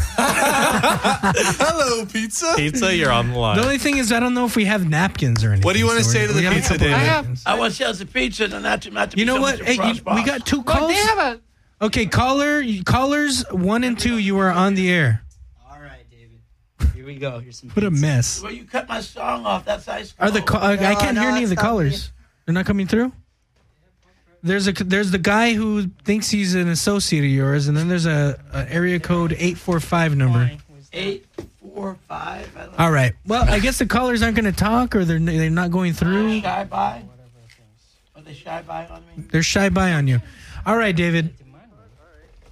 Hello, pizza. Pizza, you're on the line. The only thing is, I don't know if we have napkins or anything. What do you want to so say we're- to the we have a pizza, couple David? of I napkins. I want sales of pizza and not to not to. You be know so what? much Hey, of a you, cross we box. got two But calls. they have a. Okay, caller, callers one and two, you are on the air. All right, David. Here we go. Here's some. What a mess. Well, you cut my song off. That's ice. Are the ca- I No, can't no, hear any of the it's not callers. They're not coming through. There's a there's the guy who thinks he's an associate of yours, and then there's a, a area code eight four five number. Eight four five. I don't know. All right. Well, I guess the callers aren't going to talk, or they're they're not going through. Shy by. Are they shy by on me? They're shy by on you. All right, David.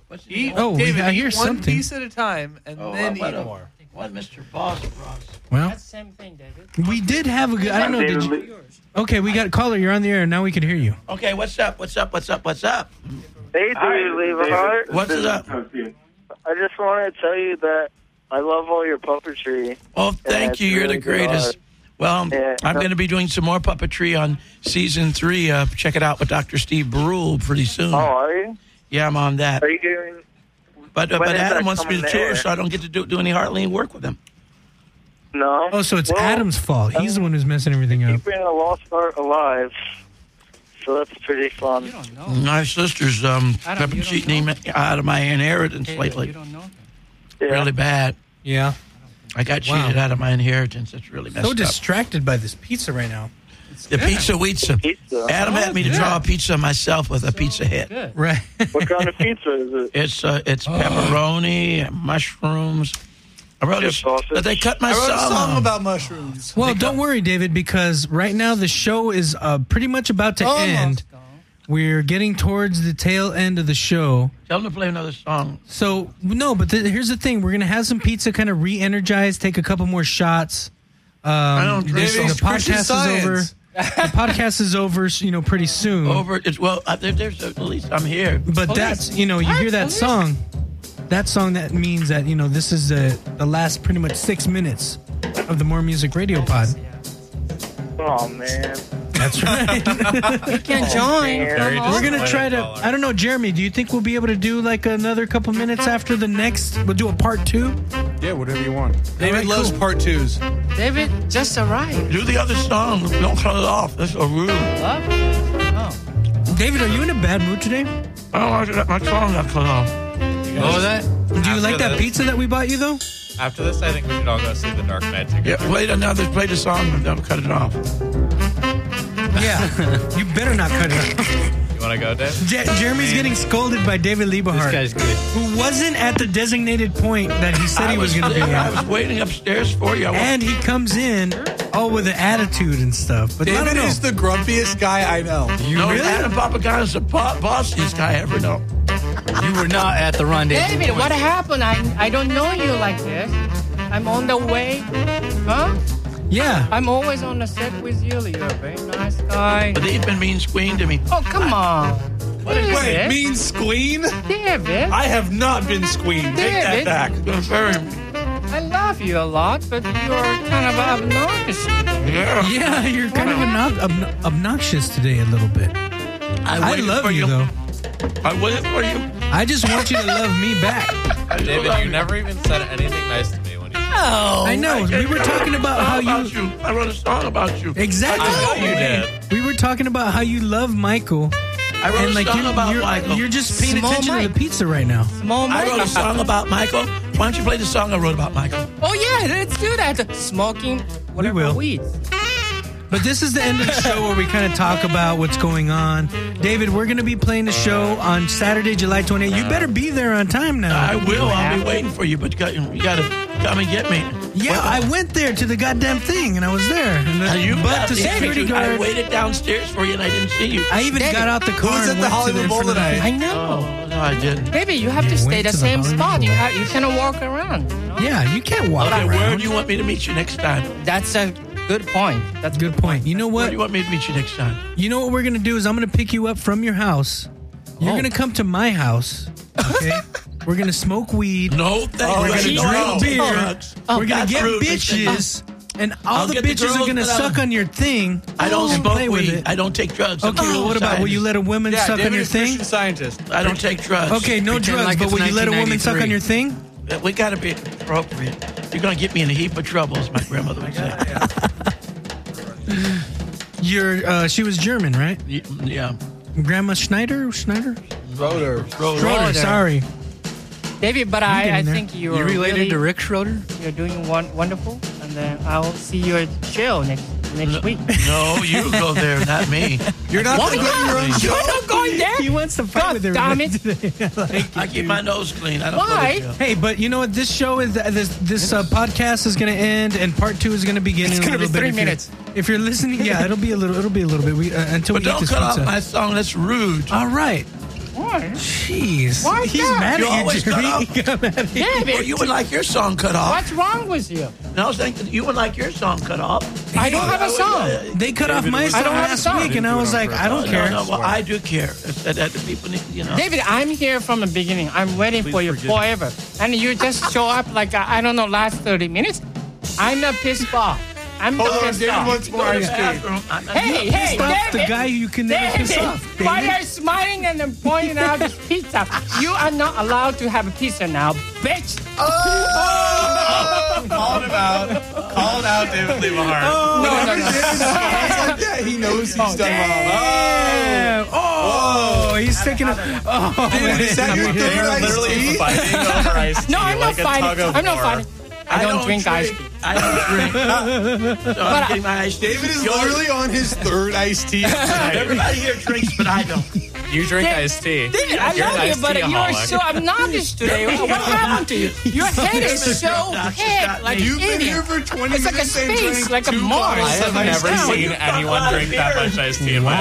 Eat, Oh, we- David, I eat hear one something. piece at a time and Oh, then what eat a- more. What Mister Boss brought. Well, That's the same thing, David. we did have a good. I don't know. Did you? Okay, we got a caller. You're on the air. Now we can hear you. Okay, what's up? What's up? What's up? What's up? Hey, David Leverhart. What's up? I just wanted to tell you that I love all your puppetry. Oh, And thank it's you. You're really the greatest. good Well, Yeah. I'm going to be doing some more puppetry on season three. Uh, check it out with Doctor Steve Brule pretty soon. Oh, are you? Yeah, I'm on that. Are you doing? But uh, when but is Adam that wants me to coming tour, there? so I don't get to do, do any Heartland work with him. No. Oh, so it's Well, Adam's fault. He's the one who's messing everything up. Keeping a lost art alive. So that's pretty fun. My sister's um, Adam, been you cheating me out of my inheritance lately. Really bad. Yeah. I got Wow. cheated out of my inheritance. It's really messed So up. distracted by this pizza right now. The pizza pizza. Adam Oh, had me to good. draw a pizza myself with a pizza head. Right. What kind of pizza is it? It's uh, it's pepperoni and mushrooms. I wrote a, but they cut my I wrote a song. song about mushrooms. Well, don't worry, David, because right now the show is uh, pretty much about to Almost end. We're getting towards the tail end of the show. Tell them to play another song. So, no, but the, here's the thing. We're going to have some pizza kind of re-energized, take a couple more shots. Um, I don't drink this- it. the podcast Christian is Science. over. The podcast is over, you know, pretty soon. Over. It's well. Uh, there, there's a, at least I'm here. But that's, you know, you hear that song. That song, that means that, you know, this is the, the last pretty much six minutes of the More Music Radio Pod. Oh, man. That's right. You can join. We're going to try to, I don't know, Jeremy, do you think we'll be able to do like another couple minutes after the next? We'll do a part two? Yeah, whatever you want. David All right, loves cool. part twos. David just arrived. Do the other song. Don't cut it off. That's so rude. David, are you in a bad mood today? I don't like that. My song got cut off. What was that? Do you like that this- pizza that we bought you, though? After this, I think we should all go see The Dark Knight together. Yeah, play another. Play the song and don't cut it off. Yeah. You better not cut it off. You want to go, Dave? Je- Jeremy's getting scolded by David Liebehart. This guy's good. Who wasn't at the designated point that he said I he was, going to be there. I at. was waiting upstairs for you. I wa- And he comes in all with an attitude and stuff. But I don't David know. is the grumpiest guy I know. You no, really? Adam Papagano's the bo- bossiest guy I ever know. You were not at the rendezvous. David, what happened? I I don't know you like this. I'm on the way. Huh? Yeah. I'm always on the set with you. You're a very nice guy. But they've been mean squeen to me. Oh, come on. What is Wait, it? mean squeen? David, I have not been squeen. Take that David. back. Very, I love you a lot, but you're kind of obnoxious. yeah. Yeah, you're kind of obno- ob- obnoxious today a little bit. I, waited love for you, though. I waited for you. I just want you to love me back. I David, love you never even said anything nice to me when you. Oh, I know. We were talking about how about you... you. I wrote a song about you. Exactly. I know you did. We were talking about how you love Michael. I wrote And a like song you're, about you're, Michael. you're just paying Small attention to Mike. the pizza right now. Small I Mike. wrote a song about Michael. Why don't you play the song I wrote about Michael? Oh yeah, let's do that. Smoking whatever will. weeds. But this is the end of the show where we kind of talk about what's going on. David, we're going to be playing the show on Saturday, July twenty-eighth. You better be there on time now. I will. I'll be waiting for you, but you got, you got to come and get me. Yeah, Well, I went there to the goddamn thing, and I was there. And the, Are you but the Yeah, security because I guard... waited downstairs for you and I didn't see you. I even David, got out the car who's and at the went to Hollywood in Bowl front of the tonight? I know. Oh, no, I didn't. Baby, you have to You stay went the to the same Hollywood spot. You Bowl. have, you cannot walk around. You know? Yeah, you can't walk Okay, around. where do you want me to meet you next time? That's a good point. That's Good point. You know Where what? do you want me to meet you next time? You know what we're gonna do is I'm gonna pick you up from your house. You're Oh. gonna come to my house. Okay. We're gonna smoke weed. No, thank We're you. gonna No, drink no. beer. Oh, We're gonna that's get rude. bitches, and all I'll the get the bitches are girls, gonna but I suck don't- on your thing. I don't and smoke play with weed. it. I don't take drugs. Okay, I'm a well, what about will you let a woman Yeah, suck David on your is thing? Christian Scientist. I don't take drugs. Okay, no Pretend drugs, like but it's will you let a woman suck on nineteen your thing? Uh, We got to be appropriate. You're going to get me in a heap of trouble, as my grandmother would say. You're. Uh, she was German, right? Y- Yeah. Grandma Schneider. Schneider. Schroeder. Schroeder. Sorry. David, but You I, get I in there. think you're You related really, to Rick Schroeder? You're doing one, wonderful, and then I'll see you at jail next next week. No, you go there, not me. You're not going to go to your own show? You're not going there. He wants to fight God with damn everybody it. today. Like, I keep my nose clean. I don't Why? Go to jail. hey, but you know what? This show is this this uh, podcast is going to end, and part two is going to begin It's in a gonna little be bit. three If you're- minutes. If you're listening, yeah, it'll be a little. It'll be a little bit. We, uh, until But we eat don't this cut off pizza. my song. That's rude. All right. Jeez. Why He's that? mad You at you, always cut Jerry. off. He got mad at you. Yeah, Well, you would like your song cut off. What's wrong with you? And I was thinking you would like your song cut off. I don't have a song. They cut off my I song don't have a last song. week, and I was like, I don't No, care. no, well, I do care. That, that the people need, you know. David, I'm here from the beginning. I'm waiting for you forever. And you just show up like, uh, I don't know, last thirty minutes. I'm not pissed off. I'm Hold not on, pissed David off. wants more ice cream. Hey, hey, Pissed off David. the guy you can never David, piss off, why David. are you smiling and then pointing out this pizza? You are not allowed to have a pizza now, bitch. Oh! Call him out. Call it out, David Liebehart. Oh, No, no, no. David responds like that, he knows he's done wrong. Damn. Oh, he's taking a. Oh, David, is that your They third are iced literally tea? fighting over iced tea. No, I'm not like a tug fighting. of I'm not war. fighting. I don't, drink ice tea. I don't drink. So I'm getting my iced tea. David is Yours- literally on his third iced tea. Everybody here drinks, but I don't. You drink David, iced tea. David, I You're an love you, iced but tea-aholic. you're so obnoxious today. What happened to you? Your head is so big, like You've been eating. here for twenty It's like a minutes and space, drank like a two Mars. bottles I have of iced never tea. seen anyone drink that much iced tea in my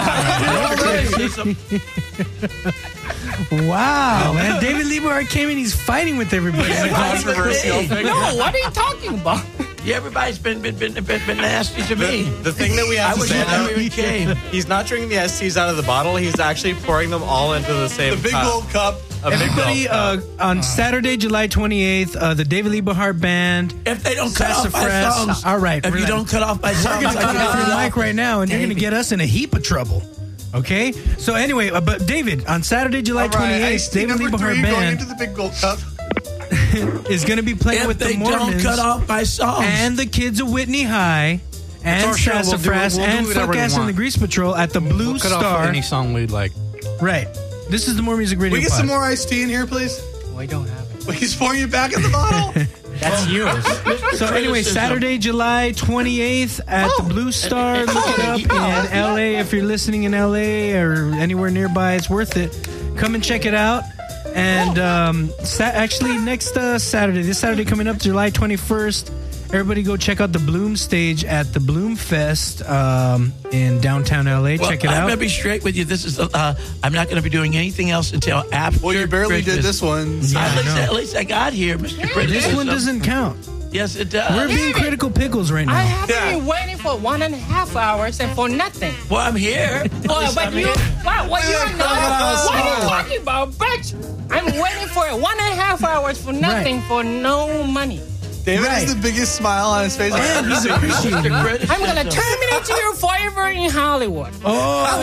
life. wow, man. David Liebehart came in, he's fighting with everybody. He's a controversial figure. No, what are you talking about? Yeah, everybody's been been been been, been nasty to me. The, the thing that we have I to wish say I never though, even came. he's not drinking the iced teas out of the bottle. He's actually pouring them all into the same The big cup. gold cup. A big Everybody, gold cup. uh, on Saturday, July twenty-eighth, uh, the David Liebehart Band. If they don't cut off my Sassafras. songs, All right, if we're you not- don't cut off my songs, We're going to I cut can off cut your it mic right now, and you're going to get us in a heap of trouble. Okay? So, anyway, uh, but David, on Saturday, July All right, twenty-eighth, iced tea David number Liebehart three going Band into the big gold cup. is going to be playing If with they the Mormons don't cut off my songs. and the kids of Whitney High and our show. We'll do- Sassafras we'll do and whatever Fuck we Ass and want. the Grease Patrol at the Blue We'll cut off Star. any song we'd like. Right. This is the More Music Radio We get Pod. some more iced tea in here, please. We don't have it. He's pouring it back in the bottle. That's yours. So anyway, Saturday, July twenty-eighth at the Blue Star. Look it up in L A. If you're listening in L A or anywhere nearby, it's worth it. Come and check it out. And um, sa- actually, next uh, Saturday, this Saturday coming up, July twenty-first, everybody go check out the Bloom stage at the Bloom Fest um, in downtown L A. Well, check it I'm out. gonna be straight with you. This is uh, I'm not gonna be doing anything else until after. Well, you barely Christmas. did this one. So. Yeah, at, I least, know. at least I got here, Mister Christmas. This one doesn't count. Yes, it does. We're being critical pickles right I now. have Yeah. been waiting for one and a half hours and for nothing. Well, I'm here. At Well, least but I'm you, here. what, what you're Yeah, not, come what are you on. talking about, bitch? I'm waiting for one and a half hours for nothing for no money. David Right. has the biggest smile on his face. And he's appreciating Mister it. Criticism. I'm gonna terminate you forever in Hollywood. Oh,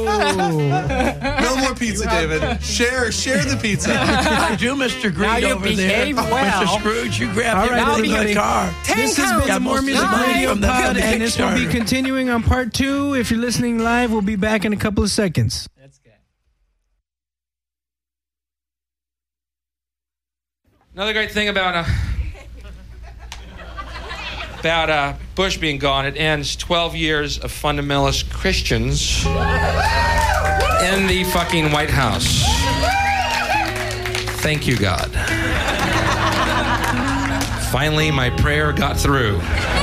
No more pizza, David. Share, share the pizza. I do, Mister Greed Now you over there. behave well. Mister Scrooge, you grab All him right, out of your everybody. car. Ten This has counts. been the More Music Nine. Radio From the- Pod, the and this will be Kickstarter. continuing on part two. If you're listening live, we'll be back in a couple of seconds. That's good. Another great thing about uh, about uh, Bush being gone, it ends twelve years of fundamentalist Christians in the fucking White House. Thank you, God. Finally, my prayer got through.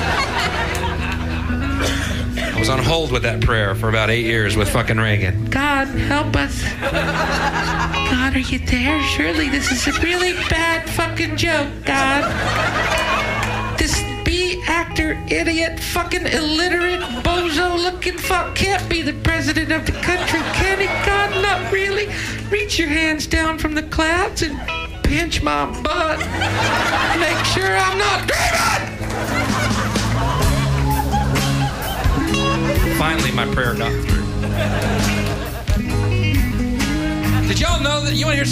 I was on hold with that prayer for about eight years with fucking Reagan. God, help us. God, are you there? Surely this is a really bad fucking joke, God. This B actor, idiot, fucking illiterate, bozo looking fuck can't be the president of the country, can he? God, not really. Reach your hands down from the clouds and pinch my butt. Make sure I'm not dreaming. Finally, my prayer got through. Did y'all know that? You want to hear